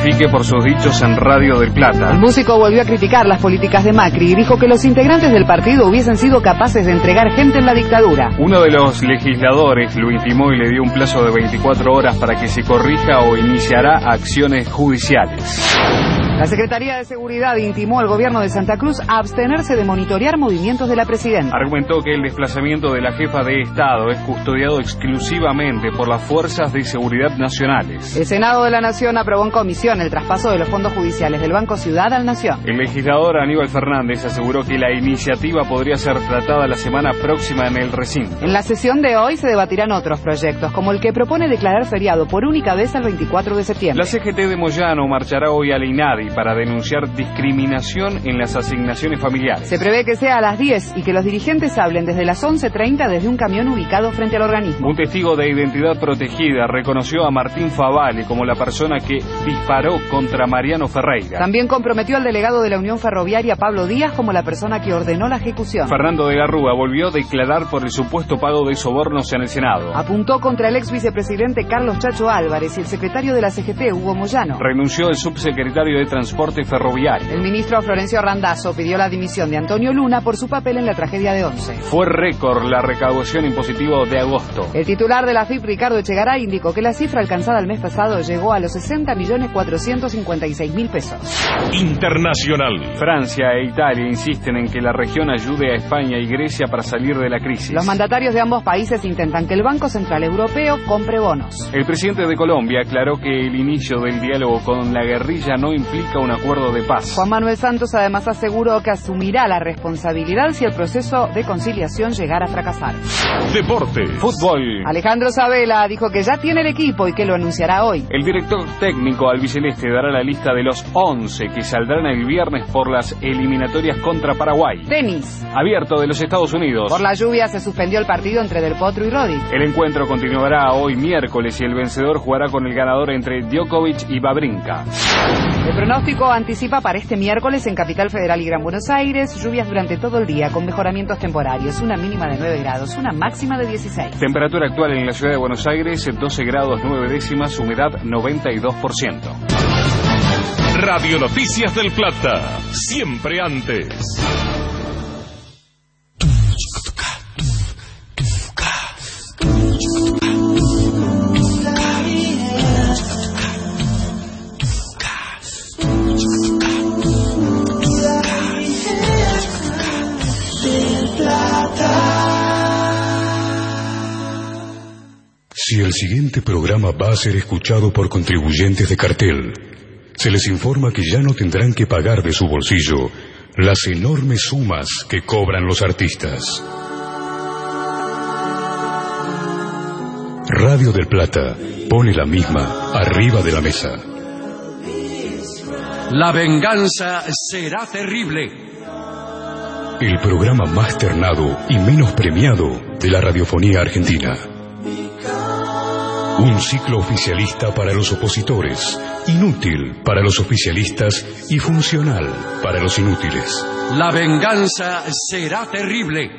justifique por sus dichos en Radio del Plata. El músico volvió a criticar las políticas de Macri y dijo que los integrantes del partido hubiesen sido capaces de entregar gente en la dictadura. Uno de los legisladores lo intimó y le dio un plazo de 24 horas para que se corrija o iniciará acciones judiciales. La Secretaría de Seguridad intimó al gobierno de Santa Cruz a abstenerse de monitorear movimientos de la presidenta. Argumentó que el desplazamiento de la jefa de Estado es custodiado exclusivamente por las fuerzas de seguridad nacionales. El Senado de la Nación aprobó en comisión el traspaso de los fondos judiciales del Banco Ciudad al Nación. El legislador Aníbal Fernández aseguró que la iniciativa podría ser tratada la semana próxima en el recinto. En la sesión de hoy se debatirán otros proyectos, como el que propone declarar feriado por única vez al 24 de septiembre. La CGT de Moyano marchará hoy al INADI para denunciar discriminación en las asignaciones familiares. Se prevé que sea a las 10 y que los dirigentes hablen desde las 11:30 desde un camión ubicado frente al organismo. Un testigo de identidad protegida reconoció a Martín Favale como la persona que disparó contra Mariano Ferreira. También comprometió al delegado de la Unión Ferroviaria, Pablo Díaz, como la persona que ordenó la ejecución. Fernando de la Rúa volvió a declarar por el supuesto pago de sobornos en el Senado. Apuntó contra el ex vicepresidente Carlos Chacho Álvarez y el secretario de la CGT, Hugo Moyano. Renunció el subsecretario de Transporte Ferroviario. El ministro Florencio Randazzo pidió la dimisión de Antonio Luna por su papel en la tragedia de Once. Fue récord la recaudación impositiva de agosto. El titular de la AFIP, Ricardo Echegaray, indicó que la cifra alcanzada el mes pasado llegó a los 60.456.000 pesos. Internacional. Francia e Italia insisten en que la región ayude a España y Grecia para salir de la crisis. Los mandatarios de ambos países intentan que el Banco Central Europeo compre bonos. El presidente de Colombia aclaró que el inicio del diálogo con la guerrilla no implica un acuerdo de paz. Juan Manuel Santos además aseguró que asumirá la responsabilidad si el proceso de conciliación llegara a fracasar. Deporte. Fútbol. Alejandro Sabela dijo que ya tiene el equipo y que lo anunciará hoy. El director técnico albiceleste dará la lista de los 11 que saldrán el viernes por las eliminatorias contra Paraguay. Tenis. Abierto de los Estados Unidos. Por la lluvia se suspendió el partido entre Del Potro y Roddick. El encuentro continuará hoy miércoles y el vencedor jugará con el ganador entre Djokovic y Wawrinka. El pronóstico anticipa para este miércoles en Capital Federal y Gran Buenos Aires lluvias durante todo el día con mejoramientos temporarios, una mínima de 9 grados, una máxima de 16. Temperatura actual en la ciudad de Buenos Aires, 12 grados 9 décimas, humedad 92%. Radio Noticias del Plata, siempre antes. Si el siguiente programa va a ser escuchado por contribuyentes de cartel, se les informa que ya no tendrán que pagar de su bolsillo las enormes sumas que cobran los artistas. Radio del Plata pone la misma arriba de la mesa. La venganza será terrible. El programa más ternado y menos premiado de la radiofonía argentina. Un ciclo oficialista para los opositores, inútil para los oficialistas y funcional para los inútiles. La venganza será terrible.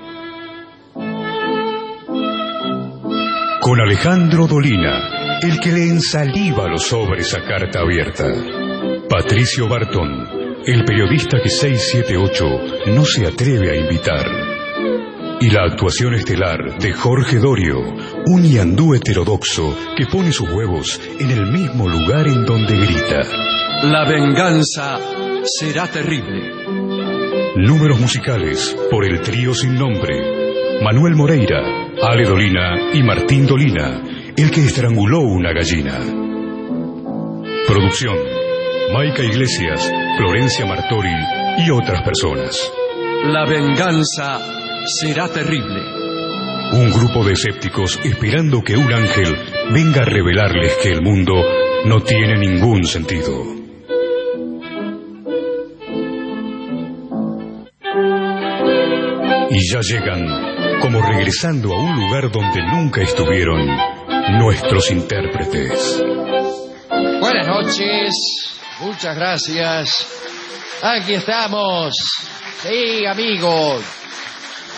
Con Alejandro Dolina, el que le ensaliva los sobres a carta abierta. Patricio Bartón, el periodista que 678 no se atreve a invitar. Y la actuación estelar de Jorge Dorio, un ñandú heterodoxo que pone sus huevos en el mismo lugar en donde grita. La venganza será terrible. Números musicales por el trío sin nombre. Manuel Moreira, Ale Dolina y Martín Dolina, el que estranguló una gallina. Producción: Maica Iglesias, Florencia Martori y otras personas. La venganza será terrible. Un grupo de escépticos esperando que un ángel venga a revelarles que el mundo no tiene ningún sentido. Y ya llegan, como regresando a un lugar donde nunca estuvieron, nuestros intérpretes. Buenas noches, muchas gracias. Aquí estamos. Sí, amigos.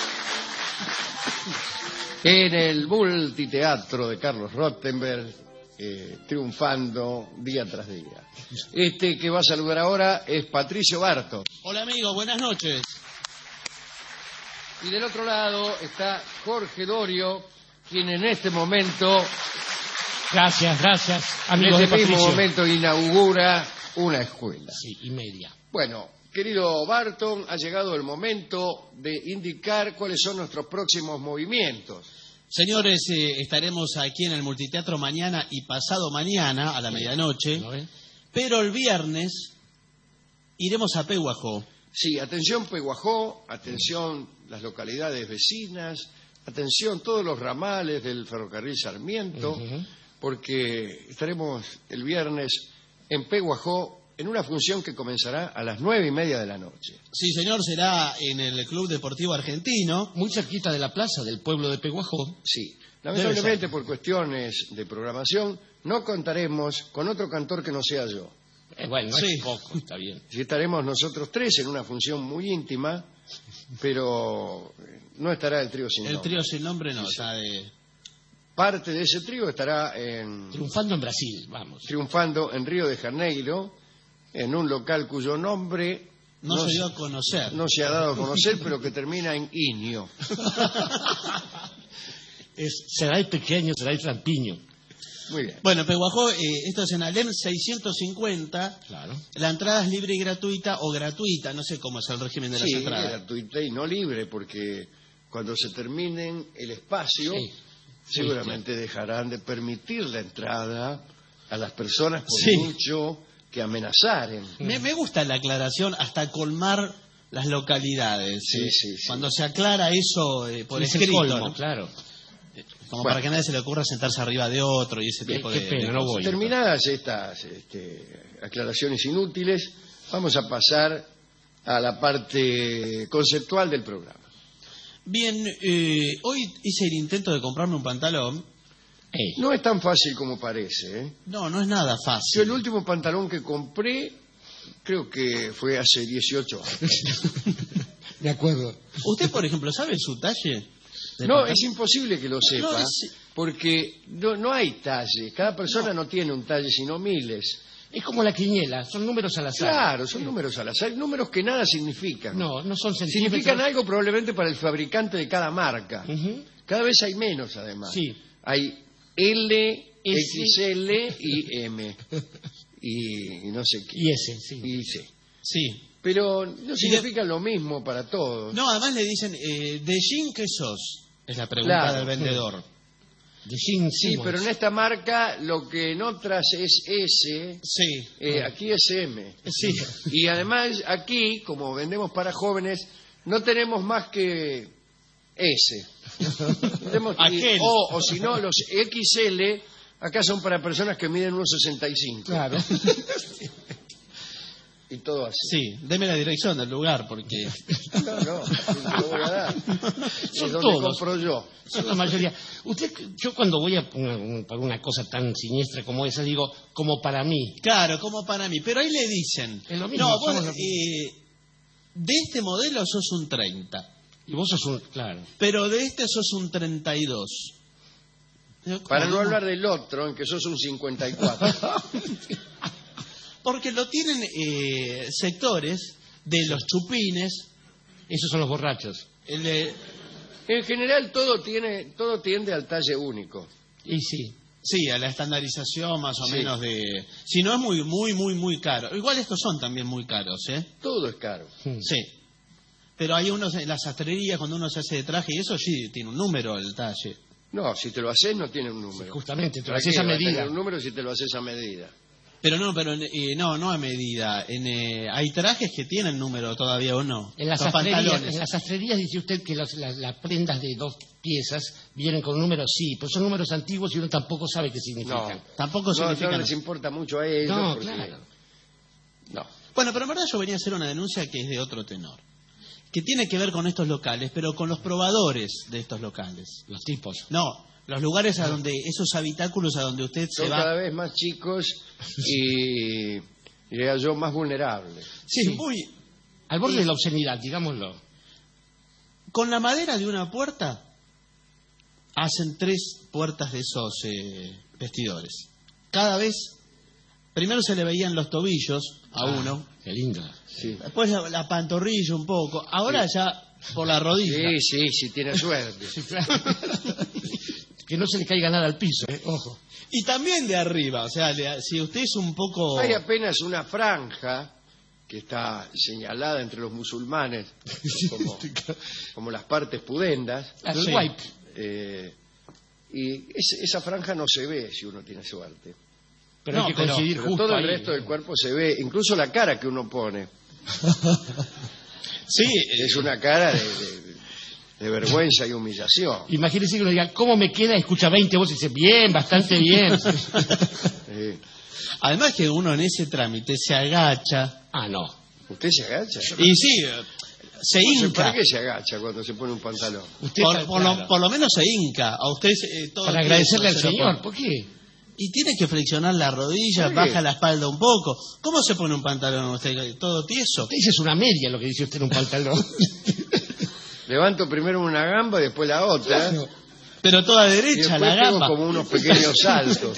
En el multiteatro de Carlos Rottenberg, triunfando día tras día. Este que va a saludar ahora es Patricio Barton. Hola amigos, buenas noches. Y del otro lado está Jorge Dorio, quien en este momento, Gracias, en amigos este de mismo Patricio. momento inaugura una escuela. Sí, y media. Bueno, querido Barton, ha llegado el momento de indicar cuáles son nuestros próximos movimientos. Señores, estaremos aquí en el Multiteatro mañana y pasado mañana a la medianoche, ¿No ven? pero el viernes iremos a Pehuajó. Sí, atención Pehuajó, atención las localidades vecinas, atención todos los ramales del ferrocarril Sarmiento, porque estaremos el viernes en Pehuajó en una función que comenzará a las 9:30 de la noche. Sí, señor, será en el Club Deportivo Argentino. Muy cerquita de la plaza del pueblo de Pehuajó. Sí, lamentablemente por cuestiones de programación no contaremos con otro cantor que no sea yo. Bueno, Sí. es poco, está bien. Sí, estaremos nosotros tres en una función muy íntima, pero no estará el trío sin El nombre. trío sin nombre no, está de... Parte de ese trío estará Triunfando en Brasil, vamos. triunfando en Río de Janeiro, en un local cuyo nombre No se dio a conocer. no se ha dado a conocer, pero que termina en Inio. Será el pequeño, será el trampiño. Muy bien. Bueno, Pehuajó, esto es en Alem 650. Claro. La entrada es libre y gratuita o gratuita, no sé cómo es el régimen de las Sí, entradas. gratuita y no libre, porque cuando se terminen el espacio, Sí. seguramente dejarán de permitir la entrada a las personas por Sí. mucho que amenazaren. Me gusta la aclaración hasta colmar las localidades. Sí, sí, sí. Cuando se aclara eso por Es el escrito, colmo, ¿no? claro. Como Bueno. para que a nadie se le ocurra sentarse arriba de otro y ese Qué- tipo qué de... pena, de no cosas. voy. Terminadas estas aclaraciones inútiles, vamos a pasar a la parte conceptual del programa. Bien, hoy hice el intento de comprarme un pantalón. No es tan fácil como parece, ¿eh? No, no es nada Yo fácil. el último pantalón que compré creo que fue hace 18 años. De acuerdo. ¿Usted, por ejemplo, sabe su talle? de No, pantalón? es imposible que lo sepa, No, es- porque no hay talle. Cada persona no tiene un talle, sino miles. Es como la quiniela, son números al azar. Claro, son números al azar, números que nada significan. No, no son centímetros. Significan algo probablemente para el fabricante de cada marca. Ujú. Cada vez hay menos, además. Sí. Hay L, S. XL y M. Y no sé qué. Y ese, sí. Y C. Sí. Pero no significa lo mismo para todos. No, además le dicen, ¿de jean qué sos? Es la pregunta Claro. del vendedor. De Gene Sí, Simmons. pero en esta marca lo que en otras es S, Sí. aquí es M. Sí. Y además aquí, como vendemos para jóvenes, no tenemos más que S. Tenemos Aquel. o si no, los XL acá son para personas que miden unos 65. Claro. Y todo así. Sí, deme la dirección del lugar porque... No, lo voy a dar. Son Es donde todos. compro yo. Son la mayoría. Yo cuando voy a por una cosa tan siniestra como esa, digo, como para mí. Claro, como para mí. Pero ahí le dicen, Es lo mismo, no, vos somos lo de este modelo sos un 30, Y vos sos un... Claro. pero de este sos un 32. Digo, Para ¿cómo no hablar del otro, en que sos un 54. Porque lo tienen sectores de los chupines, Esos son los borrachos. el de- En general todo tiende al talle único. Y sí. sí, a la estandarización más o Sí. menos de... Si no es muy, muy, muy, muy caro. Igual estos son también muy caros, ¿eh? Todo es caro. Sí. Pero hay unos en las sastrerías, cuando uno se hace de traje, y eso sí tiene un número el talle. No, si te lo haces no tiene un número. Justamente, te lo ¿Para haces qué a va a tener medida. un número si te lo haces a medida? Pero no a medida. Hay trajes que tienen número todavía o no. En las Son sastrerías, pantalones. en las sastrerías dice usted que las prendas de 2 piezas vienen con números, sí, pero son números antiguos y uno tampoco sabe qué No, significan. Tampoco no, significa no nada. les importa mucho a ellos. No, porque- claro. No. Bueno, pero en verdad yo venía a hacer una denuncia que es de otro tenor. Que tiene que ver con estos locales, pero con los probadores de estos locales. Los tipos. No, los lugares a donde, esos habitáculos a donde usted se Son va. cada vez más chicos y, diría yo, más vulnerables. Sí, Sí. muy. Al borde Y- de la obscenidad, digámoslo. Con la madera de una puerta hacen 3 puertas de esos vestidores. cada vez, primero se le veían los tobillos a uno, Qué lindo. Sí. después la pantorrilla un poco, ahora ya por la rodilla. Sí, tiene suerte. Sí, claro. Que no se le caiga nada al piso, ojo. Y también de arriba, o sea, si usted es un poco... Hay apenas una franja que está señalada entre los musulmanes como las partes pudendas. El Sí. wipe. Y esa franja no se ve si uno tiene suerte. Pero No, hay que pero- coincidir Pero justo todo el ahí. resto del cuerpo se ve, incluso la cara que uno pone. Sí, Es una cara de vergüenza y humillación. Imagínese que uno diga, ¿cómo me queda? Escucha 20 voces y dice, bien, bastante bien. Eh, además que uno en ese trámite se agacha. Ah, no. ¿Usted se agacha? Y sí, se hinca. ¿Para qué se agacha cuando se pone un pantalón? Usted Por lo menos se hinca. A usted todo para el agradecerle al tiempo se lo Señor. pone. ¿Por qué? Y tiene que flexionar la rodilla, ¿Por qué? baja la espalda un poco. ¿Cómo se pone un pantalón usted? ¿Todo tieso? Usted dice es una media lo que dice usted en un pantalón. Levanto primero una gamba y después la otra. Pero toda Y derecha, después la pego gamba. como unos pequeños saltos.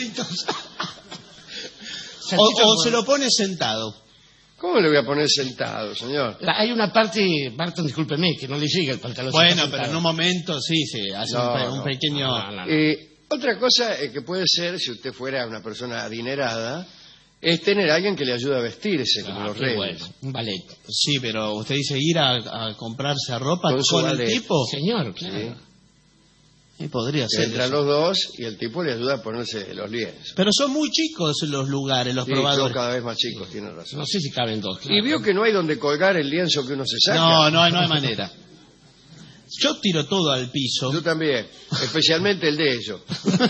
O se lo pone sentado. ¿Cómo le voy a poner sentado, señor? Hay una parte, Barton, discúlpeme, que no le llega el pantalón. Bueno, pero en un momento sí, se hace No, un pequeño... No. Otra cosa que puede ser, si usted fuera una persona adinerada, es tener a alguien que le ayude a vestirse, como los qué reyes. bueno, un ballet. Sí, pero usted dice ir a comprarse ropa Con su con el ballet. tipo. Señor, claro. Y podría ser. Entran eso. los dos y el tipo le ayuda a ponerse los lienzos. Pero son muy chicos los lugares, los Sí, son probadores. cada vez más chicos, tiene razón. No sé si caben dos. Claro. Y vio que no hay donde colgar el lienzo que uno se saca. No hay manera. Yo tiro todo al piso. Yo también, especialmente el de ellos.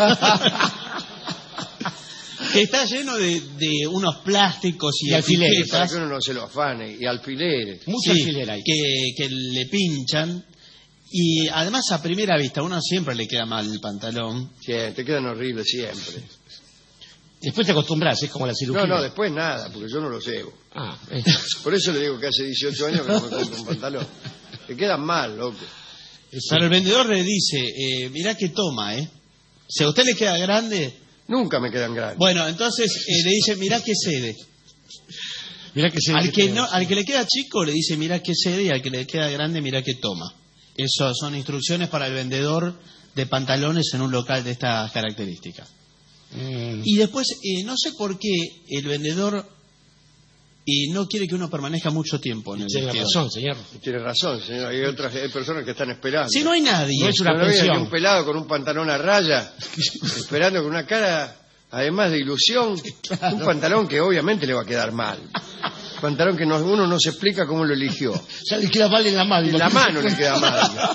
Que está lleno de unos plásticos y, Y alfileres, Para etiquetas, que uno no se lo afane. Y alfileres. Mucha sí, alfiler hay. que le pinchan. Y además a primera vista, uno siempre le queda mal el pantalón. Sí, te quedan horribles siempre. Después te acostumbras, es como la cirugía. No, después nada, porque yo no lo llevo. Ah, Por eso le digo que hace 18 años que no me compro un pantalón. Te quedan mal, loco. Pero el vendedor le dice, mirá que toma, Si a usted le queda grande, Nunca me quedan grandes. bueno, entonces le dice, mirá que cede. Mirá que se Al que le queda chico le dice, mirá que cede, y al que le queda grande, mirá que toma. Eso son instrucciones para el vendedor de pantalones en un local de estas características. Y después, no sé por qué el vendedor no quiere que uno permanezca mucho tiempo en el Tiene vestidor. razón, señor. Tiene razón, señor. Hay personas que están esperando. Si no hay nadie. No es una ¿No había pensión. un pelado con un pantalón a raya, esperando con una cara, además de ilusión, un pantalón que obviamente le va a quedar mal. Pantalón que uno no se explica cómo lo eligió. Ya le queda mal en la mano. En la mano le queda mal.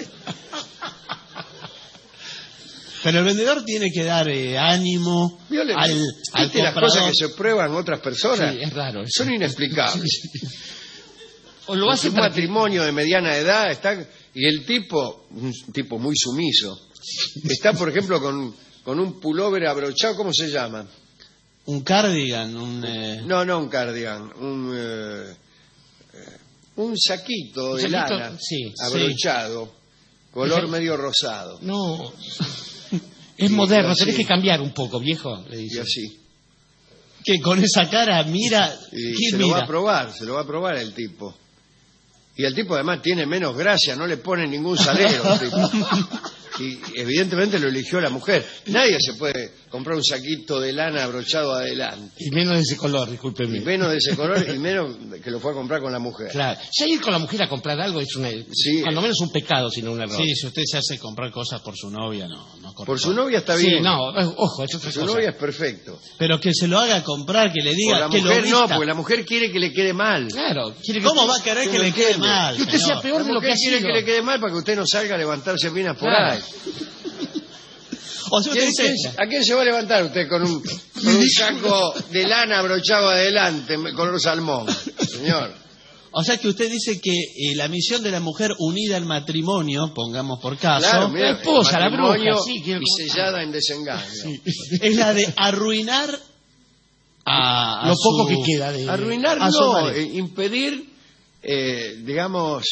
Pero el vendedor tiene que dar ánimo Viole, al ¿viste las comprador. cosas que se prueban otras personas? Sí, es raro eso. Son inexplicables. O lo hace Un para que... matrimonio de mediana edad está y el tipo, un tipo muy sumiso, está por ejemplo con un pullover abrochado, ¿cómo se llama? Un cardigan, No, un cardigan, un saquito de lana sí, abrochado, color Ese- medio rosado. No. Es moderno, así. tenés que cambiar un poco, viejo, le Y dice. así. que con esa cara mira. Y ¿Quién se lo va mira? a probar, se lo va a probar el tipo. Y el tipo además tiene menos gracia, no le pone ningún salero. al tipo. Y evidentemente lo eligió la mujer. Nadie se puede comprar un saquito de lana abrochado adelante. Y menos de ese color, discúlpeme. Y menos de ese color y menos que lo fue a comprar con la mujer. Claro. Ya ir con la mujer a comprar algo es Sí. cuando menos un pecado, sino un error. Sí, si usted se hace comprar cosas por su novia, no Por su novia está Sí, bien. no, ojo, es otra Su cosa. novia es perfecto. Pero que se lo haga comprar, que le Por diga la que lo mujer no, vista. porque la mujer quiere que le quede mal. Claro. quiere que ¿Cómo usted- va a querer que no le quede entiende. mal? Que usted sea señor? peor La de lo que mujer ha quiere sido. que le quede mal para que usted no salga a levantarse minas por Claro. ahí. O sea, usted dice, ¿A quién se va a levantar usted con un saco de lana abrochado adelante, color salmón? Señor. o sea que usted dice que la misión de la mujer unida al matrimonio, pongamos por caso, Claro, mira, la esposa, la matrimonio bruja, sí, que- y sellada en desengaño. es la de arruinar a lo su- poco que queda de... Arruinar a su no, marido. impedir, digamos,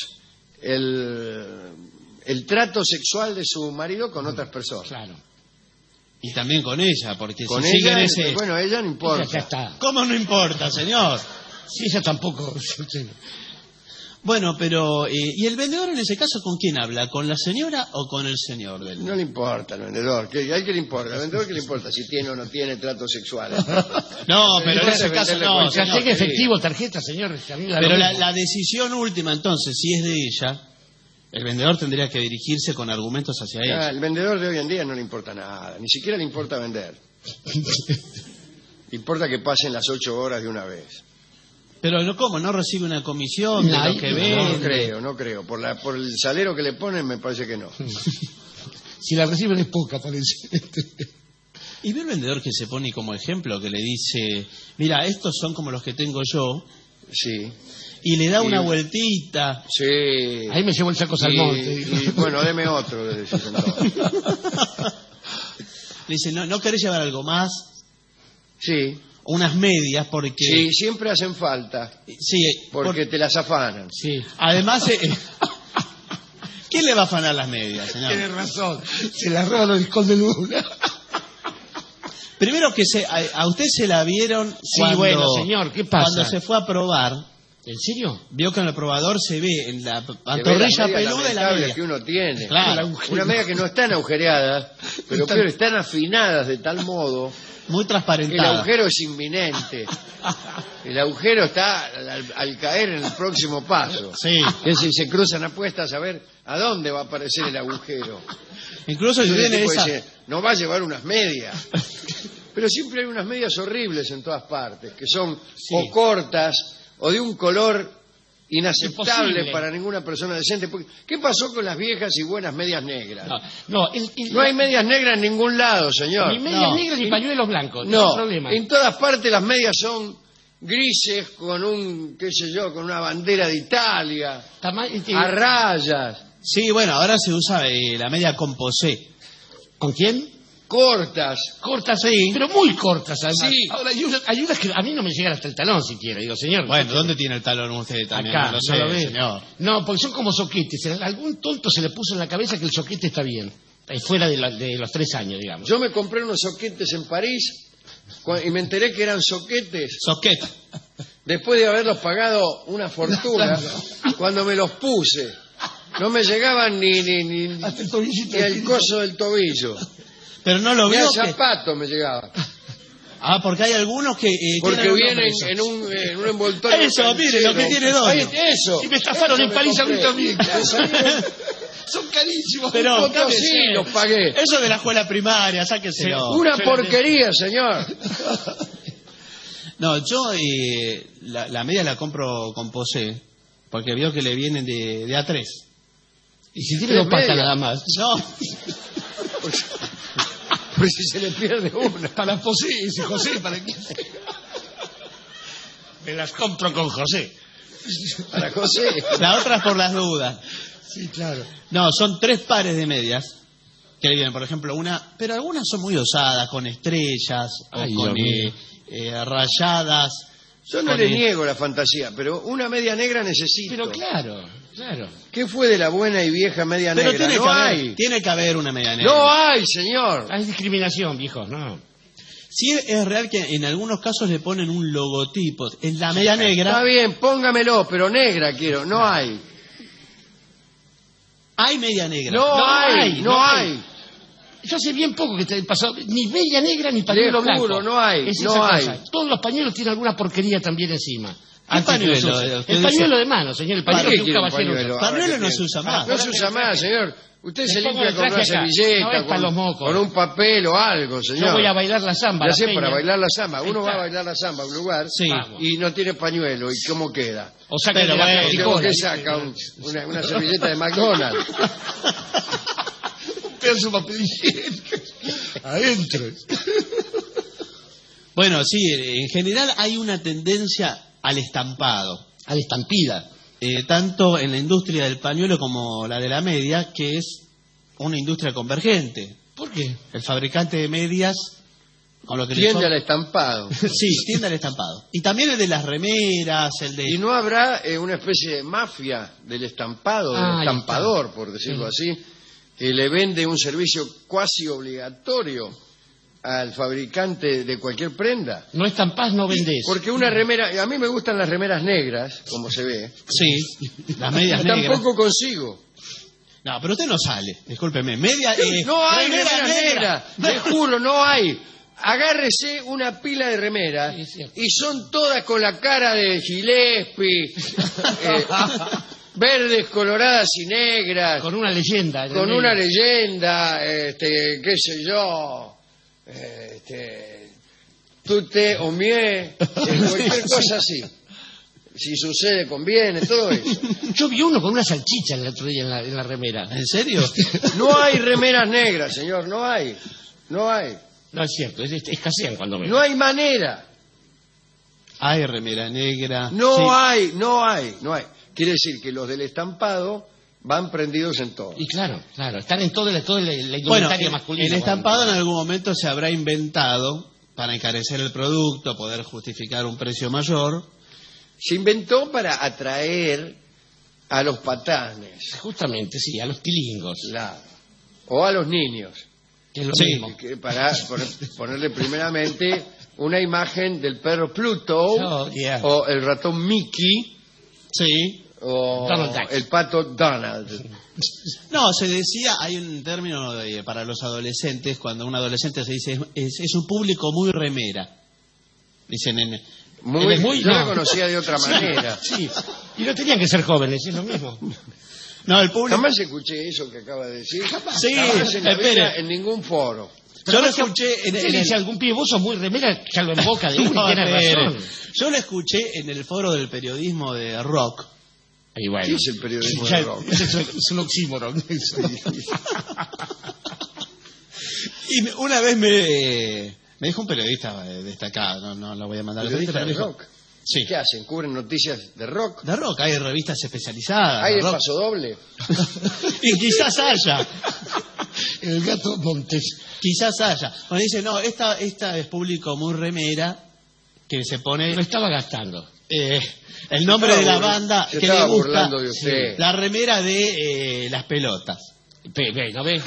el trato sexual de su marido con otras personas. Claro. Y también con ella, porque Con si ella, siguen ese... bueno, ella no importa. Ya está. ¿Cómo no importa, señor? Sí, ella tampoco. Bueno, pero... ¿y el vendedor en ese caso con quién habla? ¿Con la señora o con el señor? No le importa al vendedor. ¿A él qué le importa? ¿Al vendedor qué le importa si tiene o no tiene tratos sexuales? No, pero en ese caso no. Ya señor. tenga efectivo, tarjeta, señor. Pero la decisión última, entonces, si es de ella, el vendedor tendría que dirigirse con argumentos hacia ella. El vendedor de hoy en día no le importa nada. Ni siquiera le importa vender. Le importa que pasen las 8 horas de una vez. Pero ¿cómo? ¿No recibe una comisión de lo que vende? No creo. Por el salero que le ponen me parece que no. Si la reciben es poca, parece. Y ve el vendedor que se pone como ejemplo, que le dice, mira, estos son como los que tengo yo. Sí. Y le da una vueltita. Sí. Ahí me llevo el saco salmón. Y bueno, deme otro. Le decís entonces. Le dice, ¿no querés llevar algo más? Sí. Unas medias, porque... Sí, siempre hacen falta. Sí, porque te las afanan. Sí. Además, ¿quién le va a afanar las medias, señor? Tiene razón. Se las roban los esconde una. Primero que a usted se la vieron cuando... bueno, señor, ¿qué pasa? Cuando se fue a probar... ¿En serio? Vio que en el probador se ve en la pantorrilla peluda de la media que uno tiene. Claro. Una media que no están agujeradas, pero peor, están afinadas de tal modo... Muy El transparentada. agujero es inminente. El agujero está al caer en el próximo paso. Sí. Es decir, se cruzan apuestas a ver a dónde va a aparecer el agujero. Incluso si Entonces, tiene el tipo esa... dice, no va a llevar unas medias. Pero siempre hay unas medias horribles en todas partes, que son o cortas o de un color inaceptable Imposible. para ninguna persona decente. Porque, ¿qué pasó con las viejas y buenas medias negras? No, No hay medias negras en ningún lado, señor. Ni medias negras ni pañuelos blancos. No, No, problema. en todas partes las medias son grises con un, qué sé yo, con una bandera de Italia, a rayas, Sí, bueno, ahora se usa la media composé. ¿Con quién? cortas. Cortas, pero muy cortas, además. Sí. Ahora, hay unas que a mí no me llegan hasta el talón siquiera. Digo, señor. Bueno, ¿dónde tiene el talón usted también? Acá, No lo sé, no lo ve. señor. No, porque son como soquetes. Algún tonto se le puso en la cabeza que el soquete está bien. Fuera de los 3 años, digamos. Yo me compré unos soquetes en París y me enteré que eran soquetes Soquete. después de haberlos pagado una fortuna cuando me los puse. No me llegaban ni Hasta el tobillito. ni el coso del tobillo. Pero no lo Ni veo el que... zapato me llegaba. Ah, porque hay algunos que... Porque tienen vienen nombre, en un envoltorio. Eso, mire, lo que tiene dos. Eso. Y me estafaron en París a mí también. Eso, Son carísimos. Pero, un potosí cámbiese. los pagué. Eso de la escuela primaria, sáquenselo. Una porquería, señor. No, yo la media la compro con posé, porque veo que le vienen de A3. Y si tiene 2 patas media. nada más. No, Pues si se le pierde una. Para José, dice José, ¿para qué? Me las compro con José. Para José. la otra es por las dudas. Sí, claro. No, son 3 pares de medias que le vienen, por ejemplo, una... Pero algunas son muy osadas, con estrellas, Ay, o con Dios rayadas. Yo no con le niego la fantasía, pero una media negra necesito. Pero claro. ¿Qué fue de la buena y vieja media Pero negra? tiene, No que haber, hay. tiene que haber una media negra. No hay, señor. Hay discriminación, viejos, no. Sí es real que en algunos casos le ponen un logotipo. En la media negra Está bien, póngamelo, pero negra quiero. No hay. hay media negra. No hay. Yo sé bien poco que te he pasado. Ni media negra ni Le pañuelo blanco. juro, no hay, Es no esa hay. cosa. Todos los pañuelos tienen alguna porquería también encima. ¿Qué Antes que pañuelo? los use. Usted El pañuelo de mano, señor. El pañuelo ¿Para qué que un quiere un caballero pañuelo? usa. Pañuelo Ahora no que se usa más. No se usa más, señor. Usted Le se pongo limpia el con una traje acá. servilleta, No es para los mocos. con un papel o algo, señor. Yo voy a bailar la samba. Ya la sé, peña. para bailar la samba. Uno Ahí va a está. bailar la samba a un lugar Sí. Vamos. y no tiene pañuelo. ¿Y cómo queda? O saca Pero de la bueno, Tengo plasticola. que sacar una servilleta de McDonald's. Pero su papel higiénico. Adentro. Bueno, sí, en general hay una tendencia al estampado. A la estampida. Tanto en la industria del pañuelo como la de la media, que es una industria convergente. ¿Por qué? El fabricante de medias, con lo que le Tiende son- al estampado. Sí, tiende al estampado. Y también el de las remeras, el de... ¿Y no habrá una especie de mafia del estampado, del Ah, ahí estampador, por decirlo así, que le vende un servicio cuasi obligatorio al fabricante de cualquier prenda. No estampás, no vendés. Porque una remera, a mí me gustan las remeras negras, como se ve. Sí, las medias negras. Tampoco consigo. No, pero usted no sale, discúlpeme. No hay remera negra, te juro, no hay. Agárrese una pila de remeras Sí, es cierto. y son todas con la cara de Gillespie, verdes, coloradas y negras, Con una leyenda. con una leyenda, qué sé yo, tute o mie, cualquier cosa así. Si sucede, conviene, todo eso. Yo vi uno con una salchicha el otro día en la remera. ¿En serio? No hay remeras negras, señor, no hay. No es cierto, escasean cuando me. No hay manera. Hay remera negra. No Sí. hay. Quiere decir que los del estampado van prendidos en todo. Y claro, están en toda la Bueno, indumentaria masculina. el estampado en algún momento se habrá inventado para encarecer el producto, poder justificar un precio mayor. Se inventó para atraer a los patanes, Justamente, sí, a los tilingos. claro, o a los niños, Que es lo Sí. mismo. para ponerle primeramente una imagen del perro Pluto, Oh, yeah. o el ratón Mickey, Sí. o Donald Duck. el pato Donald. No, se decía, hay un término para los adolescentes, cuando un adolescente se dice, es un público muy remera. Dicen Él es muy- Yo no. lo conocía de otra manera. Sí, y no tenían que ser jóvenes, es lo mismo. No, el público... Jamás escuché eso que acaba de decir. Sí, Jamás en la vida, espere. en ningún foro. Yo lo escuché en Él el... dice a algún pibe, vos sos muy remera, ya lo en boca de uno No, y tiene espere. razón. Yo lo escuché en el foro del periodismo de rock. Y bueno, ¿Qué es el periodismo ya, de rock? ese es un oxímoron. Y una vez me dijo un periodista destacado, no lo voy a mandar a ¿Periodista pero me de dijo, rock? Sí. ¿Qué hacen? ¿Cubren noticias de rock? De rock, hay revistas especializadas. ¿Hay de de rock. paso doble? Y quizás haya. El gato Montes. Quizás haya. Bueno, dice, no, esta es público muy remera, que se pone Lo estaba gastando. el nombre de la estaba banda se que le estaba gusta, burlando de usted. la remera de las pelotas. ¿No ves?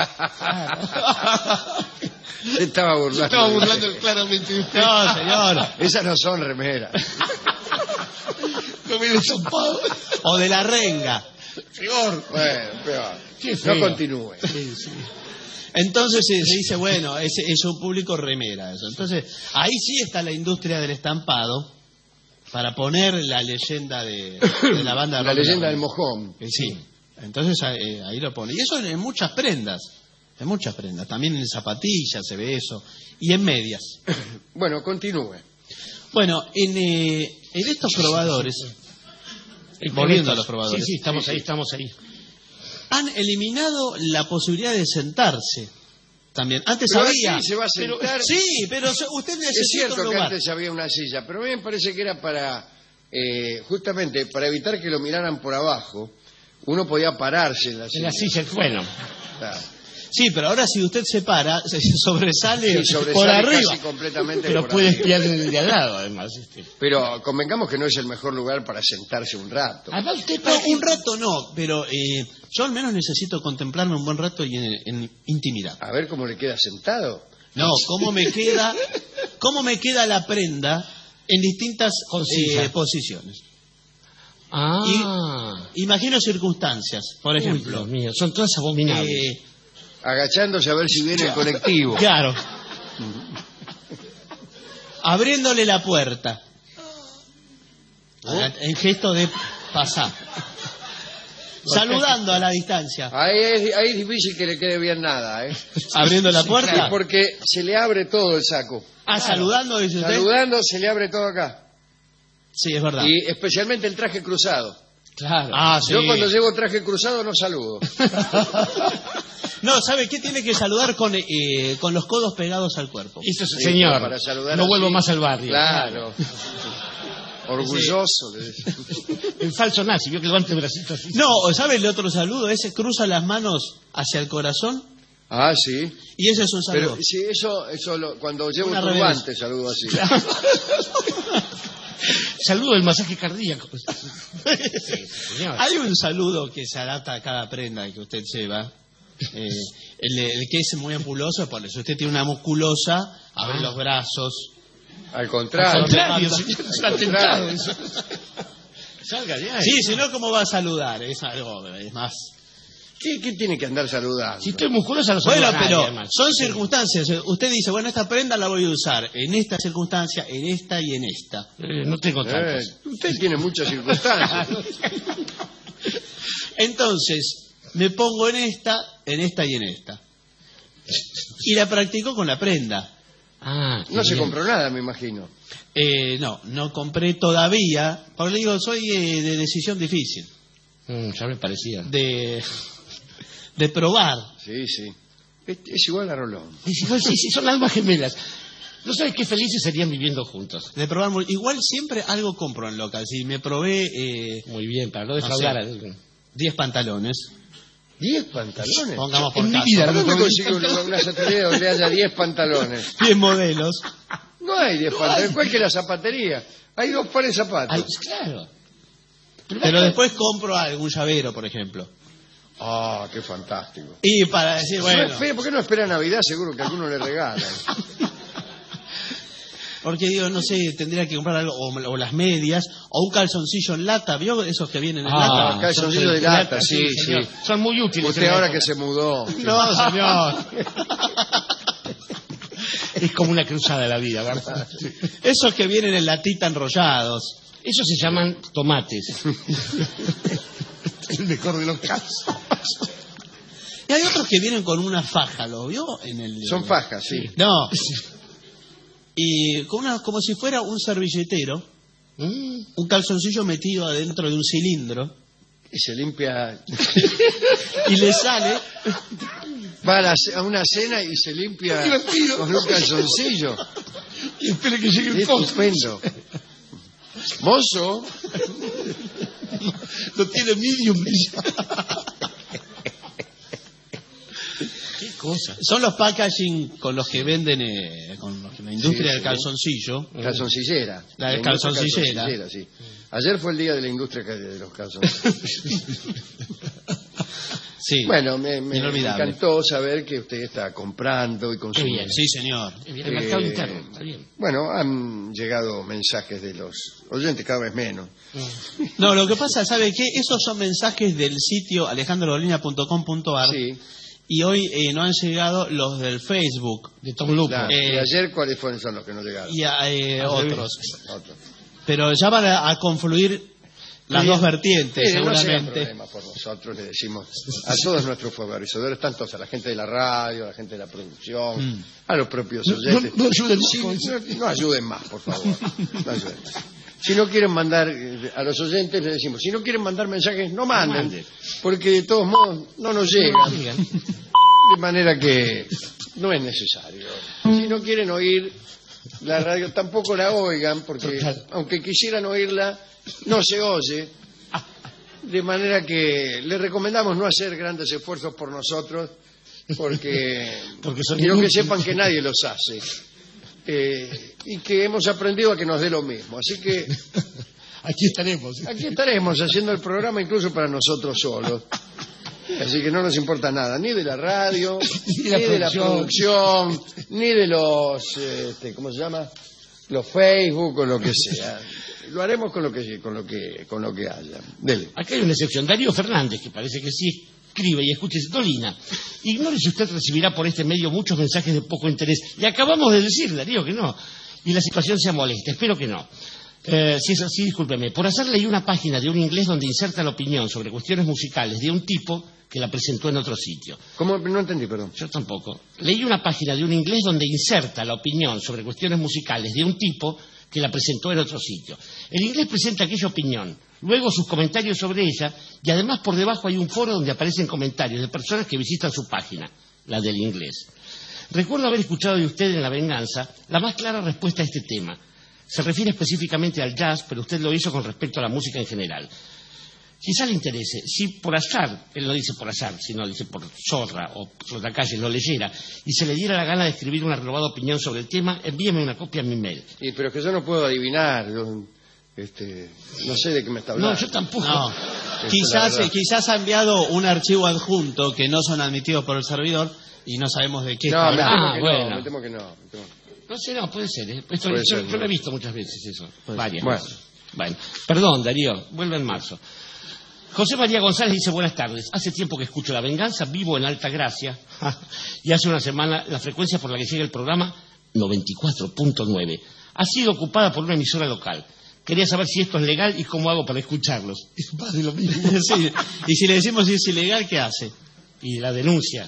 Se estaba burlando. Estaba burlando claramente de usted. No, señor. Esas no son remeras. No me he estampado. O de la renga. Peor. Bueno, peor. Qué feo. No continúe. Entonces se dice, bueno, es un público remera eso. Entonces, ahí sí está la industria del estampado para poner la leyenda de la banda de La rock. leyenda del mojón. Sí. Entonces ahí lo pone. Y eso en muchas prendas. En muchas prendas. También en zapatillas se ve eso. Y en medias. Bueno, continúe. Bueno, en estos probadores, volviendo a los probadores, Sí, estamos ahí. han eliminado la posibilidad de sentarse. También. Antes Pero había. aquí se va a sentar. Sí, pero usted Es necesita cierto un que lugar. antes había una silla, pero a mí me parece que era para, justamente, para evitar que lo miraran por abajo. Uno podía pararse en la En silla. la silla, bueno. Claro. Sí, pero ahora si usted se para, se sobresale, Sí, sobresale por arriba. casi completamente Pero por puede arriba. espiar desde de al lado, además. Pero convengamos que no es el mejor lugar para sentarse un rato. Además, usted No, un rato no, pero yo al menos necesito contemplarme un buen rato y en intimidad. A ver cómo le queda sentado. No, cómo me queda la prenda en distintas Consigna. posiciones. Ah. Imagino circunstancias, por ejemplo. Uy, Dios mío, son todas abominables. Agachándose a ver si viene el colectivo. Claro. Abriéndole la puerta. En gesto de pasar. Saludando a la distancia. Ahí es difícil que le quede bien nada, ¿eh? Abriendo la Sí, puerta. porque se le abre todo el saco. Saludando, dice usted. Saludando se le abre todo acá. Sí, es verdad. Y especialmente el traje cruzado. Claro. Sí. Yo cuando llevo traje cruzado no saludo. No, ¿sabe qué? Tiene que saludar con los codos pegados al cuerpo. Eso es, Sí, señor, para saludar no así. vuelvo más al barrio. Claro. Orgulloso. le decía. El falso nazi, vio que levanta el bracito así. No, ¿sabe el otro saludo? Ese cruza las manos hacia el corazón Ah, sí. y ese es un saludo. Pero sí, cuando llevo Una turbante saludo así. Saludo del masaje cardíaco. Sí, señor. Hay un saludo que se adapta a cada prenda que usted lleva, El que es muy musculoso, por eso usted tiene una musculosa, abre los brazos. Al contrario. señor, es un atentado eso. Salga de ahí. Sí, si no, ¿cómo va a saludar? Es algo, es más. ¿Qué tiene que andar saludando? Si estoy musculosa, no Bueno, saludo a nadie, pero además. son circunstancias. Usted dice, bueno, esta prenda la voy a usar en esta circunstancia, en esta y en esta. No tengo tantas. Usted tiene muchas circunstancias. Entonces, me pongo en esta y en esta. Y la practico con la prenda. No se compró nada, me imagino. No compré todavía. Porque le digo, soy de decisión difícil. Ya me parecía. De probar. Sí, sí. Es igual a Rolón. Sí, son almas gemelas. No sabes qué felices serían viviendo juntos. De probar. Igual siempre algo compro en local. Si me probé. Muy bien, para no defraudar a 10 pantalones. ¿10 pantalones? Pongamos por En mi caso. vida ¿Dónde consigo una zapatería donde haya 10 pantalones? 10 modelos. No hay 10 pantalones. ¿Cuál que la zapatería? Hay 2 pares de zapatos. Claro. Pero después compro algún llavero, por ejemplo. Ah, qué fantástico. Y para decir, bueno. ¿Por qué no espera Navidad? Seguro que alguno le regala. Porque digo, no sé, tendría que comprar algo, o las medias, o un calzoncillo en lata. ¿Vio esos que vienen en lata? Calzoncillo de lata, sí, sí. Son muy útiles. Usted ahora que se mudó. No, señor. Es como una cruzada de la vida, ¿verdad? Esos que vienen en latita enrollados. Esos se llaman tomates. El mejor de los casos. Y hay otros que vienen con una faja, ¿lo vio? Son fajas, sí. No. Y con como si fuera un servilletero, un calzoncillo metido adentro de un cilindro. Y se limpia. Y le sale. Va a una cena y se limpia con un calzoncillo. Y espere que llegue el Estupendo. Mozo. Lo tiene medium. Qué cosa. Son los packaging con los que venden, con los que la industria del calzoncillo. Calzoncillera. La del calzoncillera. Sí. Ayer fue el día de la industria de los calzoncillos. Sí. Bueno, me inolvidable. encantó saber que usted está comprando y consumiendo. Bien. Sí, señor. El mercado interno, está bien. Bueno, han llegado mensajes de los oyentes, cada vez menos. No, lo que pasa, ¿sabe qué? Esos son mensajes del sitio alejandrodolina.com.ar. Sí. Y hoy no han llegado los del Facebook. De Tom Lupo. Claro. ¿Y ayer cuáles son los que no llegaron? Y otros. Otros. Pero ya van a confluir las dos vertientes, Mire, no sea seguramente. problema por nosotros, le decimos a todos nuestros favorecedores, tanto a la gente de la radio, a la gente de la producción, a los propios oyentes. No ayuden más Sí, con eso. no ayuden más, por favor. No ayuden más. Si no quieren mandar, a los oyentes les decimos, si no quieren mandar mensajes, no manden, porque de todos modos no nos llegan. De manera que no es necesario. Si no quieren oír la radio, tampoco la oigan, porque aunque quisieran oírla, no se oye. De manera que les recomendamos no hacer grandes esfuerzos por nosotros, porque son quiero que inútiles. sepan que nadie los hace. Y que hemos aprendido a que nos dé lo mismo. Así que Aquí estaremos. aquí estaremos haciendo el programa incluso para nosotros solos. Así que no nos importa nada, ni de la radio, ni de la producción, ni de los, ¿cómo se llama? Los Facebook o lo que sea. Lo haremos con lo que haya. Dele. Acá hay una excepción. Darío Fernández, que parece que sí escribe y escucha Dolina. Ignore si usted recibirá por este medio muchos mensajes de poco interés. Le acabamos de decir, Darío, que no. Y la situación sea molesta. Espero que no. Si es así, discúlpeme. Por hacer leí una página de un inglés donde inserta la opinión sobre cuestiones musicales de un tipo que la presentó en otro sitio. ¿Cómo? No entendí, perdón. Yo tampoco. Leí una página de un inglés donde inserta la opinión sobre cuestiones musicales de un tipo que la presentó en otro sitio. El inglés presenta aquella opinión, luego sus comentarios sobre ella, y además por debajo hay un foro donde aparecen comentarios de personas que visitan su página, la del inglés. Recuerdo haber escuchado de usted en La Venganza la más clara respuesta a este tema. Se refiere específicamente al jazz, pero usted lo hizo con respecto a la música en general. Quizá le interese, si por azar, él no dice por azar, sino dice por zorra o por la calle, lo leyera, y se le diera la gana de escribir una renovada opinión sobre el tema, envíeme una copia a mi mail. Pero es que yo no puedo adivinar. No sé de qué me está hablando. No, yo tampoco. No. Quizás ha enviado un archivo adjunto que no son admitidos por el servidor y no sabemos de qué está hablando. Me temo que no. No sé, no, puede ser. Esto, Puede ser, yo lo he visto muchas veces eso. Varias Bueno. veces. Bueno, perdón, Darío, vuelve en marzo. José María González dice: buenas tardes. Hace tiempo que escucho La Venganza, vivo en Altagracia. Y hace una semana la frecuencia por la que llega el programa, 94.9, ha sido ocupada por una emisora local. Quería saber si esto es legal y cómo hago para escucharlos. Es más de lo mismo. Sí. Y si le decimos si es ilegal, ¿qué hace? Y la denuncia.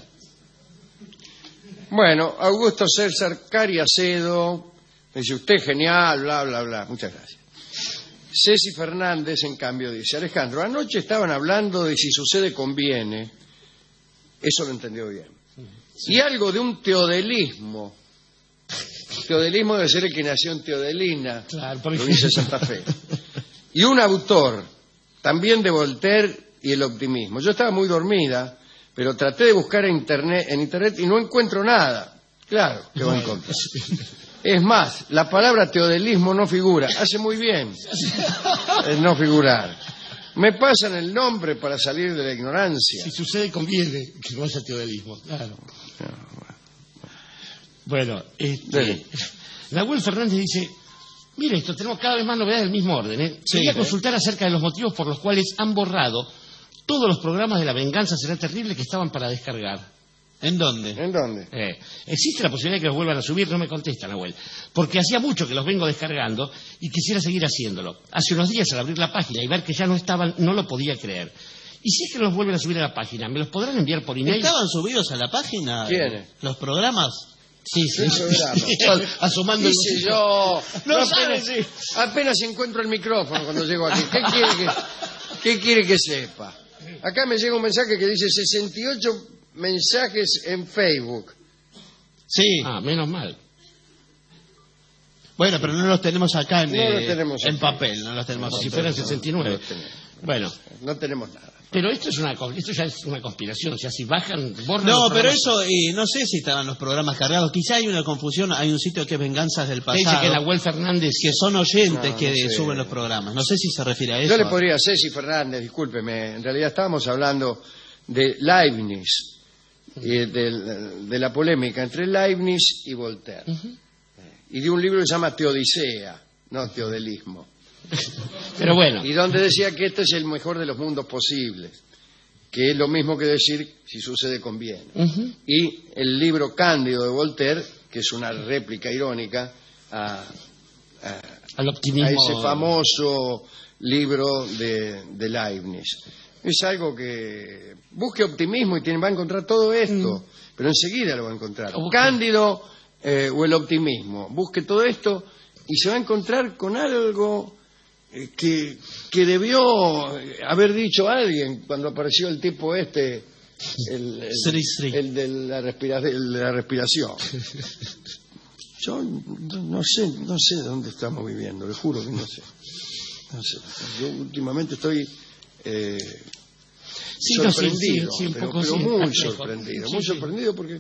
Bueno, Augusto César Cariacedo dice: usted genial, bla, bla, bla. Muchas gracias. Ceci Fernández, en cambio, dice: Alejandro, anoche estaban hablando de si sucede conviene. Eso lo entendió bien. Sí. Y algo de un teodelismo. Teodelismo debe ser el que nació en Teodelina, claro, provincia de Santa Fe. Y un autor, también de Voltaire y el optimismo. Yo estaba muy dormida, pero traté de buscar en internet y no encuentro nada. Claro que voy a encontrar. Es más, la palabra teodelismo no figura. Hace muy bien el no figurar. Me pasan el nombre para salir de la ignorancia. Si sucede, conviene que no haya teodelismo. Claro. Bueno, Nahuel Fernández dice: mire esto, tenemos cada vez más novedades del mismo orden. Sí, quería consultar acerca de los motivos por los cuales han borrado todos los programas de La Venganza Será Terrible que estaban para descargar. ¿En dónde? ¿En dónde? ¿Existe la posibilidad de que los vuelvan a subir? No me contesta, Nahuel. Porque hacía mucho que los vengo descargando y quisiera seguir haciéndolo. Hace unos días, al abrir la página y ver que ya no estaban, no lo podía creer. Y si es que los vuelven a subir a la página, ¿me los podrán enviar por email? ¿Estaban subidos a la página? ¿Quiénes? ¿Los programas? Sí. Asomando yo. No sabes, sí. Apenas encuentro el micrófono cuando llego aquí. ¿Qué quiere que sepa? Acá me llega un mensaje que dice 68 mensajes en Facebook. Sí. Menos mal. Bueno, pero no los tenemos acá en papel, no los tenemos. Si fueran 69. Bueno. No tenemos nada. Pero esto ya es una conspiración. O sea, si bajan, borran. No, pero eso, no sé si estaban los programas cargados. Quizá hay una confusión. Hay un sitio que es Venganzas del Pasado. Dice que Nahuel Fernández. Que son oyentes que suben los programas. No sé si se refiere a eso. Yo le podría a Ceci Fernández, discúlpeme. En realidad estábamos hablando de Leibniz. Y de la polémica entre Leibniz y Voltaire. Y de un libro que se llama Teodicea, no Teodelismo. Pero bueno. Y donde decía que este es el mejor de los mundos posibles, que es lo mismo que decir si sucede conviene. Y el libro Cándido de Voltaire, que es una réplica irónica al optimismo, a ese famoso libro de Leibniz. Es algo que busque optimismo y va a encontrar todo esto, pero enseguida lo va a encontrar. Cándido o el optimismo, busque todo esto y se va a encontrar con algo que debió haber dicho alguien cuando apareció el tipo el de la respiración. Yo no sé dónde estamos viviendo, le juro que no sé. Yo últimamente estoy sorprendido, pero muy sorprendido porque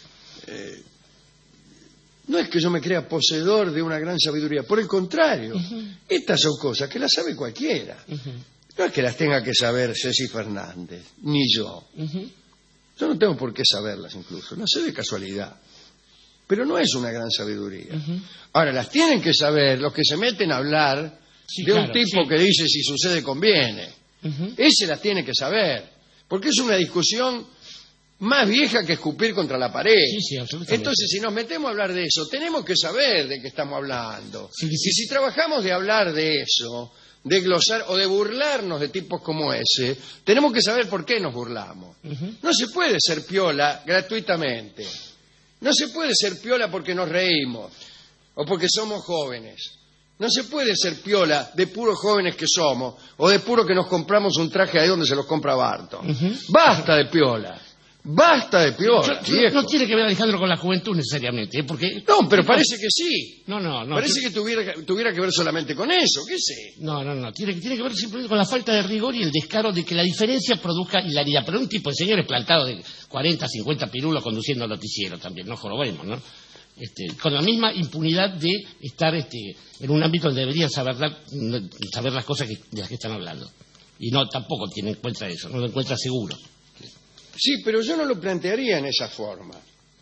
no es que yo me crea poseedor de una gran sabiduría, por el contrario, estas son cosas que las sabe cualquiera. No es que las tenga que saber Ceci Fernández, ni yo. Yo no tengo por qué saberlas incluso, las sé de casualidad. Pero no es una gran sabiduría. Ahora, las tienen que saber los que se meten a hablar de un tipo que dice si sucede conviene. Ese las tiene que saber, porque es una discusión más vieja que escupir contra la pared. Entonces, si nos metemos a hablar de eso, tenemos que saber de qué estamos hablando. Y si trabajamos de hablar de eso, de glosar o de burlarnos de tipos como ese, tenemos que saber por qué nos burlamos. No se puede ser piola gratuitamente. No se puede ser piola porque nos reímos o porque somos jóvenes. No se puede ser piola de puros jóvenes que somos o de puro que nos compramos un traje ahí donde se los compra Barton. Basta de piola. Basta de piola. No tiene que ver, Alejandro, con la juventud necesariamente, porque... No, pero parece que sí. No. Parece que tuviera que ver solamente con eso, ¿qué sé? No. Tiene que ver simplemente con la falta de rigor y el descaro de que la diferencia produzca hilaridad. Pero un tipo de señores plantados de 40, 50 pirulos conduciendo noticiero también, no jorobemos, ¿no? con la misma impunidad de estar en un ámbito donde deberían saber las cosas de las que están hablando. Y no, tampoco encuentra eso, no lo encuentra seguro. Sí, pero yo no lo plantearía en esa forma.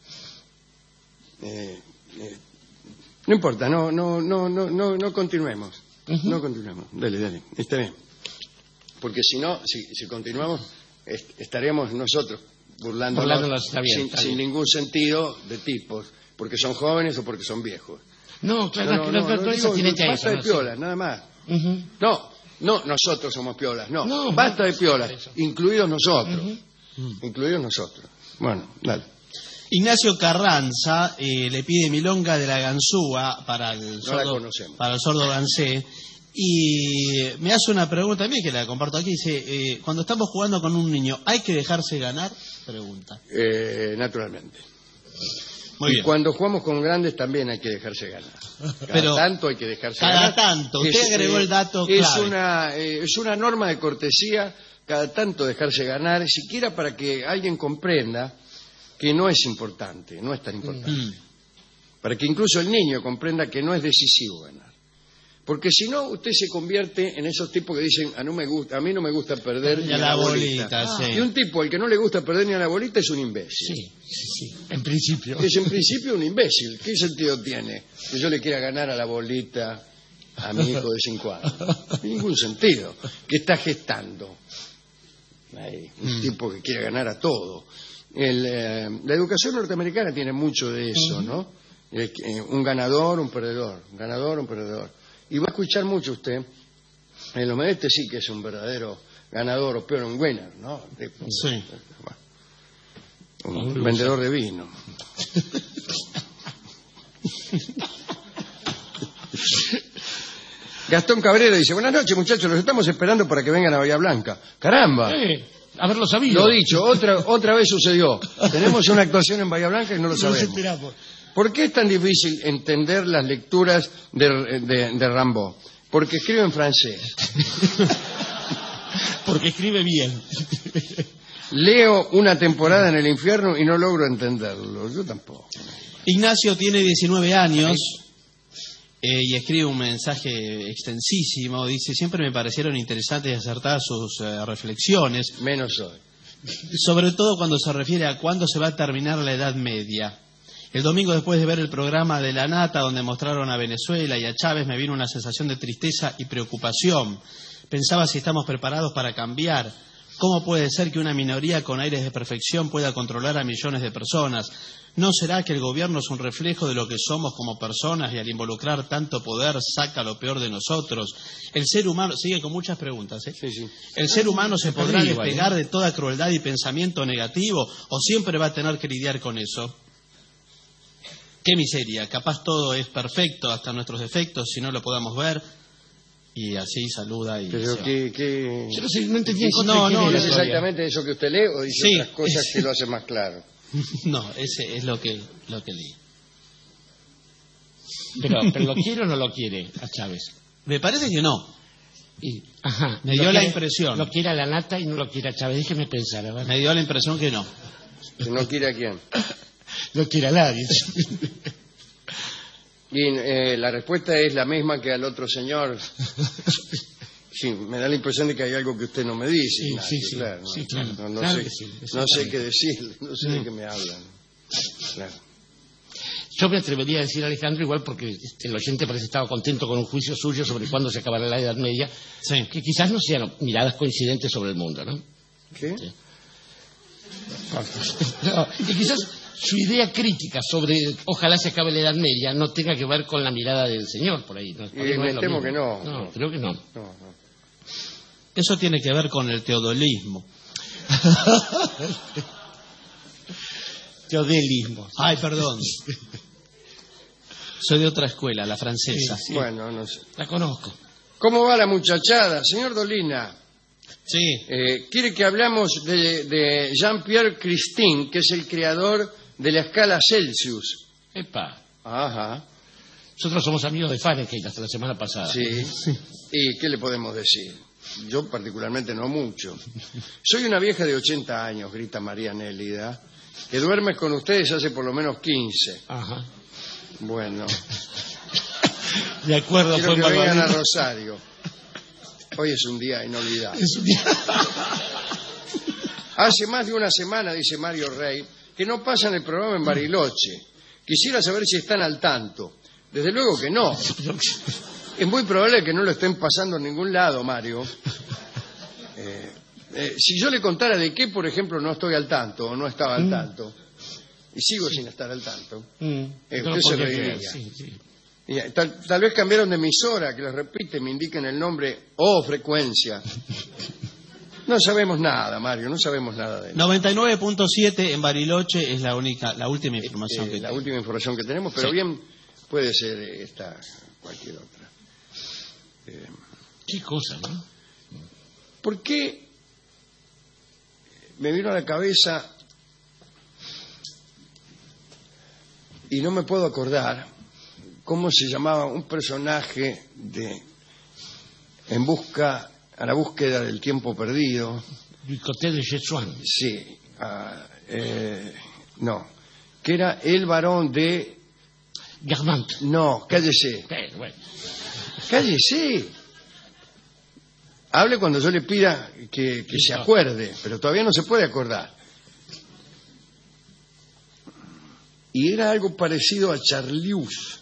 No importa, no continuemos. No continuemos. Dale, está bien. Porque si no, si continuamos, estaríamos nosotros burlándonos sin ningún sentido de tipos, porque son jóvenes o porque son viejos. No, claro, no eso tiene que basta de piolas, nada más. No, nosotros somos piolas, no, basta de piolas, incluidos nosotros. Incluidos nosotros. Bueno, dale. Ignacio Carranza le pide milonga de la ganzúa para el sordo Gansé, y me hace una pregunta a mí que la comparto aquí. Dice, cuando estamos jugando con un niño, ¿hay que dejarse ganar? Pregunta. Naturalmente. Muy bien. Y cuando jugamos con grandes también hay que dejarse ganar. Cada tanto hay que dejarse Cada ganar. tanto, usted agregó el dato clave. Es una norma de cortesía, cada tanto dejarse ganar, siquiera para que alguien comprenda que no es importante, no es tan importante. Para que incluso el niño comprenda que no es decisivo ganar. Porque si no, usted se convierte en esos tipos que dicen, a mí no me gusta perder ni a la bolita. Sí. Y un tipo al que no le gusta perder ni a la bolita es un imbécil. Sí, en principio. Es en principio un imbécil. ¿Qué sentido tiene que yo le quiera ganar a la bolita a mi hijo de 5 años? Ningún sentido. ¿Qué está gestando? Un tipo que quiere ganar a todo. La educación norteamericana tiene mucho de eso, ¿no? Un ganador, un perdedor. Un ganador, un perdedor. Y va a escuchar mucho usted, el Omedetti sí que es un verdadero ganador, o peor, un winner, ¿no? Sí. Un vendedor de vino. Gastón Cabrera dice, buenas noches muchachos, los estamos esperando para que vengan a Bahía Blanca. ¡Caramba! Haberlo sabido. Lo dicho, otra vez sucedió. Tenemos una actuación en Bahía Blanca y no lo sabemos. ¿Por qué es tan difícil entender las lecturas de Rimbaud? Porque escribe en francés. Porque escribe bien. Leo una temporada en el infierno y no logro entenderlo. Yo tampoco. Ignacio tiene 19 años y escribe un mensaje extensísimo. Dice, siempre me parecieron interesantes y acertadas sus reflexiones. Menos hoy. Sobre todo cuando se refiere a cuándo se va a terminar la Edad Media. El domingo, después de ver el programa de La Nata, donde mostraron a Venezuela y a Chávez, me vino una sensación de tristeza y preocupación. Pensaba si estamos preparados para cambiar. ¿Cómo puede ser que una minoría con aires de perfección pueda controlar a millones de personas? ¿No será que el gobierno es un reflejo de lo que somos como personas y al involucrar tanto poder saca lo peor de nosotros? El ser humano, sigue con muchas preguntas, ¿eh? Sí. ¿El ser humano se podrá despegar de toda crueldad y pensamiento negativo o siempre va a tener que lidiar con eso? Qué miseria, capaz todo es perfecto, hasta nuestros defectos, si no lo podamos ver. Y así saluda y... Pero Yo no entendí. No es exactamente eso que usted lee o dice otras cosas que lo hacen más claro. No, ese es lo que leí. Pero ¿lo quiere o no lo quiere a Chávez? Me parece que no. Me dio la impresión. Lo quiere a La Nata y no lo quiere a Chávez. Déjeme pensar. ¿Verdad? Me dio la impresión que no. ¿Que no quiere a quién? No quiere a nadie. Y la respuesta es la misma que al otro señor. Sí, me da la impresión de que hay algo que usted no me dice. Sí, claro. No sé qué decirle, no sé de qué me hablan. Claro. Yo me atrevería a decir, Alejandro, igual porque el oyente parece estaba contento con un juicio suyo sobre cuándo se acabará la Edad Media, que quizás no sean miradas coincidentes sobre el mundo, ¿no? ¿Qué? Sí. No, y quizás su idea crítica sobre ojalá se acabe la Edad Media no tenga que ver con la mirada del señor por ahí. ¿No? Me temo que no. No, creo que no. Eso tiene que ver con el teodolismo. Teodelismo. Ay, perdón. Soy de otra escuela, la francesa. Sí. Bueno, no sé. La conozco. ¿Cómo va la muchachada? Señor Dolina. Sí. Quiere que hablamos de Jean-Pierre Christine, que es el creador de la escala Celsius. Epa. Ajá. Nosotros somos amigos de Fahrenheit hasta la semana pasada. Sí. ¿Y qué le podemos decir? Yo particularmente no mucho. Soy una vieja de 80 años, grita María Nélida, que duerme con ustedes hace por lo menos 15. Ajá. Bueno, De acuerdo, quiero fue que vengan a Barbarito. Rosario. Hoy es un día inolvidable. Es un día- Hace más de una semana, dice Mario Rey, que no pasan el programa en Bariloche. Quisiera saber si están al tanto. Desde luego que no. Es muy probable que no lo estén pasando en ningún lado, Mario. Si yo le contara de qué, por ejemplo, no estoy al tanto o no estaba al tanto, y sigo sin estar al tanto, usted se reiría. Sí. Y tal vez cambiaron de emisora, que les repite, me indiquen el nombre o frecuencia. No sabemos nada, Mario, no sabemos nada de eso. 99.7 en Bariloche es la última información que La tengo. última información que tenemos, pero Sí. bien puede ser esta, cualquier otra. Qué cosa, ¿no? ¿Por qué me vino a la cabeza y no me puedo acordar cómo se llamaba un personaje de a la búsqueda del tiempo perdido? Du côté de Jetsuan. Sí, no, que era el varón de... Garmant. No, cállese, Bueno. cállese. Hable cuando yo le pida que se acuerde, pero todavía no se puede acordar. Y era algo parecido a Charlius.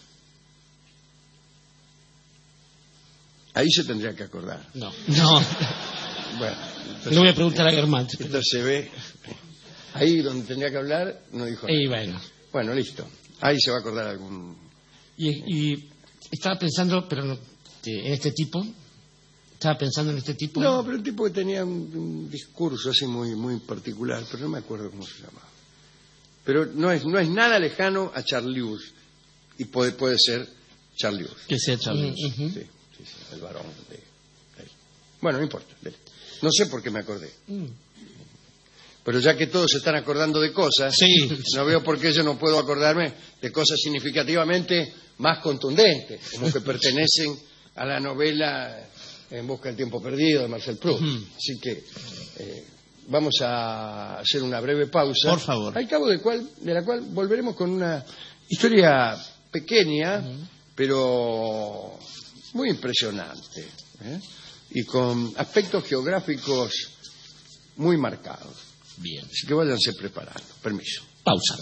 Ahí se tendría que acordar. No. Bueno, Le voy a preguntar a Garmant. entonces se ve. Ahí donde tendría que hablar, no dijo nada. Y bueno. Bueno, listo. Ahí se va a acordar algún... Y estaba pensando, pero no, en este tipo. Estaba pensando en este tipo. No, pero un tipo que tenía un discurso así muy, muy particular, pero no me acuerdo cómo se llamaba. Pero no es nada lejano a Charlius. Y puede ser Charlius. Que sea Charlius. Sí, el varón de él. Bueno, no importa. No sé por qué me acordé. Pero ya que todos se están acordando de cosas, Sí. no veo por qué yo no puedo acordarme de cosas significativamente más contundentes, como que pertenecen a la novela En busca del tiempo perdido de Marcel Proust. Así que vamos a hacer una breve pausa. Por favor. Al cabo de la cual volveremos con una historia pequeña, pero muy impresionante, y con aspectos geográficos muy marcados. Bien. Así que váyanse preparando. Permiso. Pausa.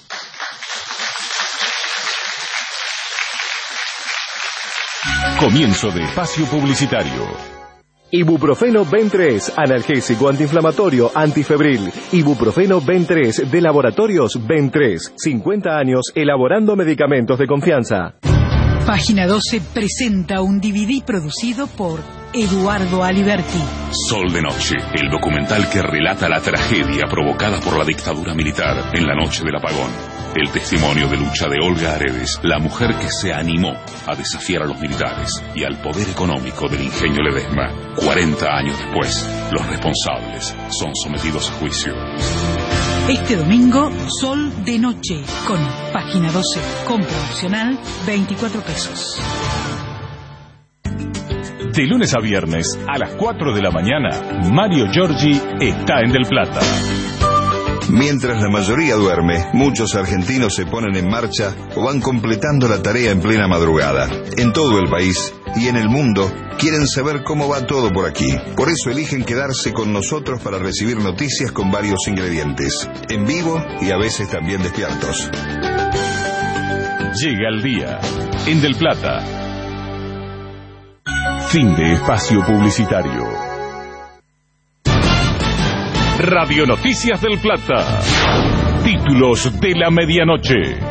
Comienzo de espacio publicitario. Ibuprofeno Ben 3, analgésico, antiinflamatorio, antifebril. Ibuprofeno Ben 3 de Laboratorios Ben 3. 50 años elaborando medicamentos de confianza. Página 12 presenta un DVD producido por Eduardo Aliberti. Sol de Noche, el documental que relata la tragedia provocada por la dictadura militar en la noche del apagón. El testimonio de lucha de Olga Aredes, la mujer que se animó a desafiar a los militares y al poder económico del Ingenio Ledesma. 40 años después, los responsables son sometidos a juicio. Este domingo, Sol de Noche, con Página 12. Compra opcional, 24 pesos. De lunes a viernes, a las 4 de la mañana, Mario Giorgi está en Del Plata. Mientras la mayoría duerme, muchos argentinos se ponen en marcha o van completando la tarea en plena madrugada. En todo el país y en el mundo quieren saber cómo va todo por aquí. Por eso eligen quedarse con nosotros para recibir noticias con varios ingredientes, en vivo y a veces también despiertos. Llega el día en Del Plata. Fin de espacio publicitario. Radio Noticias del Plata. Títulos de la medianoche.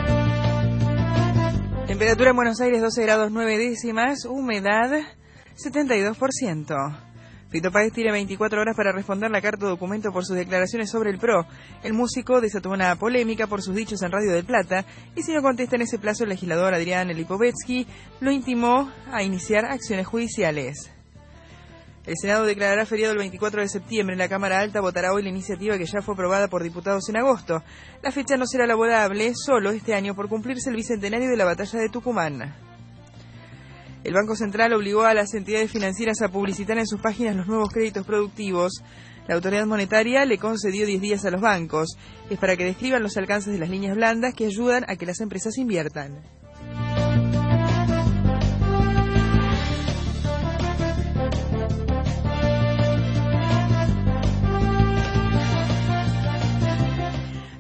Temperatura en Buenos Aires 12 grados 9 décimas, humedad 72%. Fito Páez tiene 24 horas para responder la carta documento por sus declaraciones sobre el PRO. El músico desató una polémica por sus dichos en Radio del Plata y si no contesta en ese plazo el legislador Adrián Lipovetsky lo intimó a iniciar acciones judiciales. El Senado declarará feriado el 24 de septiembre. La Cámara Alta votará hoy la iniciativa que ya fue aprobada por diputados en agosto. La fecha no será laborable solo este año por cumplirse el bicentenario de la batalla de Tucumán. El Banco Central obligó a las entidades financieras a publicitar en sus páginas los nuevos créditos productivos. La autoridad monetaria le concedió 10 días a los bancos. Es para que describan los alcances de las líneas blandas que ayudan a que las empresas inviertan.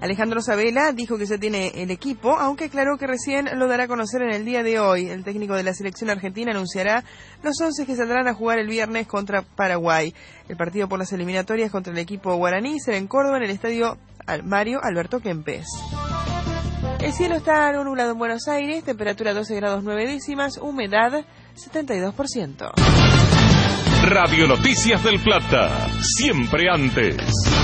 Alejandro Sabela dijo que ya tiene el equipo, aunque aclaró que recién lo dará a conocer en el día de hoy. El técnico de la selección argentina anunciará los 11 que saldrán a jugar el viernes contra Paraguay. El partido por las eliminatorias contra el equipo guaraní será en Córdoba, en el estadio Mario Alberto Kempes. El cielo está nublado en Buenos Aires, temperatura 12 grados 9 décimas, humedad 72%. Radio Noticias del Plata, siempre antes.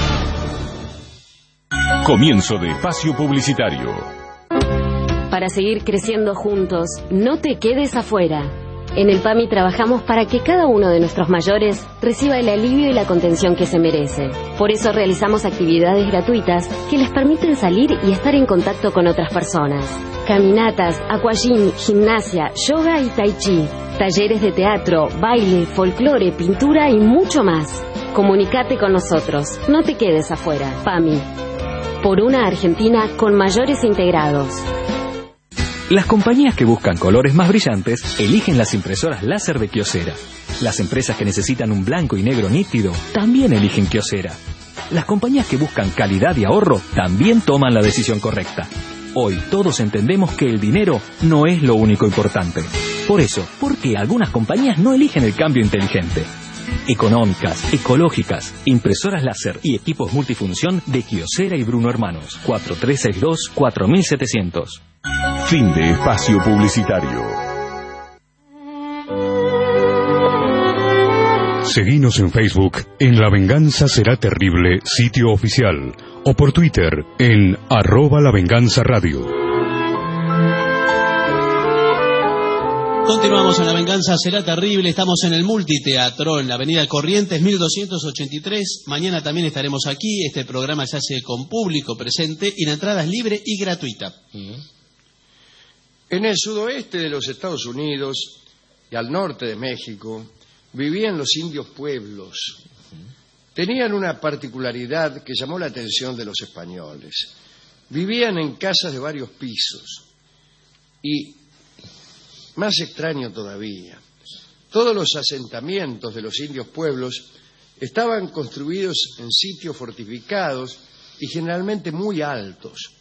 Comienzo de espacio publicitario. Para seguir creciendo juntos, no te quedes afuera. En el PAMI trabajamos para que cada uno de nuestros mayores reciba el alivio y la contención que se merece. Por eso realizamos actividades gratuitas que les permiten salir y estar en contacto con otras personas. Caminatas, aquagym, gimnasia, yoga y tai chi. Talleres de teatro, baile, folclore, pintura y mucho más. Comunicate con nosotros. No te quedes afuera. PAMI. Por una Argentina con mayores integrados. Las compañías que buscan colores más brillantes eligen las impresoras láser de Kyocera. Las empresas que necesitan un blanco y negro nítido también eligen Kyocera. Las compañías que buscan calidad y ahorro también toman la decisión correcta. Hoy todos entendemos que el dinero no es lo único importante. Por eso, ¿por qué algunas compañías no eligen el cambio inteligente? Económicas, ecológicas, impresoras láser y equipos multifunción de Kyocera y Bruno Hermanos. 4362-4700. Fin de espacio publicitario. Seguinos en Facebook en La Venganza Será Terrible, sitio oficial, o por Twitter en @lavenganzaradio. Continuamos en La Venganza Será Terrible. Estamos en el Multiteatro, en la avenida Corrientes 1283. Mañana también estaremos aquí. Este programa se hace con público presente y la entrada es libre y gratuita. En el sudoeste de los Estados Unidos y al norte de México vivían los indios pueblos. Tenían una particularidad que llamó la atención de los españoles. Vivían en casas de varios pisos y, más extraño todavía, todos los asentamientos de los indios pueblos estaban construidos en sitios fortificados y generalmente muy altos.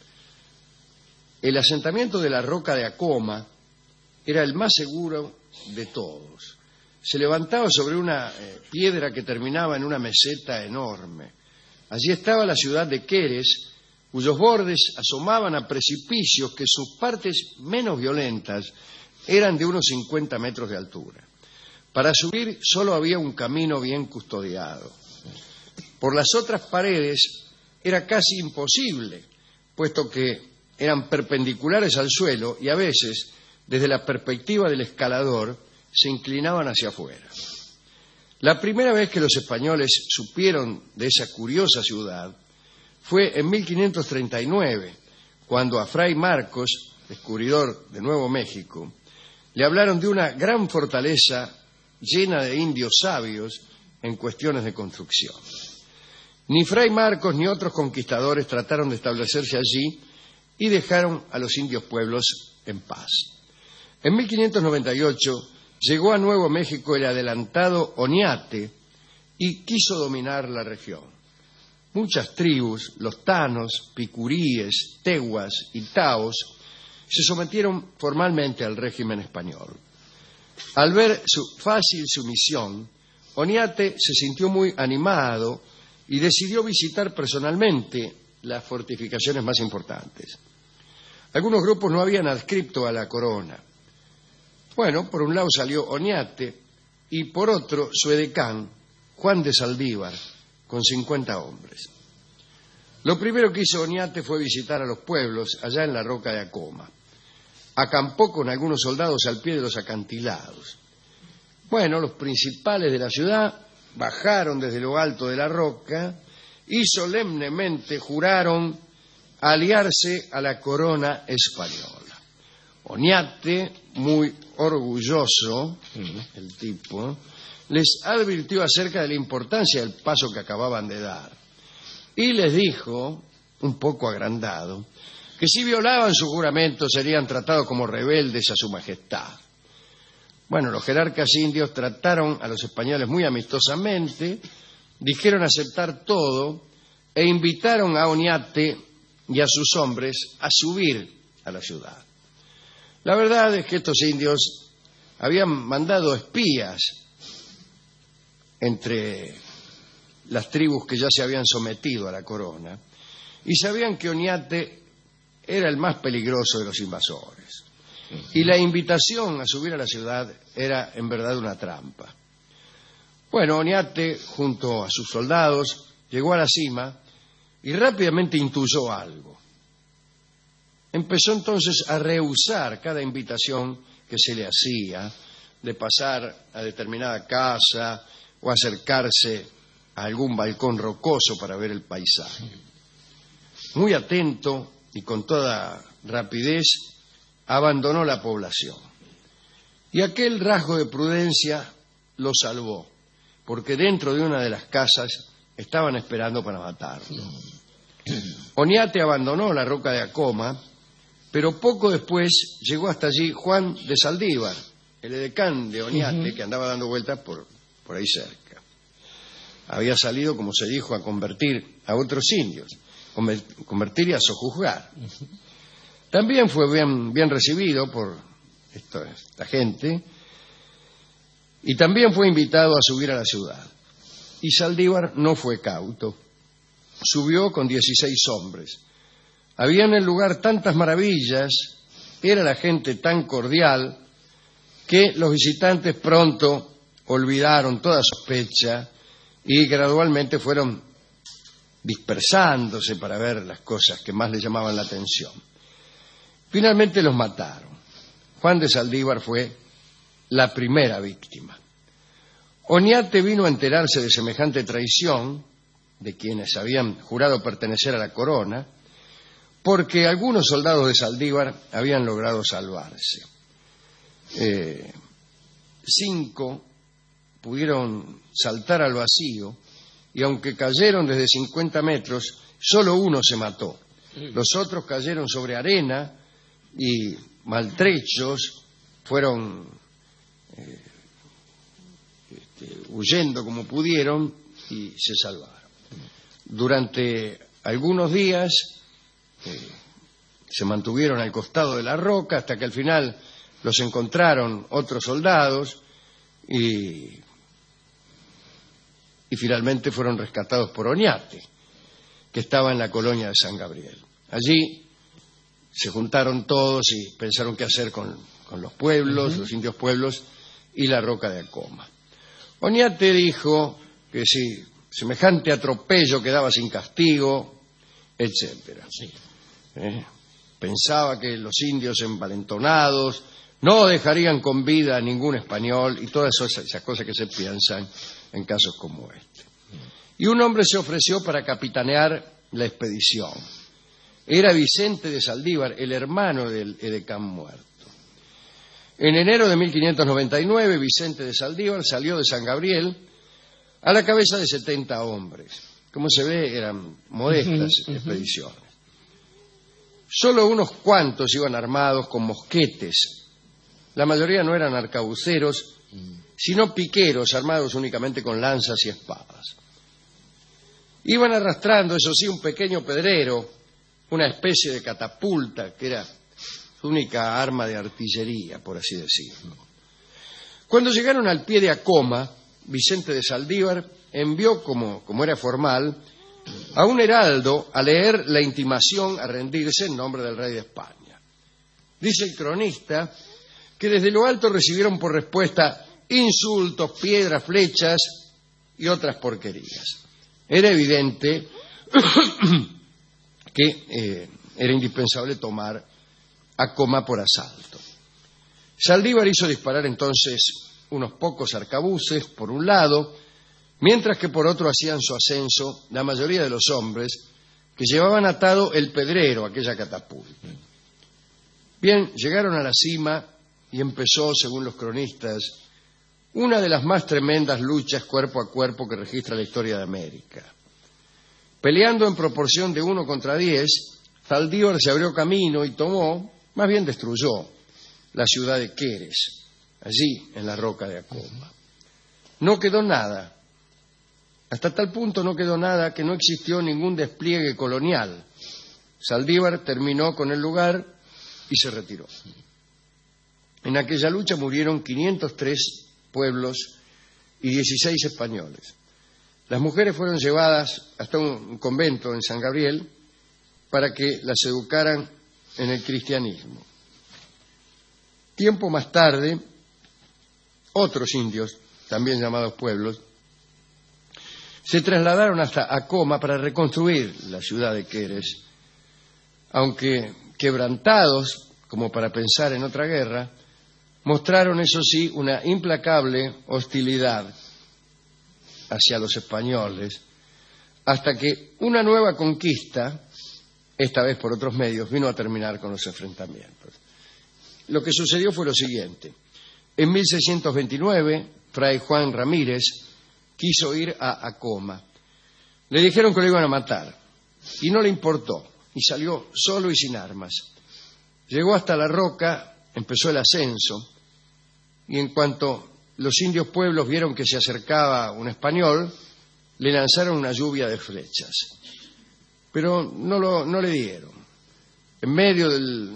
El asentamiento de la Roca de Acoma era el más seguro de todos. Se levantaba sobre una piedra que terminaba en una meseta enorme. Allí estaba la ciudad de Queres, cuyos bordes asomaban a precipicios que sus partes menos violentas eran de unos 50 metros de altura. Para subir solo había un camino bien custodiado. Por las otras paredes era casi imposible, puesto que eran perpendiculares al suelo y a veces, desde la perspectiva del escalador, se inclinaban hacia afuera. La primera vez que los españoles supieron de esa curiosa ciudad fue en 1539, cuando a Fray Marcos, descubridor de Nuevo México, le hablaron de una gran fortaleza llena de indios sabios en cuestiones de construcción. Ni Fray Marcos ni otros conquistadores trataron de establecerse allí y dejaron a los indios pueblos en paz. En 1598 llegó a Nuevo México el adelantado Oñate y quiso dominar la región. Muchas tribus, los tanos, picuríes, tehuas y taos, se sometieron formalmente al régimen español. Al ver su fácil sumisión, Oñate se sintió muy animado y decidió visitar personalmente las fortificaciones más importantes. Algunos grupos no habían adscrito a la corona. Bueno, por un lado salió Oñate y por otro su edecán, Juan de Saldívar, con 50 hombres. Lo primero que hizo Oñate fue visitar a los pueblos allá en la Roca de Acoma. Acampó con algunos soldados al pie de los acantilados. Bueno, los principales de la ciudad bajaron desde lo alto de la roca y solemnemente juraron aliarse a la corona española. Oñate, muy orgulloso, el tipo, les advirtió acerca de la importancia del paso que acababan de dar y les dijo, un poco agrandado, que si violaban su juramento serían tratados como rebeldes a su majestad. Bueno, los jerarcas indios trataron a los españoles muy amistosamente, dijeron aceptar todo e invitaron a Oñate y a sus hombres a subir a la ciudad. La verdad es que estos indios habían mandado espías entre las tribus que ya se habían sometido a la corona y sabían que Oñate era el más peligroso de los invasores. Y la invitación a subir a la ciudad era en verdad una trampa. Bueno, Oñate, junto a sus soldados, llegó a la cima y rápidamente intuyó algo. Empezó entonces a rehusar cada invitación que se le hacía de pasar a determinada casa o acercarse a algún balcón rocoso para ver el paisaje. Muy atento y con toda rapidez, abandonó la población. Y aquel rasgo de prudencia lo salvó, porque dentro de una de las casas estaban esperando para matarlo. Oñate abandonó la roca de Acoma, pero poco después llegó hasta allí Juan de Saldívar, el edecán de Oñate, que andaba dando vueltas por ahí cerca. Había salido, como se dijo, a convertir a otros indios, convertir y a sojuzgar. También fue bien recibido por esta gente y también fue invitado a subir a la ciudad. Y Saldívar no fue cauto. Subió con 16 hombres. Había en el lugar tantas maravillas, era la gente tan cordial, que los visitantes pronto olvidaron toda sospecha y gradualmente fueron dispersándose para ver las cosas que más les llamaban la atención. Finalmente los mataron. Juan de Saldívar fue la primera víctima. Oñate vino a enterarse de semejante traición de quienes habían jurado pertenecer a la corona, porque algunos soldados de Saldívar habían logrado salvarse. 5 pudieron saltar al vacío y aunque cayeron desde 50 metros, solo uno se mató. Los otros cayeron sobre arena y maltrechos fueron huyendo como pudieron y se salvaron. Durante algunos días se mantuvieron al costado de la roca hasta que al final los encontraron otros soldados y finalmente fueron rescatados por Oñate, que estaba en la colonia de San Gabriel. Allí se juntaron todos y pensaron qué hacer con los pueblos, los indios pueblos y la roca de Acoma. Oñate dijo que si semejante atropello quedaba sin castigo, etcétera. Pensaba que los indios envalentonados no dejarían con vida a ningún español y todas esas cosas que se piensan en casos como este. Y un hombre se ofreció para capitanear la expedición. Era Vicente de Saldívar, el hermano del edecán muerto. En enero de 1599, Vicente de Saldívar salió de San Gabriel a la cabeza de 70 hombres. Como se ve, eran modestas expediciones. Solo unos cuantos iban armados con mosquetes. La mayoría no eran arcabuceros, sino piqueros armados únicamente con lanzas y espadas. Iban arrastrando, eso sí, un pequeño pedrero, una especie de catapulta, que era su única arma de artillería, por así decirlo. Cuando llegaron al pie de Acoma, Vicente de Saldívar envió, como era formal, a un heraldo a leer la intimación a rendirse en nombre del rey de España. Dice el cronista que desde lo alto recibieron por respuesta insultos, piedras, flechas y otras porquerías. Era evidente que era indispensable tomar Acoma por asalto. Saldívar hizo disparar entonces unos pocos arcabuces por un lado, mientras que por otro hacían su ascenso la mayoría de los hombres que llevaban atado el pedrero, aquella catapulta. Bien, llegaron a la cima y empezó, según los cronistas, una de las más tremendas luchas cuerpo a cuerpo que registra la historia de América. Peleando en proporción de 1 contra 10, Saldívar se abrió camino y tomó, más bien destruyó, la ciudad de Queres, allí en la roca de Acoma. No quedó nada. Hasta tal punto no quedó nada que no existió ningún despliegue colonial Saldívar terminó con el lugar y se retiró. En aquella lucha murieron 503 pueblos y 16 españoles. Las mujeres fueron llevadas hasta un convento en San Gabriel para que las educaran en el cristianismo. Tiempo más tarde, otros indios, también llamados pueblos, se trasladaron hasta Acoma para reconstruir la ciudad de Quérez, aunque quebrantados, como para pensar en otra guerra, mostraron, eso sí, una implacable hostilidad hacia los españoles, hasta que una nueva conquista, esta vez por otros medios, vino a terminar con los enfrentamientos. Lo que sucedió fue lo siguiente. En 1629, Fray Juan Ramírez quiso ir a Acoma. Le dijeron que lo iban a matar, y no le importó, y salió solo y sin armas. Llegó hasta la roca, empezó el ascenso, y en cuanto los indios pueblos vieron que se acercaba un español, le lanzaron una lluvia de flechas. Pero no le dieron. En medio del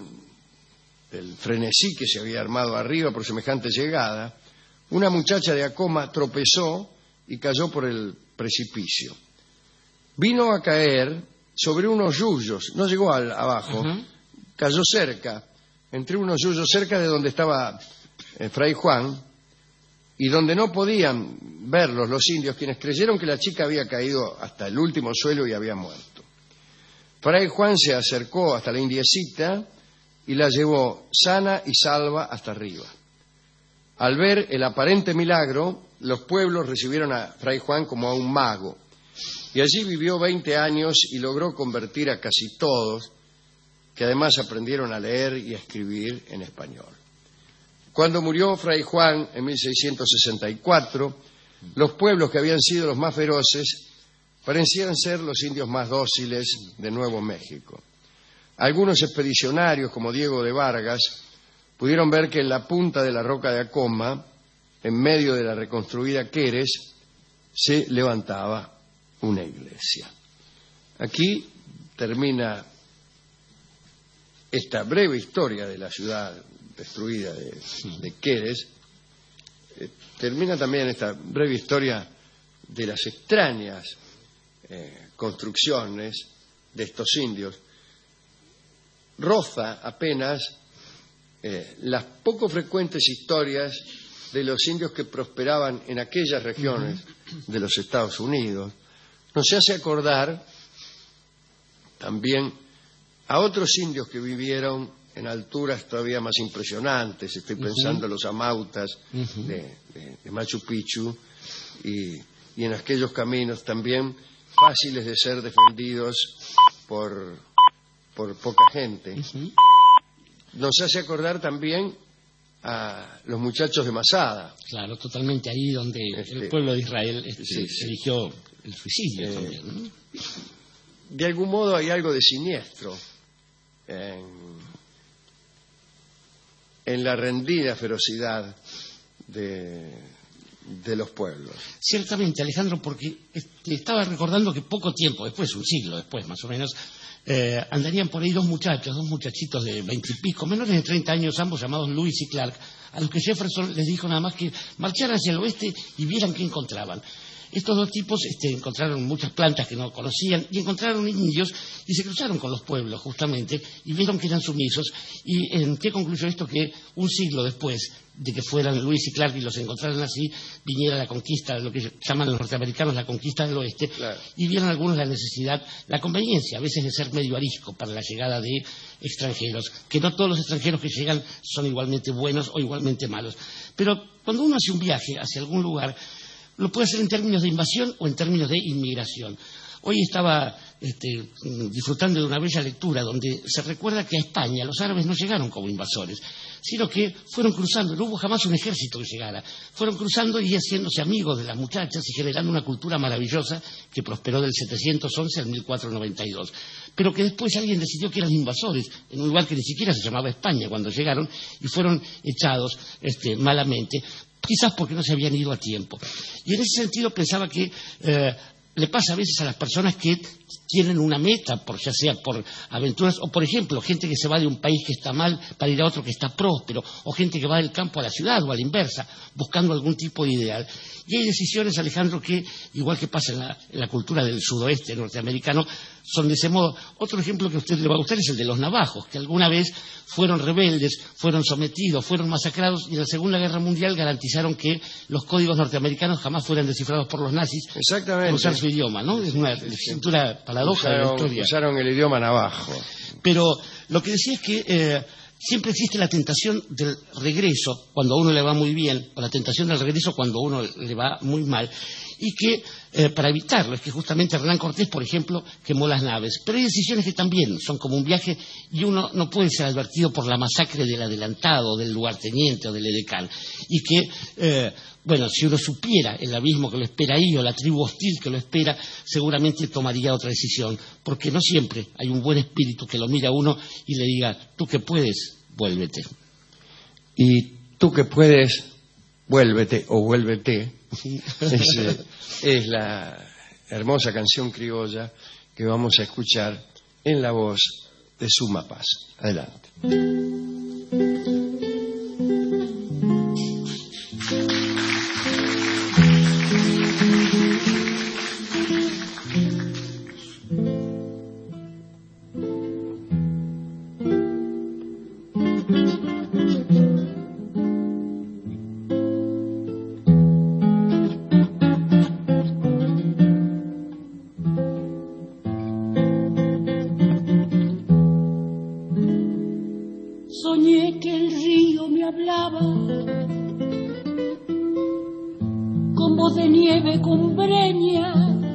frenesí que se había armado arriba por semejante llegada, una muchacha de Acoma tropezó y cayó por el precipicio. Vino a caer sobre unos yuyos, no llegó abajo, cayó cerca, entre unos yuyos, cerca de donde estaba Fray Juan, y donde no podían verlos los indios, quienes creyeron que la chica había caído hasta el último suelo y había muerto. Fray Juan se acercó hasta la indiecita y la llevó sana y salva hasta arriba. Al ver el aparente milagro, los pueblos recibieron a Fray Juan como a un mago, y allí vivió 20 años y logró convertir a casi todos, que además aprendieron a leer y a escribir en español. Cuando murió Fray Juan en 1664, los pueblos que habían sido los más feroces parecían ser los indios más dóciles de Nuevo México. Algunos expedicionarios, como Diego de Vargas, pudieron ver que en la punta de la roca de Acoma, en medio de la reconstruida Quérez, se levantaba una iglesia. Aquí termina esta breve historia de la ciudad destruida de Quérez. Termina también esta breve historia de las extrañas construcciones de estos indios. Roza apenas las poco frecuentes historias de los indios que prosperaban en aquellas regiones de los Estados Unidos. Nos hace acordar también a otros indios que vivieron en alturas todavía más impresionantes. Estoy pensando en los amautas de Machu Picchu y en aquellos caminos también fáciles de ser defendidos por poca gente. Nos hace acordar también a los muchachos de Masada. Claro, totalmente, ahí donde el pueblo de Israel eligió el suicidio también, ¿no? De algún modo hay algo de siniestro en la rendida ferocidad de los pueblos. Ciertamente, Alejandro, porque estaba recordando que poco tiempo después, un siglo después más o menos, andarían por ahí dos muchachitos de 20 y pico, menores de 30 años, ambos llamados Lewis y Clark, a los que Jefferson les dijo nada más que marcharan hacia el oeste y vieran qué encontraban. Estos dos tipos encontraron muchas plantas que no conocían y encontraron indios y se cruzaron con los pueblos justamente y vieron que eran sumisos. ¿Y en qué concluyó esto? Que un siglo después de que fueran Lewis y Clark y los encontraran así, viniera la conquista, lo que llaman los norteamericanos la conquista del oeste, claro. Y vieron algunos la necesidad, la conveniencia a veces de ser medio arisco para la llegada de extranjeros, que no todos los extranjeros que llegan son igualmente buenos o igualmente malos. Pero cuando uno hace un viaje hacia algún lugar, lo puede hacer en términos de invasión o en términos de inmigración. Hoy estaba disfrutando de una bella lectura donde se recuerda que a España los árabes no llegaron como invasores, sino que fueron cruzando, no hubo jamás un ejército que llegara, fueron cruzando y haciéndose amigos de las muchachas y generando una cultura maravillosa que prosperó del 711 al 1492. Pero que después alguien decidió que eran invasores, en un lugar que ni siquiera se llamaba España cuando llegaron, y fueron echados malamente, quizás porque no se habían ido a tiempo. Y en ese sentido pensaba que le pasa a veces a las personas que tienen una meta, ya sea por aventuras, o por ejemplo, gente que se va de un país que está mal para ir a otro que está próspero, o gente que va del campo a la ciudad o a la inversa, buscando algún tipo de ideal. Y hay decisiones, Alejandro, que, igual que pasa en la cultura del sudoeste norteamericano, son de ese modo. Otro ejemplo que a usted le va a gustar es el de los navajos, que alguna vez fueron rebeldes, fueron sometidos, fueron masacrados, y en la Segunda Guerra Mundial garantizaron que los códigos norteamericanos jamás fueran descifrados por los nazis. Exactamente. Por usar su idioma, ¿no? Es una cintura paradoja de la historia. Usaron el idioma navajo. Pero lo que decía es que siempre existe la tentación del regreso cuando a uno le va muy bien, o la tentación del regreso cuando a uno le va muy mal, y que para evitarlo es que justamente Hernán Cortés, por ejemplo, quemó las naves. Pero hay decisiones que también son como un viaje y uno no puede ser advertido por la masacre del adelantado, del lugarteniente o del edecán. Y que, bueno, si uno supiera el abismo que lo espera ahí o la tribu hostil que lo espera, seguramente tomaría otra decisión. Porque no siempre hay un buen espíritu que lo mira a uno y le diga, tú que puedes, vuélvete. Y tú que puedes, vuélvete o vuélvete. Es la hermosa canción criolla que vamos a escuchar en la voz de Suma Paz. Adelante. Soñé que el río me hablaba con voz de nieve cumbreña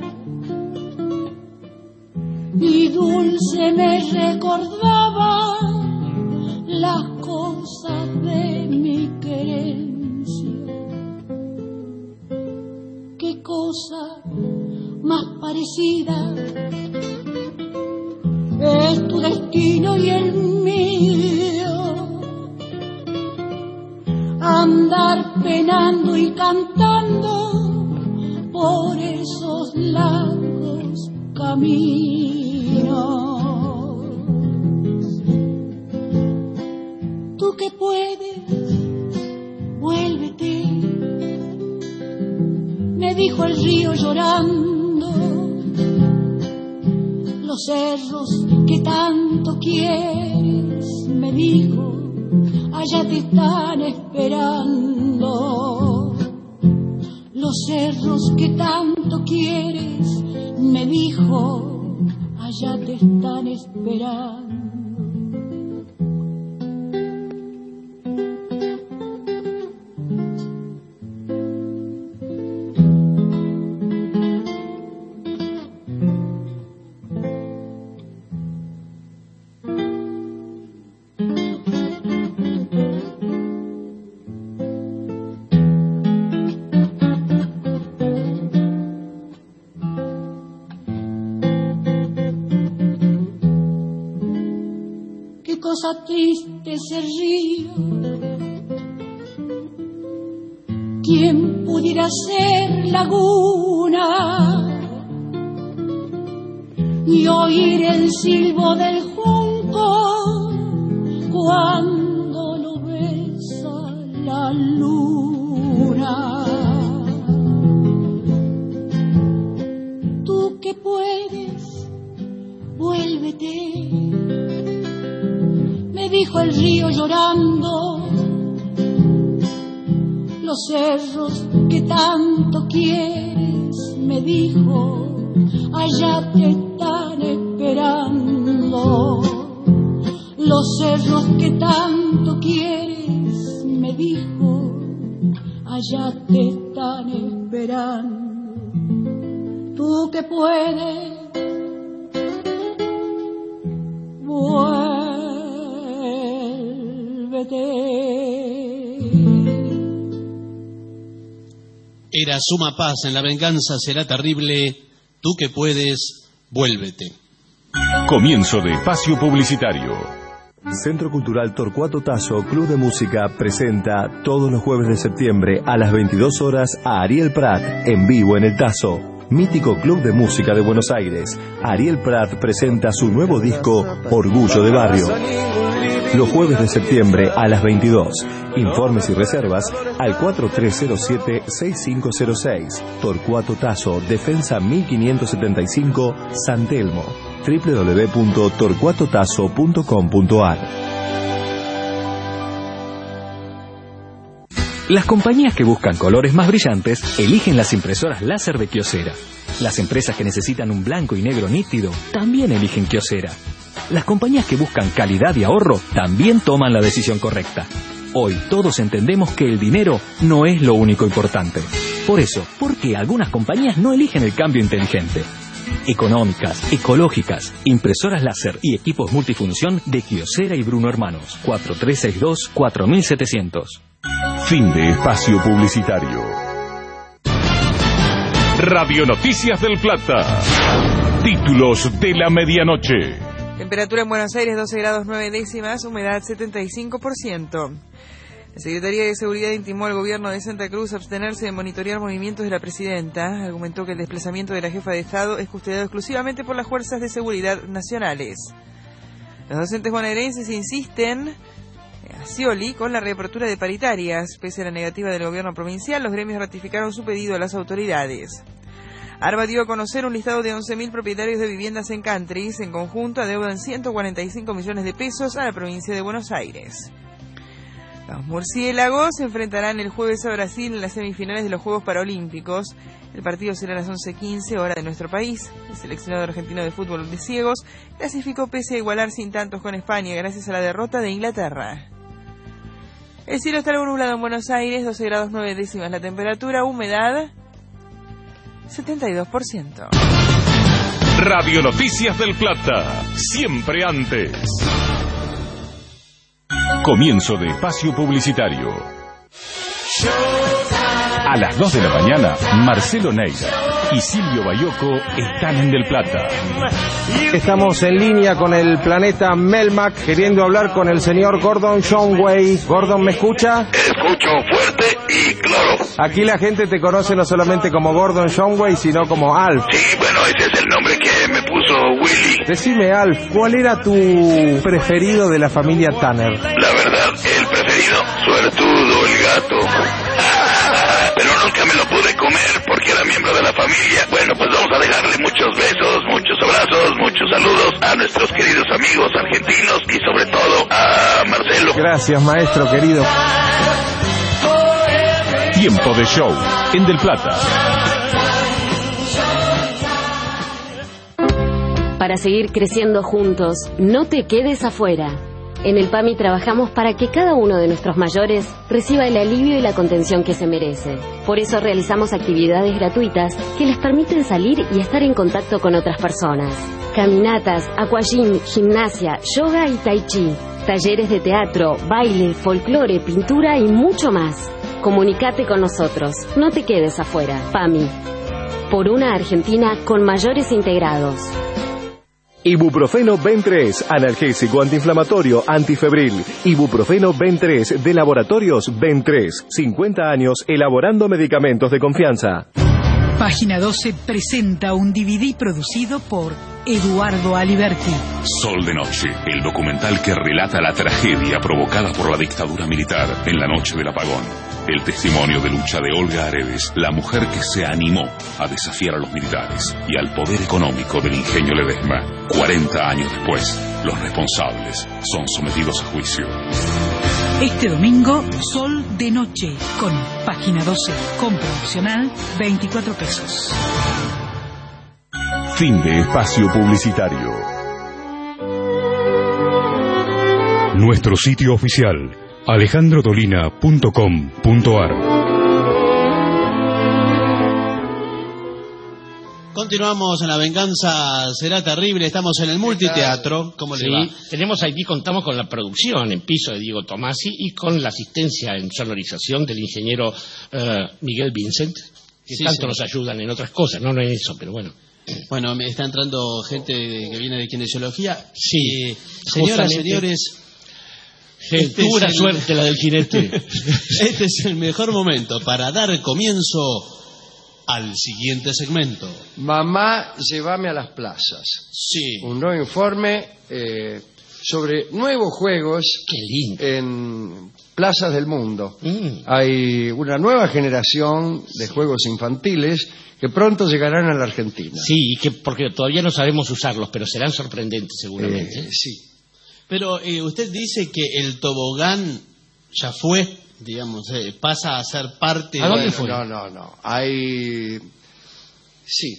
y dulce me recordaba las cosas de mi querencia. Qué cosa más parecida es tu destino y el mío, andar penando y cantando por esos largos caminos. Tú que puedes, vuélvete, me dijo el río llorando. Los cerros que tanto quieres, me dijo, allá te están esperando. Los cerros que tanto quieres, me dijo, allá te están esperando. Cosa triste ese río, ¿quién pudiera ser laguna y oír el silbo del junco cuando lo besa la luna? Tú que puedes, vuélvete, me dijo el río llorando. Los cerros que tanto quieres, me dijo, allá te están esperando. Los cerros que tanto quieres, me dijo, allá te están esperando. Tú que puedes, Era Suma Paz, en La venganza será terrible. Tú que puedes, vuélvete. Comienzo de espacio publicitario. Centro Cultural Torcuato Tasso Club de Música presenta todos los jueves de septiembre a las 22 horas a Ariel Prat en vivo en el Tasso. mítico club de música de Buenos Aires, Ariel Prat presenta su nuevo disco Orgullo de Barrio. Los jueves de septiembre a las 22. Informes y reservas al 4307-6506. Torcuato Tasso, Defensa 1575, San Telmo. www.torcuatotasso.com.ar. Las compañías que buscan colores más brillantes eligen las impresoras láser de Kyocera. Las empresas que necesitan un blanco y negro nítido también eligen Kyocera. Las compañías que buscan calidad y ahorro también toman la decisión correcta. Hoy todos entendemos que el dinero no es lo único importante. Por eso, ¿por qué algunas compañías no eligen el cambio inteligente? Económicas, ecológicas, impresoras láser y equipos multifunción de Kyocera y Bruno Hermanos. 4362-4700. Fin de espacio publicitario. Radio Noticias del Plata. Títulos de la medianoche. Temperatura en Buenos Aires 12 grados 9 décimas, humedad 75%. La Secretaría de Seguridad intimó al gobierno de Santa Cruz a abstenerse de monitorear movimientos de la presidenta. Argumentó que el desplazamiento de la jefa de Estado es custodiado exclusivamente por las fuerzas de seguridad nacionales. Los docentes bonaerenses insisten a Scioli con la reapertura de paritarias. Pese a la negativa del gobierno provincial, los gremios ratificaron su pedido a las autoridades. ARBA dio a conocer un listado de 11.000 propietarios de viviendas en countries. En conjunto adeudan 145 millones de pesos a la provincia de Buenos Aires. Los murciélagos se enfrentarán el jueves a Brasil en las semifinales de los Juegos Paralímpicos. El partido será a las 11:15 hora de nuestro país. El seleccionado argentino de fútbol de ciegos clasificó pese a igualar sin tantos con España gracias a la derrota de Inglaterra. El cielo está algo nublado en Buenos Aires, 12 grados 9 décimas la temperatura, humedad 72%. Radio Noticias del Plata, siempre antes. Comienzo de espacio publicitario. A las 2 de la mañana, Marcelo Neira y Silvio Bayoco están en Del Plata. Estamos en línea con el planeta Melmac, queriendo hablar con el señor Gordon Shumway. Gordon, ¿me escucha? Escucho fuerte y claro. Aquí la gente te conoce no solamente como Gordon Shumway, sino como Alf. Sí, bueno, ese es el nombre que me puso Willy. Decime, Alf, ¿cuál era tu preferido de la familia Tanner? La verdad, el preferido, suertudo, el gato. Pero nunca me lo pude comer porque era miembro de la familia. Bueno, pues vamos a dejarle muchos besos, muchos abrazos, muchos saludos a nuestros queridos amigos argentinos y sobre todo a Marcelo. Gracias, maestro querido. Tiempo de show en Del Plata. Para seguir creciendo juntos, no te quedes afuera. En el PAMI trabajamos para que cada uno de nuestros mayores reciba el alivio y la contención que se merece. Por eso realizamos actividades gratuitas que les permiten salir y estar en contacto con otras personas. Caminatas, aquagym, gimnasia, yoga y tai chi. Talleres de teatro, baile, folclore, pintura y mucho más. Comunicate con nosotros. No te quedes afuera. PAMI. Por una Argentina con mayores integrados. Ibuprofeno Ben3, analgésico antiinflamatorio, antifebril. Ibuprofeno Ben3 de Laboratorios Ben3. 50 años elaborando medicamentos de confianza. Página 12 presenta un DVD producido por Eduardo Aliberti. Sol de Noche, el documental que relata la tragedia provocada por la dictadura militar en la noche del apagón. El testimonio de lucha de Olga Aredes, la mujer que se animó a desafiar a los militares y al poder económico del Ingenio Ledesma. 40 años después, los responsables son sometidos a juicio. Este domingo, Sol de Noche, con Página 12, compra opcional, 24 pesos. Fin de espacio publicitario. Nuestro sitio oficial, alejandrodolina.com.ar. Continuamos en La Venganza Será Terrible. Estamos en el multiteatro. ¿Cómo le va? Tenemos aquí, contamos con la producción en piso de Diego Tomasi y con la asistencia en sonorización del ingeniero Miguel Vincent, que tanto nos ayudan en otras cosas, no en eso, pero bueno. Bueno, me está entrando gente que viene de kinesiología. Sí. Señoras, señores, pura suerte la del jinete. Este es el mejor momento para dar comienzo al siguiente segmento. Mamá, llévame a las plazas. Sí. Un nuevo informe sobre nuevos juegos en plazas del mundo. Hay una nueva generación de juegos infantiles que pronto llegarán a la Argentina. Sí, porque todavía no sabemos usarlos, pero serán sorprendentes seguramente. Sí. Pero usted dice que el tobogán ya fue, digamos, pasa a ser parte... ¿A dónde fue? No. Hay... Sí.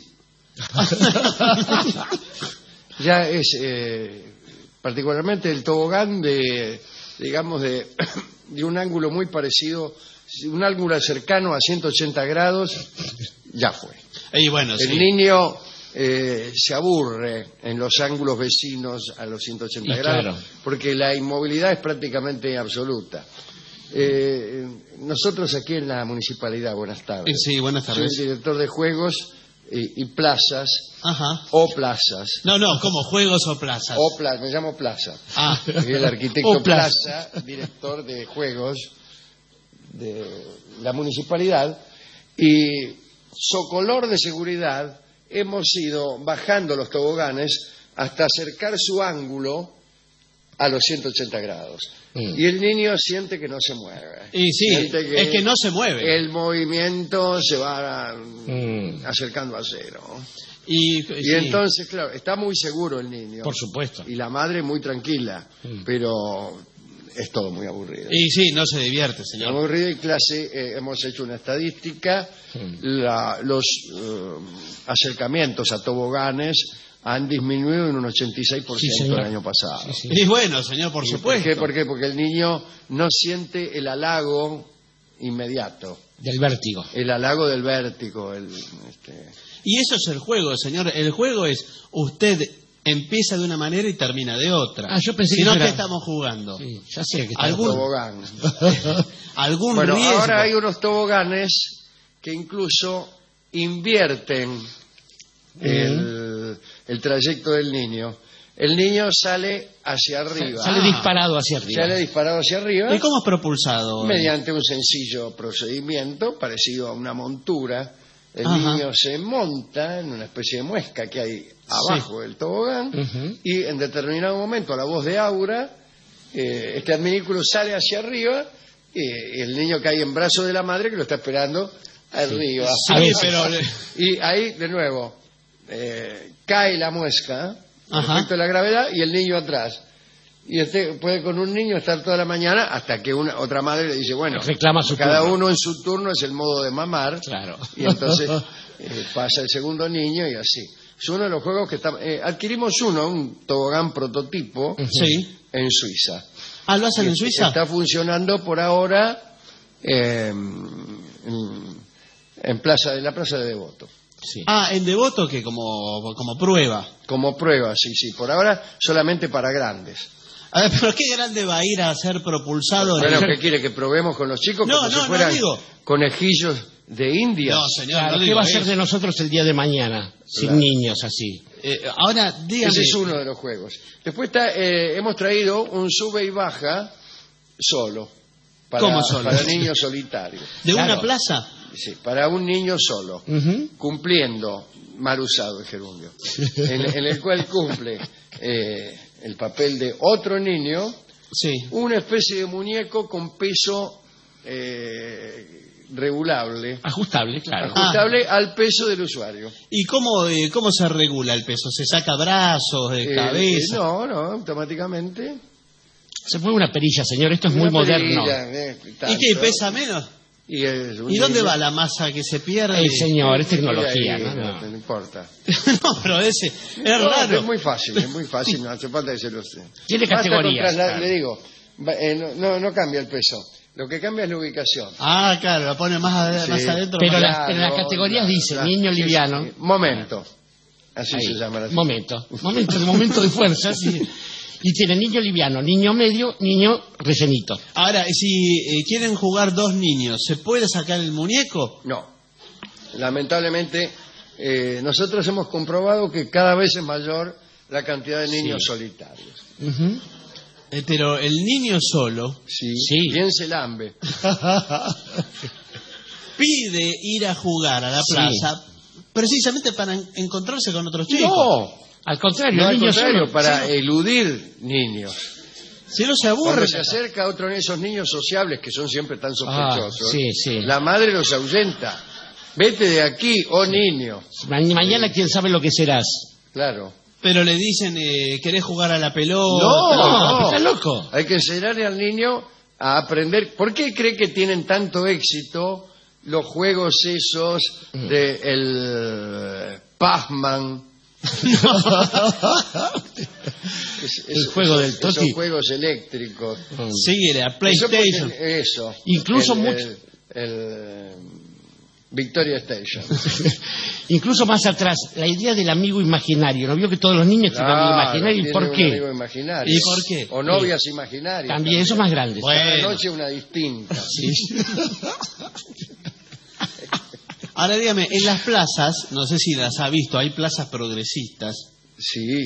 Ya es... particularmente el tobogán de un ángulo muy parecido, un ángulo cercano a 180 grados, ya fue. Y bueno, el niño se aburre en los ángulos vecinos a los 180 grados, claro, porque la inmovilidad es prácticamente absoluta. Nosotros aquí en la municipalidad, buenas tardes. Sí, buenas tardes. Soy director de juegos y plazas. Ajá. O plazas. No, ¿cómo juegos o plazas? Me llamo Plaza. Ah. El arquitecto Plaza, director de juegos de la municipalidad. Y socolor de seguridad, hemos ido bajando los toboganes hasta acercar su ángulo a los 180 grados. Y el niño siente que no se mueve. Y sí, es que no se mueve. El movimiento se va acercando a cero. Y entonces, claro, está muy seguro el niño. Por supuesto. Y la madre muy tranquila, pero es todo muy aburrido. Y sí, no se divierte, señor. Muy aburrido. Y clase, hemos hecho una estadística, los acercamientos a toboganes han disminuido en un 86% el año pasado. Sí. Y bueno, señor, por supuesto. ¿Por qué? Porque el niño no siente el halago inmediato. Del vértigo. El halago del vértigo. Y eso es el juego, señor. El juego es, usted empieza de una manera y termina de otra. Yo pensé si que no, era... ¿qué estamos jugando? Sí, ya sé que algún tobogán. ¿Algún bueno, riesgo? Ahora hay unos toboganes que incluso invierten el trayecto del niño. El niño sale hacia arriba. Sale disparado hacia arriba. Sale disparado hacia arriba. ¿Y cómo es propulsado? Mediante un sencillo procedimiento parecido a una montura. El niño se monta en una especie de muesca que hay abajo del tobogán y en determinado momento, a la voz de Aura, este adminículo sale hacia arriba y el niño cae en brazos de la madre que lo está esperando arriba. Y ahí, de nuevo, cae la muesca respecto a la gravedad y el niño atrás. Y usted puede con un niño estar toda la mañana hasta que otra madre le dice, bueno, reclama su cada turno. uno en su turno es el modo de mamar. Claro. Y entonces pasa el segundo niño y así. Es uno de los juegos que adquirimos un tobogán prototipo en Suiza. ¿Ah, lo hacen en Suiza? Está funcionando por ahora en la Plaza de Devoto. Sí. En Devoto, que como prueba. Como prueba, sí. Por ahora solamente para grandes. A ver, pero qué grande va a ir a ser propulsado. Bueno, ¿qué quiere? ¿Que probemos con los chicos? Como si fueran conejillos de India. No, señor, claro, ¿qué va a ser de nosotros el día de mañana? Sin niños así. Ahora, dígame. Ese es uno de los juegos. Después hemos traído un sube y baja solo. ¿Cómo solo? Para niños solitarios. ¿De una plaza? Sí, para un niño solo. Cumpliendo, mal usado el gerundio, en el cual cumple el papel de otro niño, una especie de muñeco con peso regulable. Ajustable, claro. Ajustable al peso del usuario. ¿Y cómo se regula el peso? ¿Se saca brazos, de cabeza? No, automáticamente. Se mueve una perilla, señor, esto es muy moderno. ¿Y qué, pesa menos? ¿Y dónde va la masa que se pierde? Señor, es tecnología, no importa. No, pero es raro. Es muy fácil, no hace falta que se lo sé. Tiene categorías. Le digo, no cambia el peso. Lo que cambia es la ubicación. Claro, lo pone más adentro. Pero las categorías dicen niño liviano. Momento. Así se llama. Momento de fuerza. Sí. Y tiene niño liviano, niño medio, niño rellenito. Ahora, si quieren jugar dos niños, ¿se puede sacar el muñeco? No. Lamentablemente, nosotros hemos comprobado que cada vez es mayor la cantidad de niños solitarios. Pero el niño solo... bien se lambe. pide ir a jugar a la plaza precisamente para encontrarse con otros chicos. No, al contrario, no, al niños contrario, solo, para sí. eludir niños. Si no se aburre. Cuando se acerca a otro de esos niños sociables que son siempre tan sospechosos, sí. la madre los ahuyenta. Vete de aquí, oh niño. Mañana quién sabe lo que serás. Claro. Pero le dicen, ¿querés jugar a la pelota? No, está loco. Hay que enseñarle al niño a aprender. ¿Por qué cree que tienen tanto éxito los juegos esos de el Pac-Man? El juego del Toti. Esos juegos eléctricos. Sí, la PlayStation. Eso. Incluso el Victoria Station. Incluso más atrás, la idea del amigo imaginario. ¿No vio que todos los niños tienen amigo imaginario? ¿Y por qué? Amigo imaginario. ¿Y por qué? O novias imaginarias. También, eso es más grande. Cada noche una distinta. Sí. Ahora dígame, en las plazas, no sé si las ha visto, hay plazas progresistas. Sí.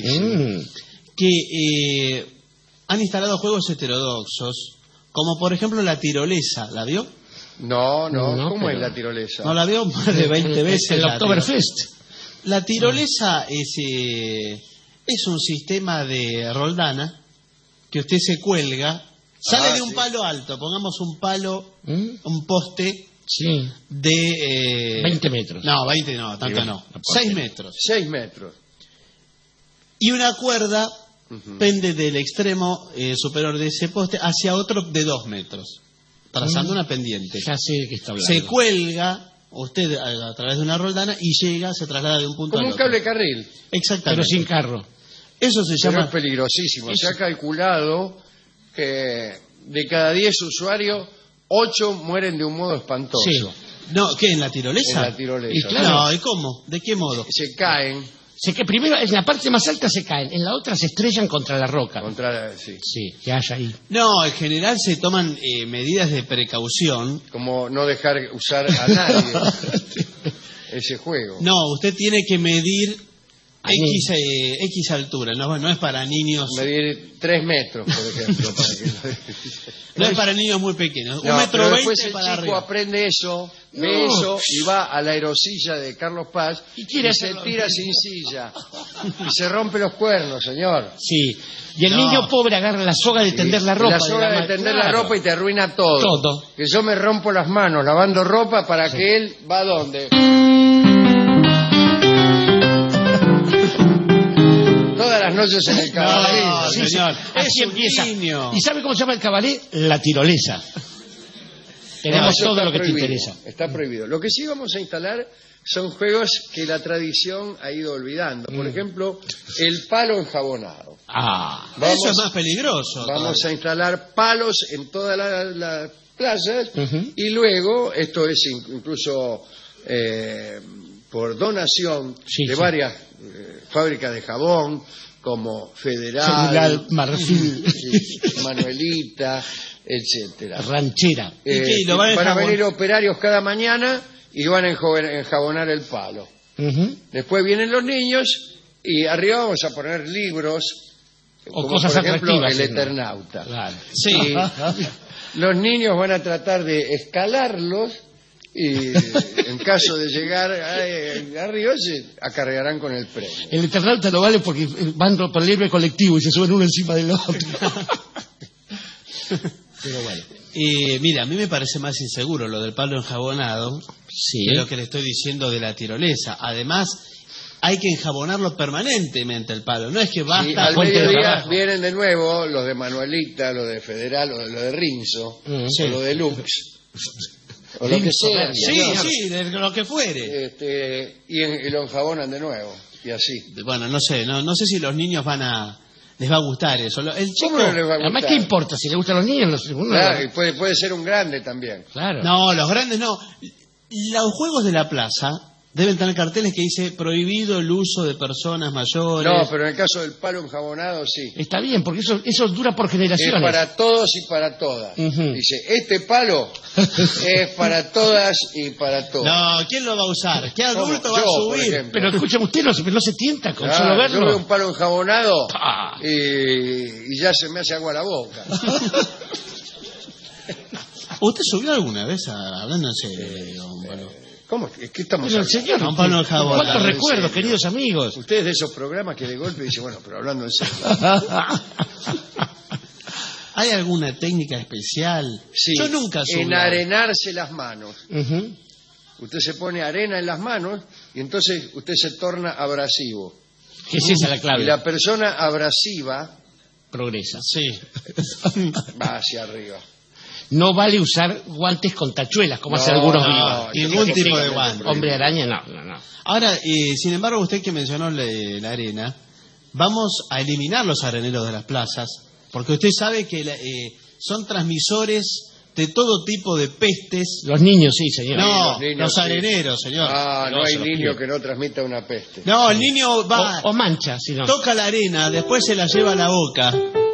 Que han instalado juegos heterodoxos, como por ejemplo la tirolesa. ¿La vio? No, ¿cómo es la tirolesa? No, la veo más de 20 veces. El Oktoberfest. La tirolesa es un sistema de roldana que usted se cuelga, sale de un palo alto, pongamos un palo, un poste de... 20 metros. No, 20 no, tanto no. 6 metros. 6 metros. Y una cuerda pende del extremo superior de ese poste hacia otro de 2 metros. Trazando una pendiente. Ya sé de qué está hablando. Se cuelga usted a través de una roldana y llega, se traslada de un punto como al un otro. cable carril. Exactamente. Pero sin carro. Eso se Pero llama... es peligrosísimo. Se ha calculado que de cada 10 usuarios, 8 mueren de un modo espantoso. Sí. No, ¿qué? ¿En la tirolesa? En la tirolesa. Y claro. No, ¿y cómo? ¿De qué modo? Se caen. Primero, en la parte más alta se caen, en la otra se estrellan contra la roca. Sí, que haya ahí. No, en general se toman medidas de precaución. Como no dejar usar a nadie ese juego. No, usted tiene que medir X altura, no es para niños... Medir 3 metros, por ejemplo. No es para niños muy pequeños. No, 1,20 metro después el para chico arriba. aprende eso, ve eso y va a la aerosilla de Carlos Paz y se tira sin silla. Y se rompe los cuernos, señor. Sí. Y el niño pobre agarra la soga de tender la ropa. La soga de tender la ropa y te arruina todo. Que yo me rompo las manos lavando ropa para que él va a dónde. Todas las noches en el cabaret. No, señor. Así empieza. Niño. ¿Y sabe cómo se llama el cabaret? La tirolesa. Tenemos todo lo que te interesa. Está prohibido. Lo que sí vamos a instalar son juegos que la tradición ha ido olvidando. Por ejemplo, el palo enjabonado. Eso es más peligroso. Vamos a instalar palos en todas las playas y luego, esto es incluso por donación de varias fábricas de jabón, como Federal, Marfil, Manuelita, etcétera. Ranchera. Van a venir operarios cada mañana y van a enjabonar el palo. Después vienen los niños y arriba vamos a poner libros, como cosas por ejemplo atractivas, El Eternauta. Claro. Sí. Los niños van a tratar de escalarlos y en caso de llegar arriba se acarrearán con el premio. El Eternauta lo vale porque van por libre colectivo y se suben uno encima del otro. Pero bueno. Mira, a mí me parece más inseguro lo del palo enjabonado que lo que le estoy diciendo de la tirolesa. Además, hay que enjabonarlo permanentemente el palo. No es que basta... Al mediodía vienen de nuevo los de Manuelita, los de Federal, los de Rinzo, o los de Lux. O lo que sea. Sí, de lo que fuere. Y lo enjabonan de nuevo. Y así. Bueno, no sé si los niños les va a gustar eso. El chico, ¿cómo no les va a gustar? Además, ¿qué importa? Si le gustan los niños, claro, y puede ser un grande también. Claro. No, los grandes no. Los juegos de la plaza deben tener carteles que dice prohibido el uso de personas mayores. No, pero en el caso del palo enjabonado sí. Está bien, porque eso dura por generaciones. Es para todos y para todas. Dice, este palo es para todas y para todos. No, ¿quién lo va a usar? ¿Qué adulto va a subir? Pero escúchame, usted no se tienta con solo verlo. Yo veo un palo enjabonado y ya se me hace agua la boca. ¿Usted subió alguna vez, hablando en serio, bueno? ¿Cómo? ¿Qué estamos Pero el señor, Don Pablo Jabón. ¿cuántos recuerdos, queridos amigos? Ustedes de esos programas que de golpe dicen, bueno, pero hablando en serio. ¿Hay alguna técnica especial? Sí, Yo nunca subí. enarenarse las manos. Usted se pone arena en las manos y entonces usted se torna abrasivo. ¿Qué es esa la clave? Y la persona abrasiva progresa. Sí. Va hacia arriba. No vale usar guantes con tachuelas, como hacen algunos vivos. Ningún tipo de guante. Hombre araña, no. Ahora, sin embargo, usted que mencionó la arena, vamos a eliminar los areneros de las plazas, porque usted sabe que son transmisores de todo tipo de pestes. Los niños, sí, señor. No, sí, los areneros, señor. No hay niño que no transmita una peste. No, el niño va... O mancha, si no. Toca la arena, después se la lleva a la boca.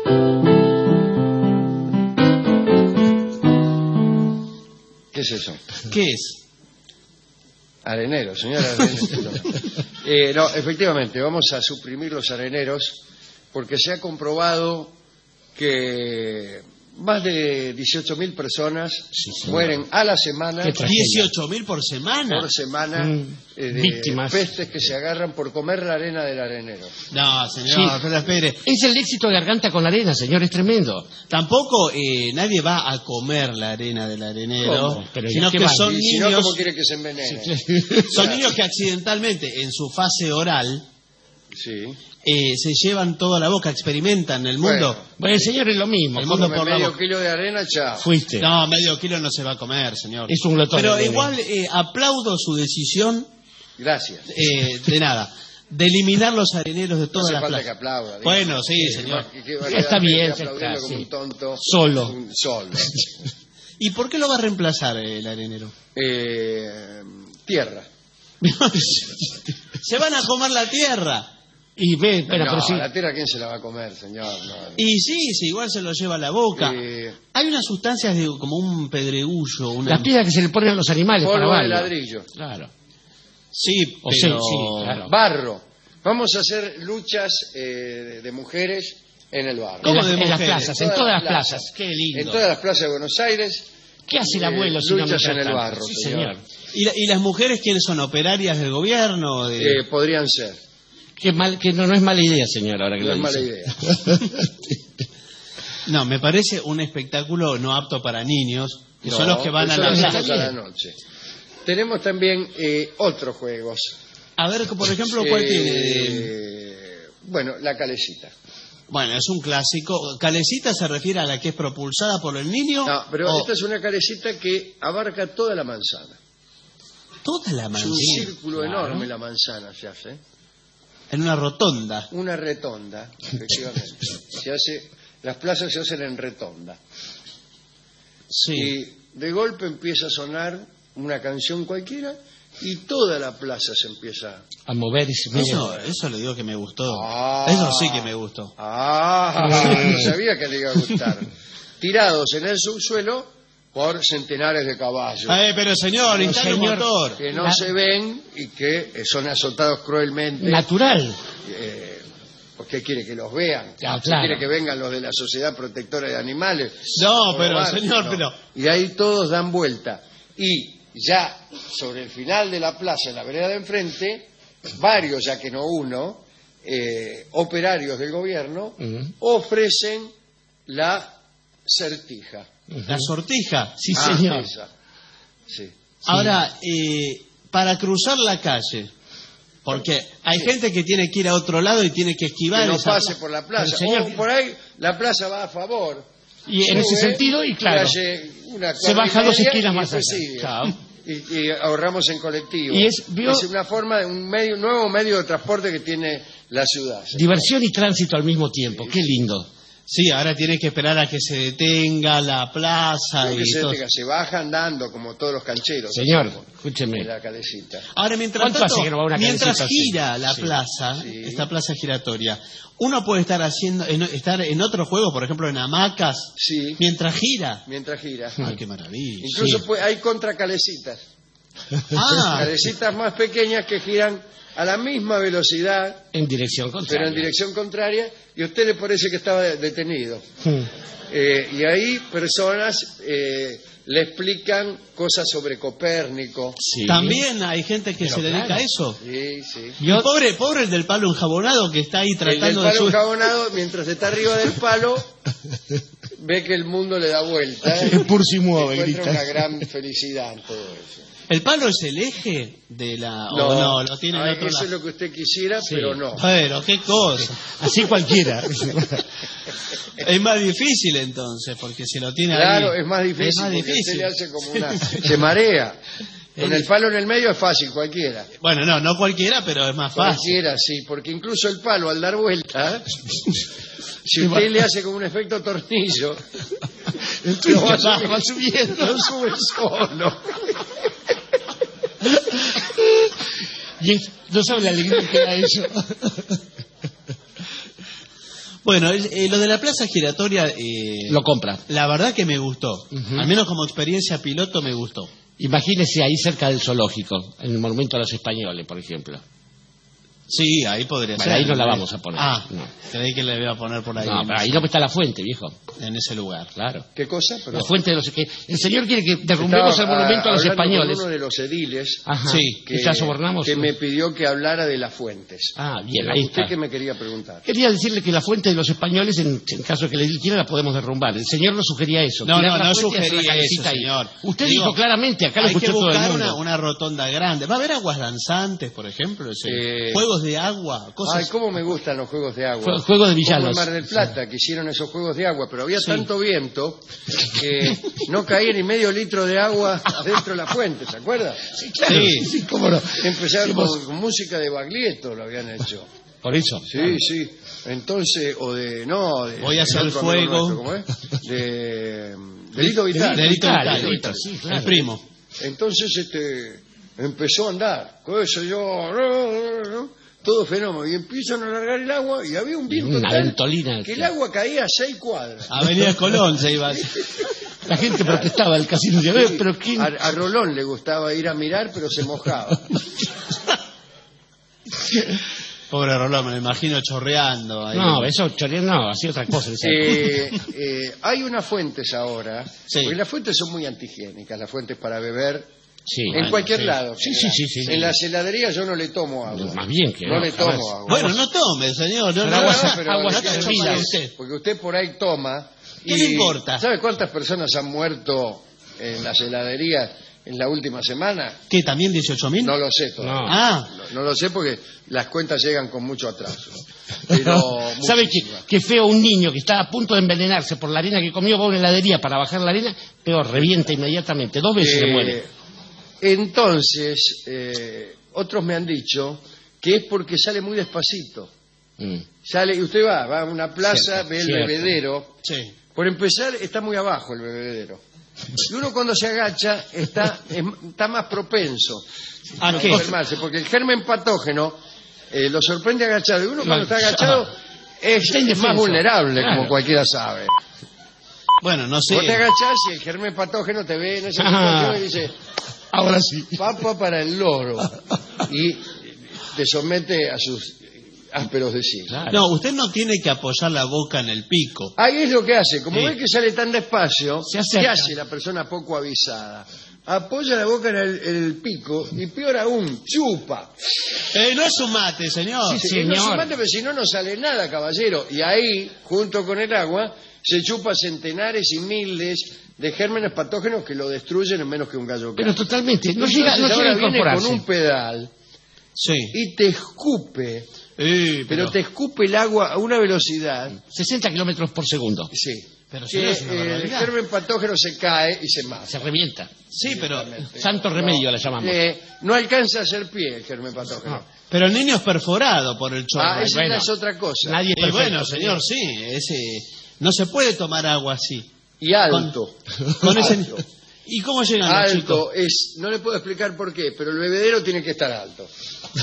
¿Qué es eso? ¿Qué es? Arenero, señora. No, efectivamente, vamos a suprimir los areneros porque se ha comprobado que más de 18.000 personas mueren a la semana. 18.000 por semana. Por semana de víctimas. pestes que se agarran por comer la arena del arenero. No, señor, pero espere. Es el éxito de garganta con arena, señor, es tremendo. Tampoco nadie va a comer la arena del arenero, sino ¿qué que van? son Si no, niños. ¿cómo quiere que se envenene? Son niños que accidentalmente, en su fase oral, Sí. se llevan toda la boca, experimentan el mundo. Bueno, el señor es lo mismo. El mundo Come por la medio boca. kilo de arena, chao. Fuiste. No, medio kilo no se va a comer, señor. Es un glotón. Pero el nene. igual aplaudo su decisión, Gracias. de nada, de eliminar los areneros de No todas hace las falta plazas. que aplauda. digo. Bueno, sí, señor. Que va a quedar Está bien, gente aplaudiendo está, como sí. un tonto. Solo. Solo. ¿Y por qué lo va a reemplazar el arenero? Tierra. Se van a comer la tierra. Y ve, espera, No, pero sí. la tierra, ¿quién se la va a comer, señor? No. Y sí, igual se lo lleva a la boca. Hay unas sustancias como un pedregullo. Una... Las piedras que se le ponen a los animales para Polvo de baño. ladrillo. Claro. Sí, O pero... sí, claro. Barro. Vamos a hacer luchas de mujeres en el barro. ¿Cómo de en las mujeres? plazas, en todas las plazas. Qué lindo. En todas las plazas de Buenos Aires. ¿Qué hace el abuelo si no luchas mientras en el tanto? barro, Sí, señor. ¿Y las mujeres quiénes son? ¿Operarias del gobierno? Podrían ser. Qué mal, que no es mala idea, señor, ahora que No lo es dice. mala idea. No, me parece un espectáculo no apto para niños, que son los que van a eso la lo plaza. hacemos a la noche. Tenemos también otros juegos. A ver, por ejemplo, ¿cuál tiene? Bueno, la calecita. Bueno, es un clásico. ¿Calecita se refiere a la que es propulsada por el niño? No, pero o esta es una calecita que abarca toda la manzana. toda la Es manzana. un círculo enorme la manzana se hace. En una rotonda. Una retonda, efectivamente. Las plazas se hacen en retonda. Sí. Y de golpe empieza a sonar una canción cualquiera y toda la plaza se empieza A mover y se Eso le digo que me gustó. Ah. Eso sí que me gustó. no sabía que le iba a gustar. Tirados en el subsuelo por centenares de caballos. Pero señor, instale un motor. Que no se ven y que son azotados cruelmente. Natural. ¿Por qué quiere que los vean? Claro. ¿Quiere que vengan los de la Sociedad Protectora de Animales? No, pero Robar? señor, No. pero... Y ahí todos dan vuelta. Y ya sobre el final de la plaza, en la vereda de enfrente, varios, ya que no uno, operarios del gobierno, ofrecen la sortija. La sortija. Sí, señor. Esa. Sí. Ahora, para cruzar la calle, porque hay gente que tiene que ir a otro lado y tiene que esquivar. Que no esa pase por la plaza. Pero, señor, O por ahí la plaza va a favor. Y en ese sentido, y claro, se baja 2 esquinas más allá. Chao. Y ahorramos en colectivo. Y es una forma de un nuevo medio de transporte que tiene la ciudad. Diversión y tránsito al mismo tiempo. Qué lindo. Sí, ahora tiene que esperar a que se detenga la plaza. No que y se todo. detenga, se baja andando como todos los cancheros. Señor, escúcheme. En la calecita. Ahora, mientras ¿Cuánto tanto, hace que no va a una mientras calecita gira así? la Sí. plaza, Sí. esta plaza giratoria, uno puede estar estar en otro juego, por ejemplo, en hamacas, Sí. mientras gira. Mientras gira. Ay, qué maravilla. Incluso hay contracalecitas. Ah, Calecitas más pequeñas que giran a la misma velocidad, en dirección contraria. pero en dirección contraria, y a usted le parece que estaba detenido. Y ahí personas le explican cosas sobre Copérnico. Sí. También hay gente que se dedica a eso. Sí, sí. Y pobre el del palo enjabonado que está ahí tratando de el del palo enjabonado, mientras está arriba del palo, ve que el mundo le da vuelta. Por si mueve, encuentra grita. una gran felicidad en todo eso. ¿El palo es el eje de la...? No, lo tiene en otro eso lado. es lo que usted quisiera, Sí. pero no. Pero, qué cosa. Así cualquiera. Es más difícil entonces, porque se lo tiene Claro, ahí. es más difícil, Es más porque difícil. usted le hace como una... se marea. Con el palo en el medio es fácil, cualquiera. Bueno, no cualquiera, pero es más fácil. Cualquiera, sí, porque incluso el palo al dar vuelta, si usted le hace como un efecto tornillo, lo va subiendo, lo sube solo. Y no sabe la alegría que da eso. Bueno, lo de la plaza giratoria... Lo compra. La verdad que me gustó. Al menos como experiencia piloto me gustó. Imagínese ahí cerca del zoológico, en el Monumento a los Españoles, por ejemplo. Sí, ahí podría Bueno, ser. ahí no la vamos a poner. Ah, no. creí que le iba a poner por ahí. No, pero ahí no está la fuente, viejo. En ese lugar. Claro. ¿Qué cosa? Perdón. La fuente de los... que el señor quiere que derrumbemos el monumento a los españoles. Con uno de los ediles. Ajá. Sí. Que ya sobornamos. Que me pidió que hablara de las fuentes. Ah, bien, ahí ¿Usted está. qué me quería preguntar? Quería decirle que la fuente de los españoles, en caso de que le quiera, la podemos derrumbar. El señor no sugería eso. No Tirar la fuente y hacer sugería la eso, cabecita ahí. señor. Usted Digo, dijo claramente, acá lo hay que escuchó todo el buscar mundo. una rotonda grande. ¿Va a haber aguas danzantes, por ejemplo? Juegos de agua, cosas... Ay, cómo me gustan los juegos de agua. Juego de villanos. Como en Mar del Plata, que hicieron esos juegos de agua, pero había tanto viento que no caía ni medio litro de agua adentro de la fuente, ¿se acuerda? Sí, claro. Sí, cómo no. Empezaron con música de Baglietto, lo habían hecho. Por eso. Sí, claro. sí. Entonces, Voy a hacer otro fuego. amigo nuestro, ¿cómo es? De Lito Vitale. De Lito Vitale, Lito, sí, claro. el primo. Entonces empezó a andar. Con eso todo fenómeno. Y empiezan a largar el agua y había un viento Una tal ventolina. que el agua caía a 6 cuadras. Avenida Colón se iba. La gente protestaba del casino de ver, pero ¿quién? A Rolón le gustaba ir a mirar, pero se mojaba. Pobre Rolón, me lo imagino chorreando. Ahí. No, eso chorreando no, hacía otra cosa. Hay unas fuentes ahora, Sí. porque las fuentes son muy antihigiénicas, las fuentes para beber Sí, en bueno, cualquier sí. lado. Sí, sí. En las heladerías yo no le tomo agua. Más bien que no le tomo jamás. agua. Bueno, no tome, señor. No, Pero no, agua- pero aguas ¿qué le servidas. pasa? Porque usted por ahí toma. ¿Qué le importa? ¿Sabe cuántas personas han muerto en las heladerías en la última semana? ¿Qué, también 18.000? No lo sé todavía. No. Ah, No lo sé porque las cuentas llegan con mucho atraso. Pero ¿Sabe muchísimas. qué feo un niño que está a punto de envenenarse por la arena que comió, va a una heladería para bajar la arena? Peor, revienta inmediatamente. 2 veces se muere. Entonces, otros me han dicho que es porque sale muy despacito. Sale, y usted va a una plaza, ve el bebedero. sí. Por empezar, está muy abajo el bebedero. Y uno cuando se agacha está más propenso ¿A qué? enfermarse, porque el germen patógeno lo sorprende agachado. Y uno cuando está agachado es más vulnerable, como cualquiera sabe. Bueno, no sé. Vos te agachás y el germen patógeno te ve en esa situación y dice, ahora sí, papa para el loro. Y te somete a sus ásperos designios. Claro. No, usted no tiene que apoyar la boca en el pico. Ahí es lo que hace. Como Sí. ve que sale tan despacio, Se acerca. ¿qué hace la persona poco avisada? Apoya la boca en el pico y peor aún, chupa. No es un mate, señor. Sí, no se mate, pero si no, no sale nada, caballero. Y ahí, junto con el agua, se chupa centenares y miles de gérmenes patógenos que lo destruyen en menos que un gallo. Pero totalmente, no Entonces, llega a ahora viene incorporarse. con un pedal Sí. y te escupe, pero te escupe el agua a una velocidad. 60 kilómetros por segundo. Sí. Pero Que señor, es una el barbaridad. germen patógeno se cae y se mata. Se revienta. Sí, pero... Santo remedio la llamamos. No alcanza a hacer pie el germen patógeno. Pero el niño es perforado por el chorro. Esa bueno. es otra cosa. Nadie Y bueno, señor, sí. No se puede tomar agua así. Y alto. Con ese... Alto. ¿Y cómo llegan los chicos? Alto es, no le puedo explicar por qué, pero el bebedero tiene que estar alto.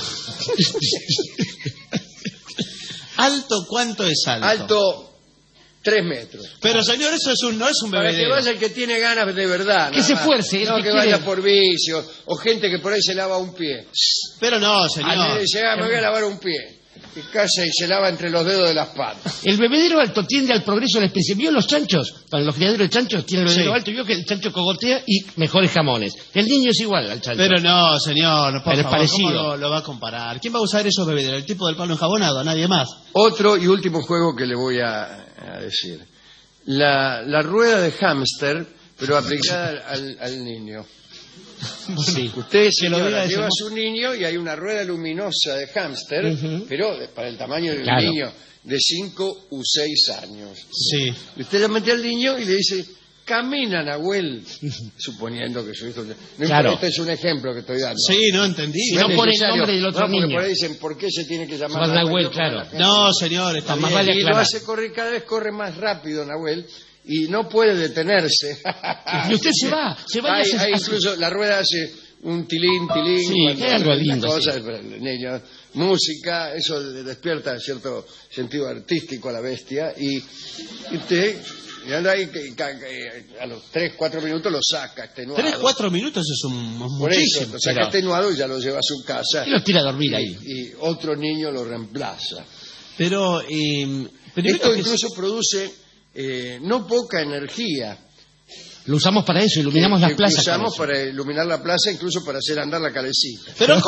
¿Alto cuánto es alto? Alto 3 metros. Pero señor, eso no es un bebedero. Para que vaya el que tiene ganas de verdad. Que se esfuerce. No que vaya por vicio, o gente que por ahí se lava un pie. Pero no, señor. Dice, me voy a lavar un pie. Y casa y se lava entre los dedos de las patas. El bebedero alto tiende al progreso de la especie. ¿Vio los chanchos? Para los criaderos de chanchos tienen el bebedero alto. Vio que el chancho cogotea y mejores jamones. El niño es igual al chancho. Pero no, señor, por favor, parecido. ¿cómo lo va a comparar? ¿Quién va a usar esos bebederos? ¿El tipo del palo enjabonado? Nadie más. Otro y último juego que le voy a decir. La rueda de hámster, pero aplicada al niño. Sí. Usted, señora, lleva a su niño y hay una rueda luminosa de hámster, pero para el tamaño del niño, de 5 u 6 años. Sí. Y usted le mete al niño y le dice, camina, Nahuel, suponiendo que su hijo... No importa, este es un ejemplo que estoy dando. Sí, no entendí. Si no pone el nombre del otro niño. Por ahí dicen, ¿por qué se tiene que llamar Nahuel? Claro. No, señor, está más bien. vale Y lo aclarar. hace correr, cada vez corre más rápido, Nahuel, y no puede detenerse. Y usted se va hay incluso la rueda hace un tilín, sí, es algo lindo, cosa, el niño, música, eso le despierta cierto sentido artístico a la bestia, y usted anda ahí, a los 3-4 minutos lo saca extenuado. 3-4 minutos es Por eso, muchísimo. lo saca extenuado y ya lo lleva a su casa. Y lo tira a dormir ahí. Y otro niño lo reemplaza. Pero esto incluso produce no poca energía. Lo usamos para eso, iluminamos las plazas. Lo usamos para iluminar la plaza, incluso para hacer andar la calecita. Pero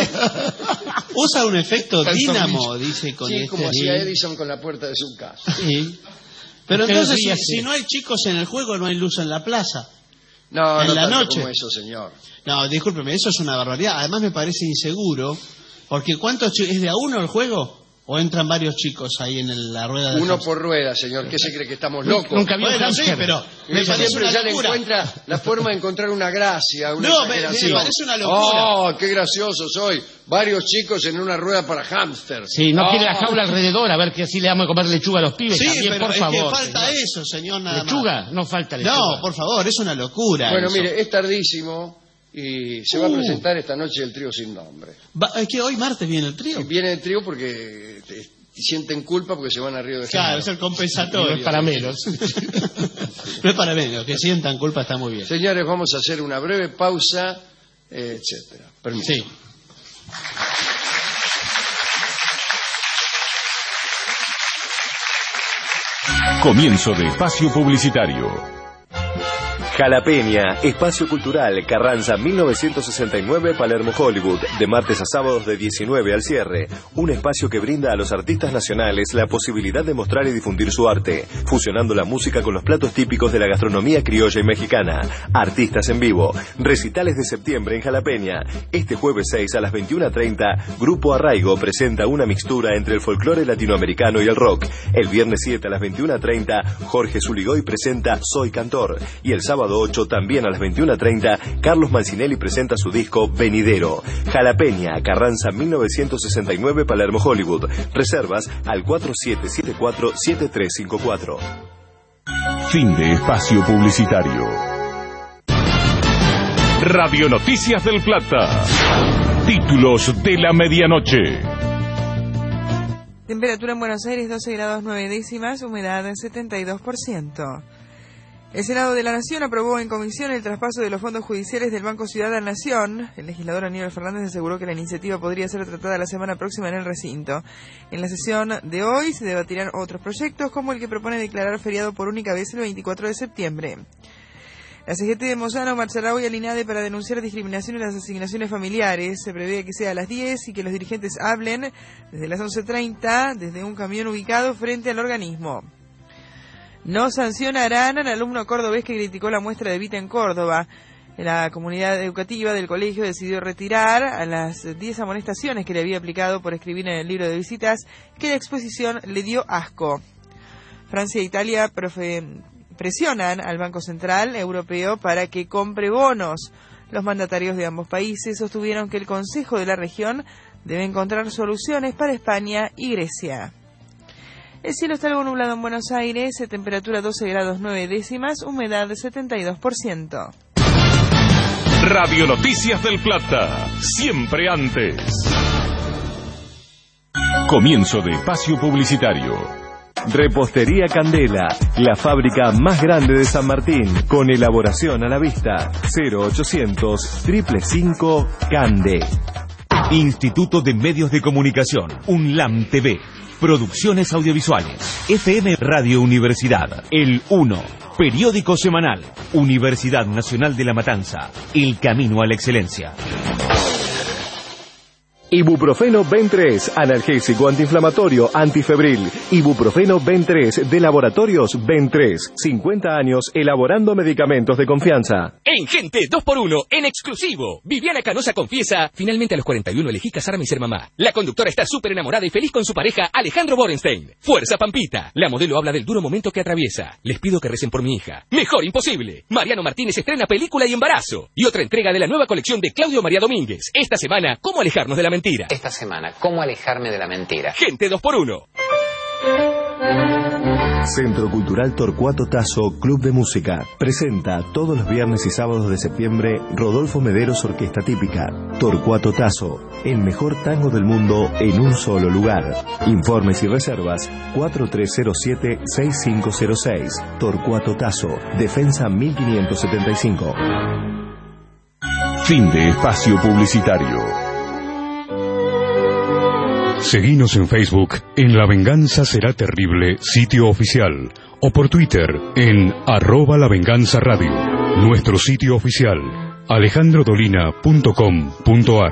usa un efecto dínamo, dice con sí, este. como hacía Edison con la puerta de su casa. Sí. Pero entonces, si no hay chicos en el juego, no hay luz en la plaza. No, en no la tanto noche. como eso, señor. No, discúlpeme, eso es una barbaridad. Además me parece inseguro, porque ¿cuántos es de a uno el juego? ¿O entran varios chicos ahí en la rueda de Uno hámster? por rueda, señor. ¿Qué se cree que estamos locos? Nunca vio Bueno, sí, pero me parece siempre una ya le locura. encuentra la forma de encontrar una gracia, una No, me exageración. parece una locura. ¡Oh, qué gracioso soy! Varios chicos en una rueda para hámster. Sí, no quiere la jaula alrededor, a ver que así le damos a comer lechuga a los pibes. Sí, también, pero por es favor, que falta señor. eso, señor, nada ¿Lechuga? más. No falta lechuga. No, por favor, es una locura. Bueno, eso. mire, es tardísimo y se va a presentar esta noche el trío sin nombre. Es que hoy martes viene el trío. Y viene el trío porque sienten culpa porque se van a Río de Janeiro. Claro, es el compensatorio. No es para menos. No es para menos, que sientan culpa está muy bien. Señores, vamos a hacer una breve pausa, etcétera. Permiso. Sí. Comienzo de espacio publicitario. Jalapeña, espacio cultural, Carranza 1969, Palermo, Hollywood, de martes a sábados de 19 al cierre. Un espacio que brinda a los artistas nacionales la posibilidad de mostrar y difundir su arte, fusionando la música con los platos típicos de la gastronomía criolla y mexicana. Artistas en vivo, recitales de septiembre en Jalapeña. Este jueves 6 a las 21:30, Grupo Arraigo presenta una mixtura entre el folclore latinoamericano y el rock. El viernes 7 a las 21:30, Jorge Zuligoy presenta Soy Cantor. Y el sábado 8, también a las 21:30, Carlos Mancinelli presenta su disco Venidero. Jalapeña, Carranza 1969, Palermo, Hollywood. Reservas al 4774-7354. Fin de espacio publicitario. Radio Noticias del Plata. Títulos de la medianoche. Temperatura en Buenos Aires 12 grados 9 décimas, humedad del 72%. El Senado de la Nación aprobó en comisión el traspaso de los fondos judiciales del Banco Ciudad a Nación. El legislador Aníbal Fernández aseguró que la iniciativa podría ser tratada la semana próxima en el recinto. En la sesión de hoy se debatirán otros proyectos, como el que propone declarar feriado por única vez el 24 de septiembre. La CGT de Moyano marchará hoy al INADE para denunciar discriminación en las asignaciones familiares. Se prevé que sea a las 10 y que los dirigentes hablen desde las 11:30 desde un camión ubicado frente al organismo. No sancionarán al alumno cordobés que criticó la muestra de Evita en Córdoba. La comunidad educativa del colegio decidió retirar a las 10 amonestaciones que le había aplicado por escribir en el libro de visitas que la exposición le dio asco. Francia e Italia presionan al Banco Central Europeo para que compre bonos. Los mandatarios de ambos países sostuvieron que el Consejo de la región debe encontrar soluciones para España y Grecia. El cielo está algo nublado en Buenos Aires, temperatura 12 grados 9 décimas, humedad 72%. Radio Noticias del Plata, siempre antes. Comienzo de espacio publicitario. Repostería Candela, la fábrica más grande de San Martín, con elaboración a la vista. 0800 555 Cande. Instituto de Medios de Comunicación, UNLAM TV. Producciones audiovisuales. FM Radio Universidad, El 1. Periódico semanal. Universidad Nacional de La Matanza. El camino a la excelencia. Ibuprofeno Ben 3, analgésico, antiinflamatorio, antifebril. Ibuprofeno Ben 3 de Laboratorios Ben 3. 50 años elaborando medicamentos de confianza. En Gente 2x1, en exclusivo, Viviana Canosa confiesa: finalmente a los 41 elegí casarme y ser mamá. La conductora está súper enamorada y feliz con su pareja Alejandro Borenstein. Fuerza Pampita. La modelo habla del duro momento que atraviesa. Les pido que recen por mi hija. Mejor imposible. Mariano Martínez estrena película y embarazo. Y otra entrega de la nueva colección de Claudio María Domínguez. Esta semana, ¿cómo alejarnos de la mentira? Esta semana, ¿cómo alejarme de la mentira? Gente 2x1. Centro Cultural Torcuato Tasso, Club de Música, presenta todos los viernes y sábados de septiembre Rodolfo Mederos Orquesta Típica. Torcuato Tasso, el mejor tango del mundo en un solo lugar. Informes y reservas 4307-6506. Torcuato Tasso, Defensa 1575. Fin de espacio publicitario. Seguinos en Facebook en La Venganza Será Terrible, sitio oficial, o por Twitter en @lavenganzaradio. Nuestro sitio oficial, alejandrodolina.com.ar.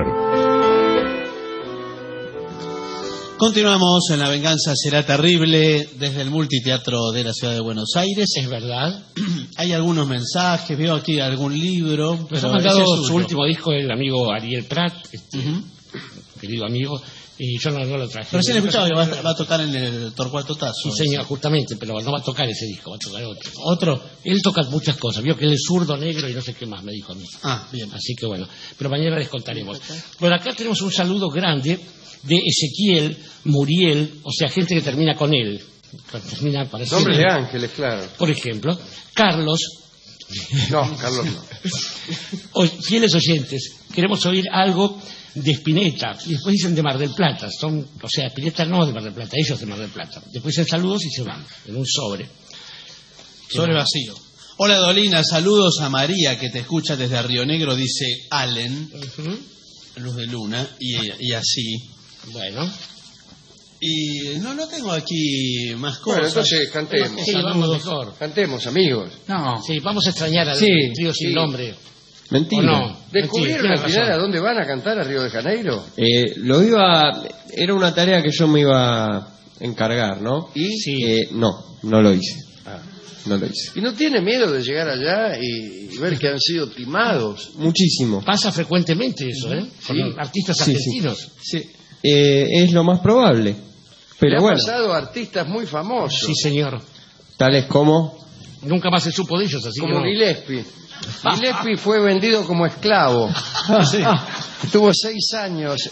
Continuamos en La Venganza Será Terrible desde el Multiteatro de la Ciudad de Buenos Aires. Es verdad. Hay algunos mensajes, veo aquí algún libro. Nos ha mandado su último disco el amigo Ariel Prat, querido amigo. Y yo no lo traje. Recién he escuchado que va a tocar en el Torcuato Tasso. Sí, señor, justamente, pero no va a tocar ese disco, va a tocar otro. ¿Otro? Él toca muchas cosas. Vio que él es zurdo, negro y no sé qué más, me dijo a mí. Ah, bien. Así que bueno, pero mañana les contaremos. Por acá tenemos un saludo grande de Ezequiel, Muriel, o sea, gente que termina con él. Nombres de ángeles, claro. Por ejemplo, Carlos. No, Carlos no. Fieles oyentes, queremos oír algo de Spinetta, y después dicen de Mar del Plata, Spinetta no de Mar del Plata, ellos de Mar del Plata. Después dicen saludos y se van, en un sobre. Sobre vacío. Hola Dolina, saludos a María que te escucha desde Río Negro, dice Allen, Luz de Luna, y así. Bueno. Y no tengo aquí más cosas. Bueno, entonces cantemos. Sí, vamos mejor. Cantemos, amigos. No. Sí, vamos a extrañar al trío sin nombre. Mentira. No, ¿Descubrieron al final a dónde van a cantar a Río de Janeiro? Era una tarea que yo me iba a encargar, ¿no? ¿Y? No lo hice. No lo hice. ¿Y no tiene miedo de llegar allá y ver que han sido timados? Muchísimo. Pasa frecuentemente eso, con artistas argentinos. Sí. Es lo más probable. Pero Le han pasado artistas muy famosos. Sí, señor. Tales como... Nunca más se supo de ellos, así como que no. Gillespie. Gillespie fue vendido como esclavo. Estuvo 6 años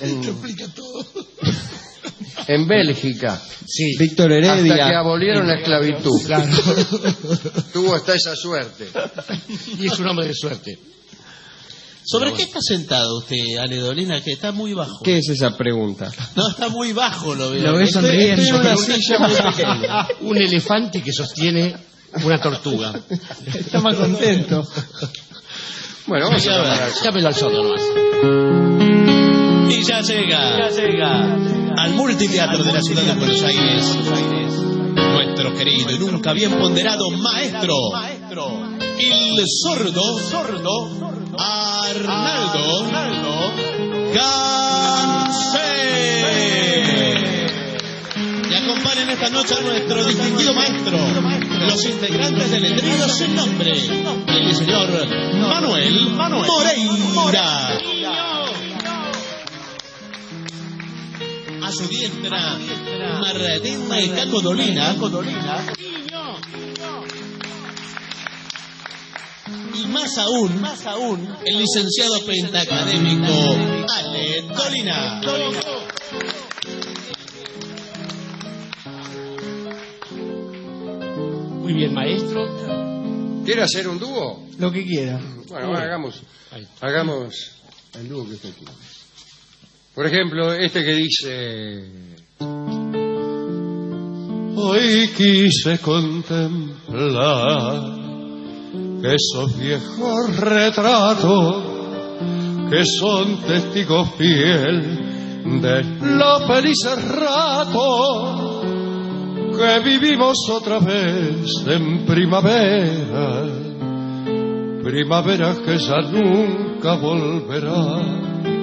en Bélgica. Sí. Víctor Heredia. Hasta que abolieron la esclavitud. Claro. Tuvo hasta esa suerte. Y es un hombre de suerte. ¿Sobre qué está sentado usted, Ale Dolina? Que está muy bajo. ¿Qué es esa pregunta? No, está muy bajo, lo veo. Lo ves sonriendo. Estoy en una silla muy pequeña. Un elefante que sostiene una tortuga. Está más contento. Bueno, vamos a ver. Llámelo al solo nomás. Y ya llega al Multiteatro de la Ciudad de Buenos Aires nuestro querido y nunca bien ponderado maestro, el sordo Arnaldo Gansé. Y acompañan esta noche a nuestro distinguido maestro, los integrantes del trío sin nombre, el señor Manuel Moreira. A su diestra, Martín Caco Dolina. Y más aún, el licenciado pentacadémico Ale Dolina. Muy bien, maestro. ¿Quiere hacer un dúo? Lo que quiera. Bueno, hagamos el dúo que está aquí. Por ejemplo, este que dice... Hoy quise contemplar esos viejos retratos que son testigos fiel de los felices ratos que vivimos otra vez en primavera, primavera que ya nunca volverá.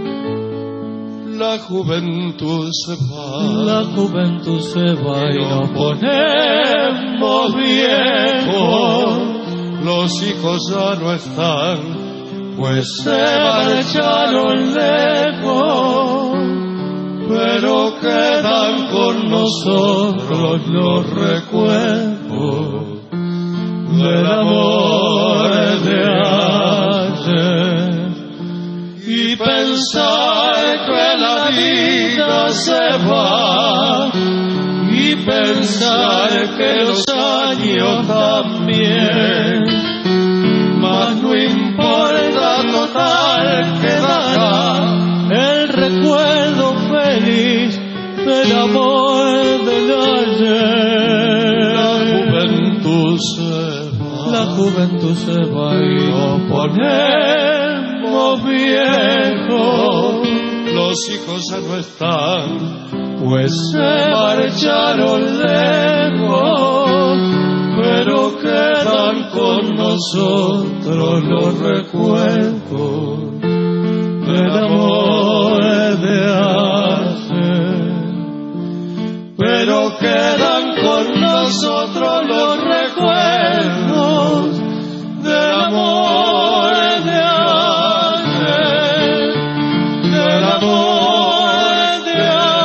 La juventud se va, la juventud se va y nos ponemos viejos. Los hijos ya no están, pues se marcharon lejos, pero quedan con nosotros los recuerdos del amor de ayer. Y pensar que la vida se va, y pensar que los años también, mas no importa, total quedará el recuerdo feliz del amor del ayer. La juventud se va, la juventud se va y nos ponemos viejos. Los hijos ya no están, pues se marcharon lejos, pero quedan con nosotros los recuerdos del amor de ayer. Pero quedan con nosotros los recuerdos del amor de ayer, del amor de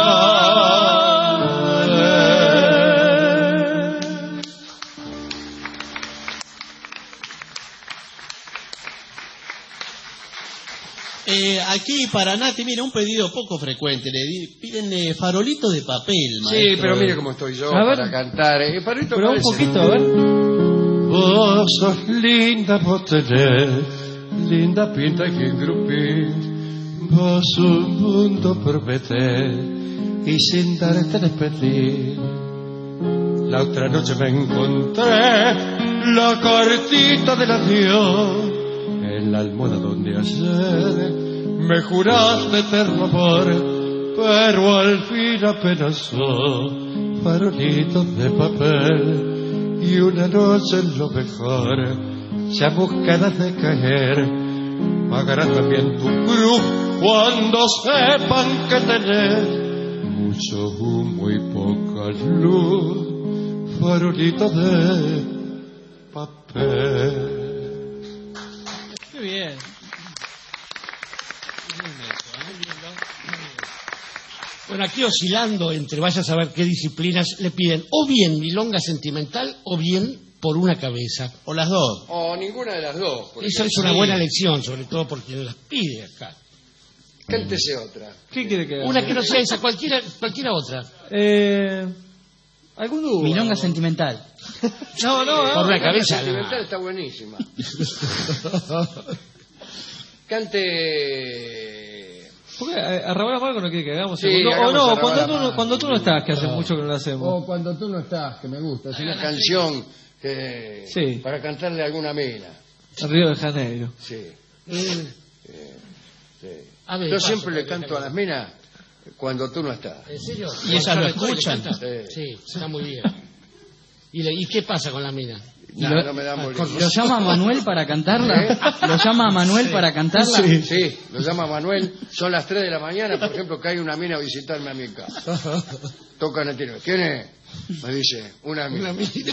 ayer. Aquí para Nati, mira, un pedido poco frecuente. Piden farolito de papel, maestro. Sí, pero mire cómo estoy yo para cantar. Farolito pero un poquito, a ver. Vos sos linda, vos tenés linda pinta que engrupís. Vos un mundo prometés y sin darte despedir. La otra noche me encontré la cartita del adiós en la almohada donde ayer me juraste eterno amor, pero al fin apenas son farolitos de papel. Y una noche en lo mejor, ya buscarás de caer, pagarás también tu cruz cuando sepan que tenés mucho humo y poca luz, farolito de papel. Qué bien. Bueno, aquí oscilando entre vaya a saber qué disciplinas le piden, o bien milonga sentimental, o bien por una cabeza. O las dos. O ninguna de las dos. Esa es una buena elección, sobre todo por quien las pide acá. Cántese otra. ¿Qué quiere que haga? Una que no sea esa, cualquiera otra. ¿Algún dúo? Milonga sentimental. No, por una cabeza. Sentimental está buenísima. Cante. ¿Por qué? ¿A Raúl Amargo no quiere que hagamos? Sí, o no, cuando tú no estás, que hace mucho que no lo hacemos. O cuando tú no estás, que me gusta. Es una canción que sí, para cantarle a alguna mina. Río de Janeiro. Sí. Sí. Yo siempre le canto a las minas cuando tú no estás. ¿En serio? ¿Y esas lo escuchan? Sí, está muy bien. ¿Y qué pasa con las minas? No me dan bolilla. ¿Lo llama a Manuel para cantarla? ¿Lo llama a Manuel para cantarla? Sí, lo llama Manuel. Son las 3 de la mañana, por ejemplo, que hay una mina a visitarme a mi casa. Tocan el tiro. ¿Quién es? Me dice, una mina.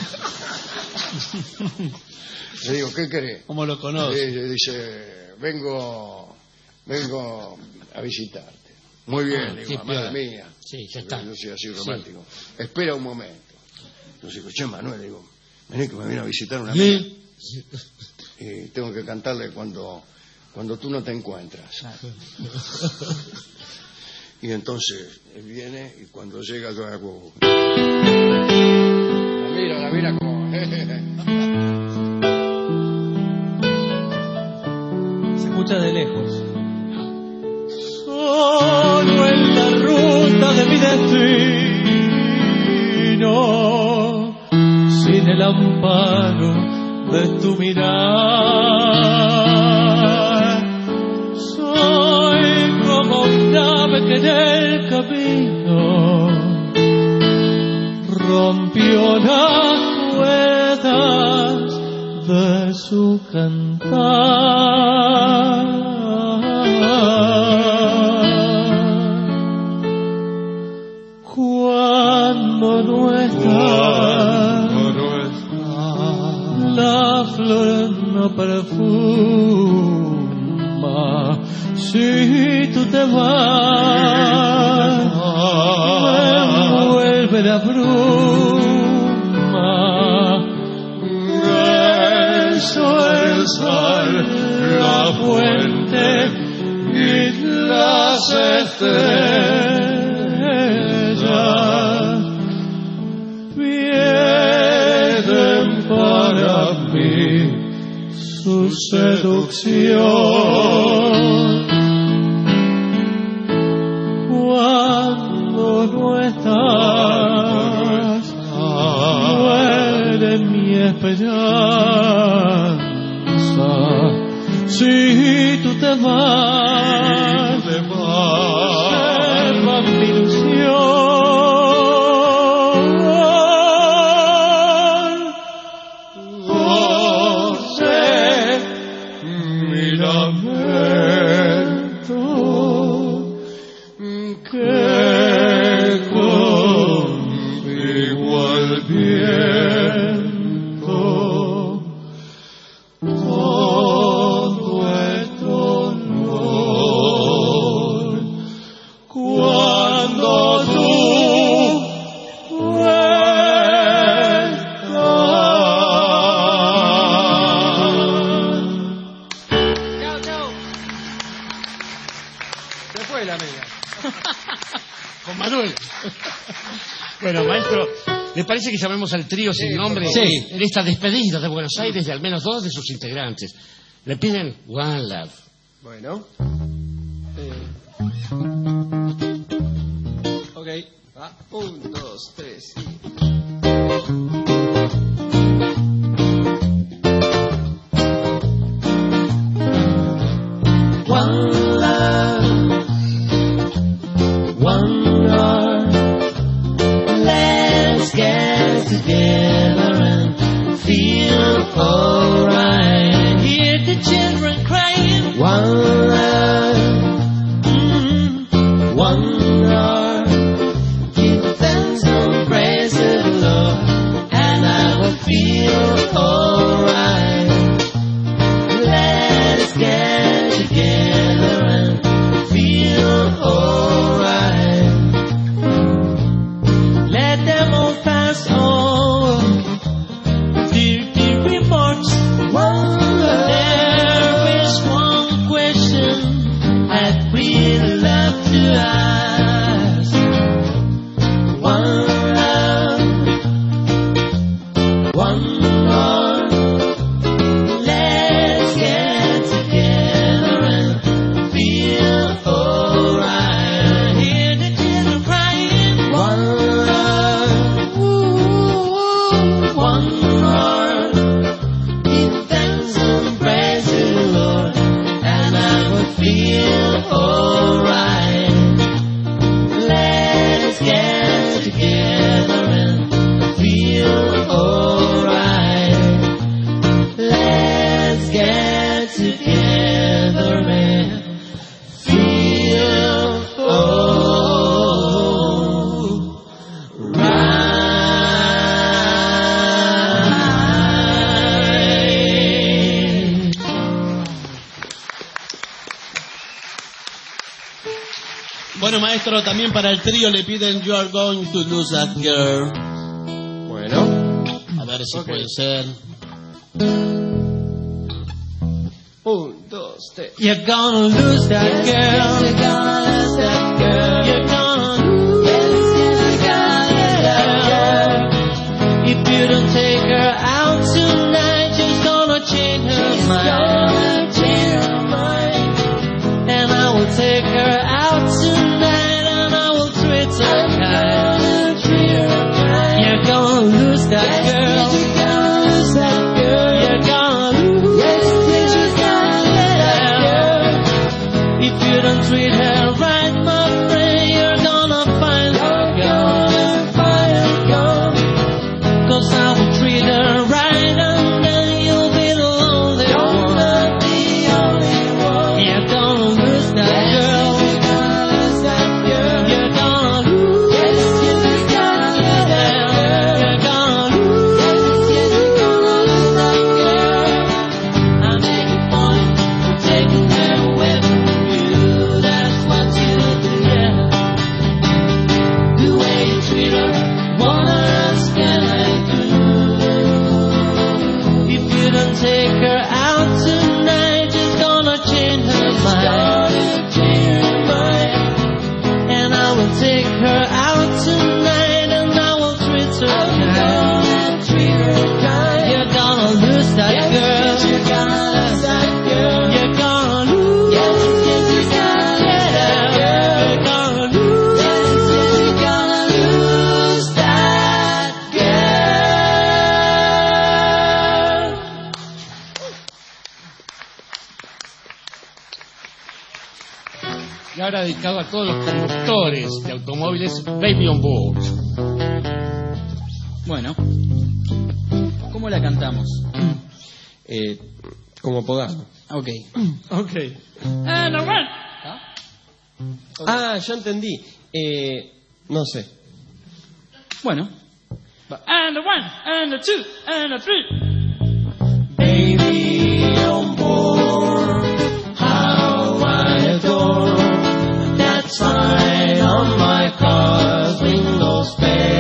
Le digo, ¿qué querés? ¿Cómo lo conoce? Dice, vengo a visitarte. Muy bien, digo, amada mía. Sí, ya está. Yo soy así romántico. Sí. Espera un momento. Entonces digo, che, Manuel, digo, vení que me viene a visitar una mina. Y tengo que cantarle cuando tú no te encuentras. Y entonces él viene y cuando llega yo hago... La mira como... Se escucha de lejos. Solo en la ruta de mi destino el amparo de tu mirar. Soy como un ave que en el camino rompió las cuerdas de su cantar. Cuando no estás, la flor no perfuma. Si tú te vas, me envuelve la bruma. Eso es la fuente y las estrellas vienen para mí su seducción. Cuando no estás, muere mi esperanza. Si tú te vas, salva mi ilusión. José, mi lamento, que contigo al viento todo es dolor. Cuando tú Se fue la amiga. Con Manuel. Bueno, maestro, ¿le parece que llamemos al trío sin nombre? Sí. En esta despedida de Buenos Aires de al menos 2 de sus integrantes. Le piden One Love. Bueno. Ok. Va. 1, 2, 3 y... One love, one heart. Let's get together and feel alright. Hear the children crying. One love, one heart. Give them some praise to the Lord, and I will feel alright. Let's get together and feel alright. Let them all pass on. Dirty remarks. There is one question I'd really love to ask. One love, one heart. Let's get together and feel alright. Hear the children crying. One love, one heart. Give thanks and praise to the Lord, and I will feel alright. Let's get together and feel alright. Let's get together and feel alright. Bueno, maestro, también para el trío le piden You Are Going to Lose That Girl. Bueno. A ver si puede ser. 1, 2, 3. You're gonna lose that girl. You're gonna lose that girl. You're gonna lose that girl. If you don't take her out tonight, she's gonna change her mind. And I will take her out tonight, and I will treat her kind. You're gonna lose that girl. que ahora dedicado a todos los conductores de automóviles, Baby on Board. Bueno, ¿cómo la cantamos? Como podamos. Ok. Ah, ya entendí. No sé. Bueno. And the one, and the two, and the three. Baby on board, how I adore that sign on my car's windows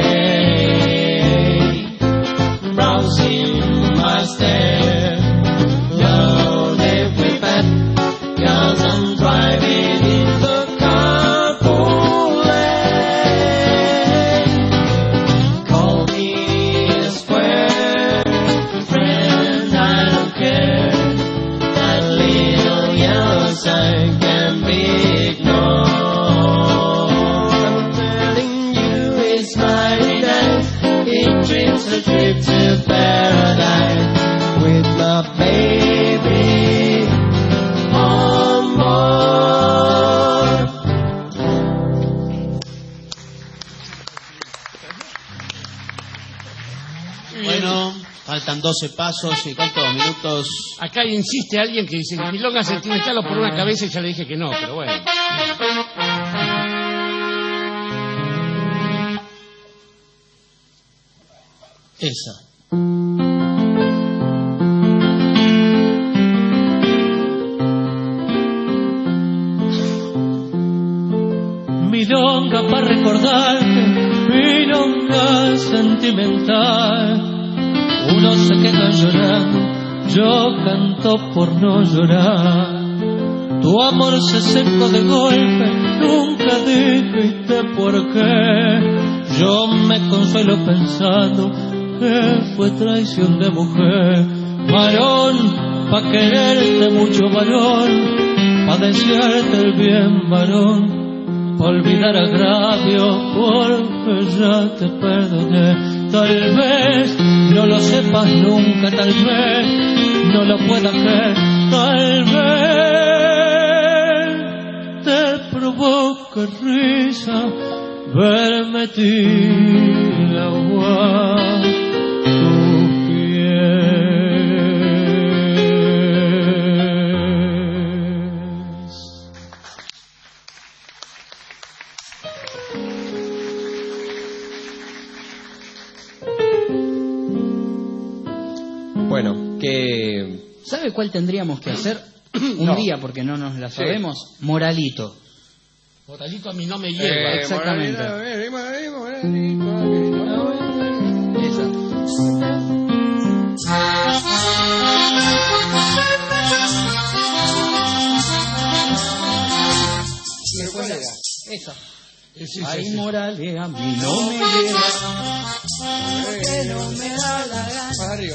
pane, browsing my stare, loaded with that, 'cause I'm driving in the carpool lane. Call me a square friend, I don't care. That little yellow sign can be ignored. I'm telling you, it's mighty nice. It trips a trip to paradise with my baby on board. Bueno, faltan 12 pasos y ¿cuántos minutos? Acá insiste alguien que dice, milonga sentimental o por una cabeza, y ya le dije que no, pero bueno. Esa. Milonga para recordarte, milonga sentimental. Unos se quedan llorando, yo canto por no llorar. Tu amor se secó de golpe, nunca dijiste por qué. Yo me consuelo pensando que fue traición de mujer. Varón, pa' quererte mucho varón, pa' desearte el bien varón, pa' olvidar agravio porque ya te perdoné. Tal vez no lo sepas nunca, tal vez no lo puedas creer, tal vez te provoque risa verme tirar tus pies. Bueno, que... ¿Sabe cuál tendríamos que hacer un No. día, porque no nos la Sí. sabemos? Moralito. Moralito a mí no me lleva. Exactamente. ¿Cuál era? Esa. Sí, Ay, sí. Morales, a mí no me lleva. Que no me da la gana. Más arriba.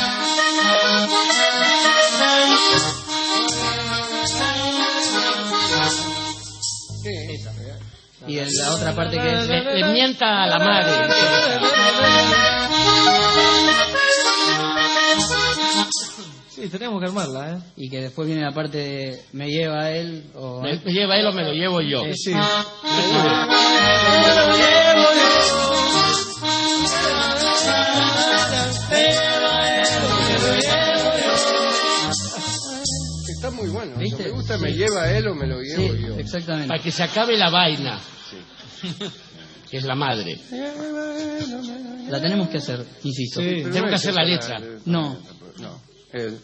Sí, esa. Y en la otra parte que es... Le mienta a la madre. Sí, tenemos que armarla, ¿eh? Y que después viene la parte de me lleva él o... ¿Me lleva él o me lo llevo yo? Sí. Está muy bueno. eso. ¿Viste? Me gusta, Sí. me lleva él o me lo llevo Sí, yo. exactamente. Para que se acabe la vaina. Que es la madre. La tenemos que hacer, insisto. Sí. Pero Tengo no que es hacer esa la letra. No. No. El...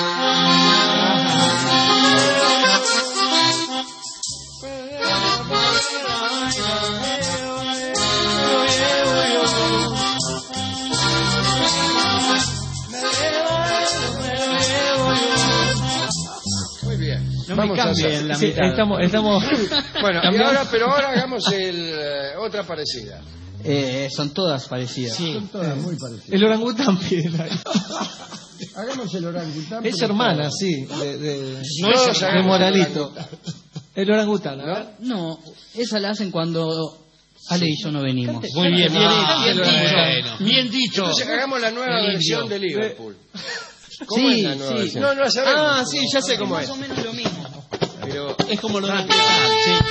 Muy bien. No Vamos me a cambie hacer. en la Sí, mitad. estamos Bueno, y cambiando. ahora hagamos otra parecida. Son todas parecidas. Son todas muy parecidas. El orangután pide ahí. Hagamos el orangután. Es hermana, sí, de No es de Moralito. El orangután, ¿no? No, esa la hacen cuando Ale y yo no venimos. Muy bien, bien, bien dicho. Bueno. Bien dicho. Entonces hagamos la nueva Qué versión lindo. de Liverpool. ¿Cómo Sí, es la nueva sí. versión? No, no la sabemos. Ah, sí, ya sé cómo Más es. o menos lo mismo. Pero Es como lo de empezar, sí.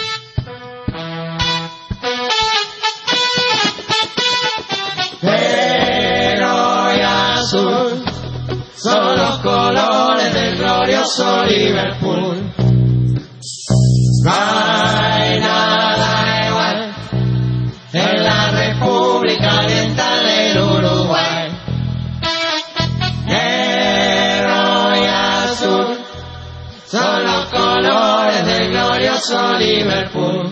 son los colores del glorioso Liverpool. No hay nada igual en la República Oriental del Uruguay. Negro y azul son los colores del glorioso Liverpool.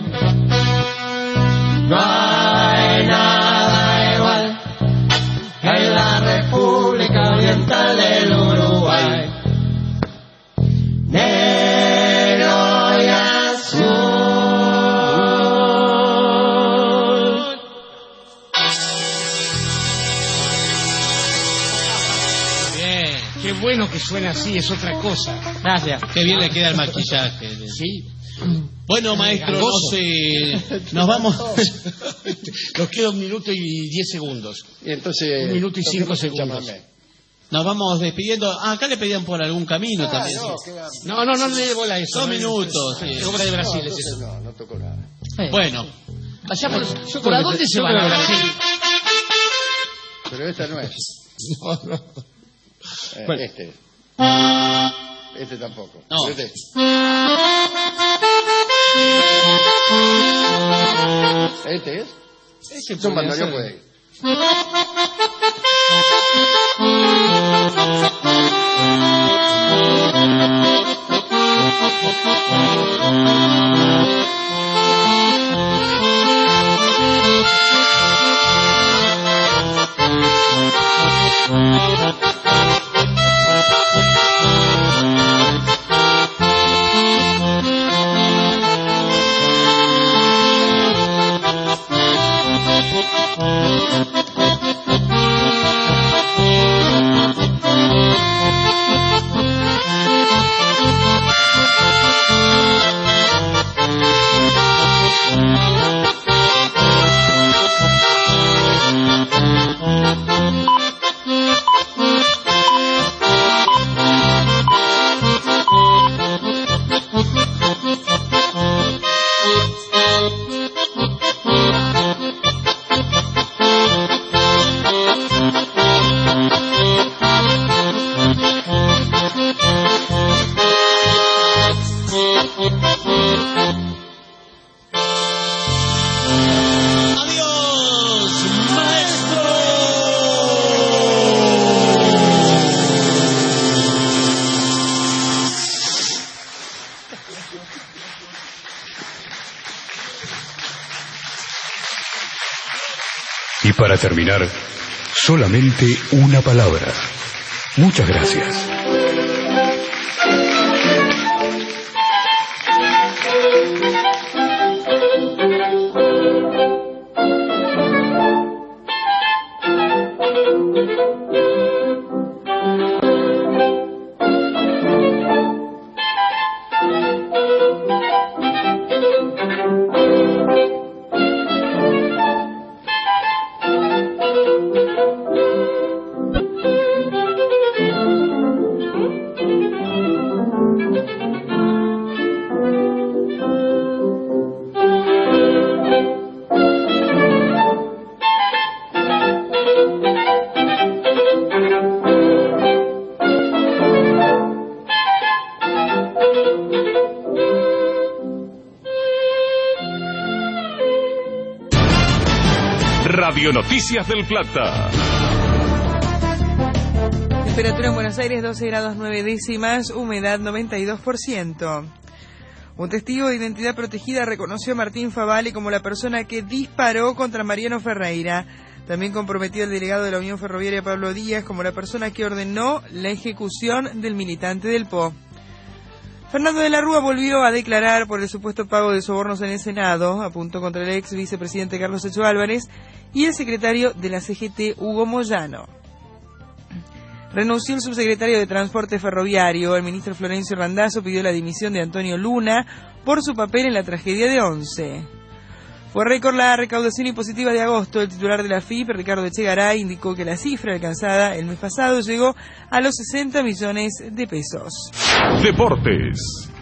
No hay nada igual en la República Oriental del Uruguay. Negro y azul. Bien, qué bueno que suena así, es otra cosa. Gracias. Qué bien le queda el maquillaje. Sí. Bueno, maestro, no Gangoso. sé, nos vamos. Nos queda 1 minuto y 10 segundos. Y entonces, 1 minuto y 5 segundos. llámame. Nos vamos despidiendo. Ah, acá le pedían por algún camino también. No le dé bola a eso. 2 minutos. Sí. Obra de Brasil es eso. No tocó nada. Bueno, Vayamos. Yo ¿Por creo a que dónde te- se yo van creo a que- Brasil? Pero esta no es. No. Bueno. Este tampoco. No. Este. ¿Este es? Ese Son podría bandoneón ser. puede ir. adiós, maestro. Y para terminar, solamente una palabra. Muchas gracias. Radio Noticias del Plata. Temperatura en Buenos Aires 12 grados 9 décimas, humedad 92%. Un testigo de identidad protegida reconoció a Martín Favale como la persona que disparó contra Mariano Ferreira. También comprometió el delegado de la Unión Ferroviaria Pablo Díaz como la persona que ordenó la ejecución del militante del PO. Fernando de la Rúa volvió a declarar por el supuesto pago de sobornos en el Senado, apuntó contra el ex vicepresidente Carlos Echo Álvarez y el secretario de la CGT, Hugo Moyano. Renunció el subsecretario de Transporte Ferroviario. El ministro Florencio Randazzo pidió la dimisión de Antonio Luna por su papel en la tragedia de Once. Fue récord la recaudación impositiva de agosto. El titular de la AFIP, Ricardo Echegaray, indicó que la cifra alcanzada el mes pasado llegó a los 60 millones de pesos. Deportes.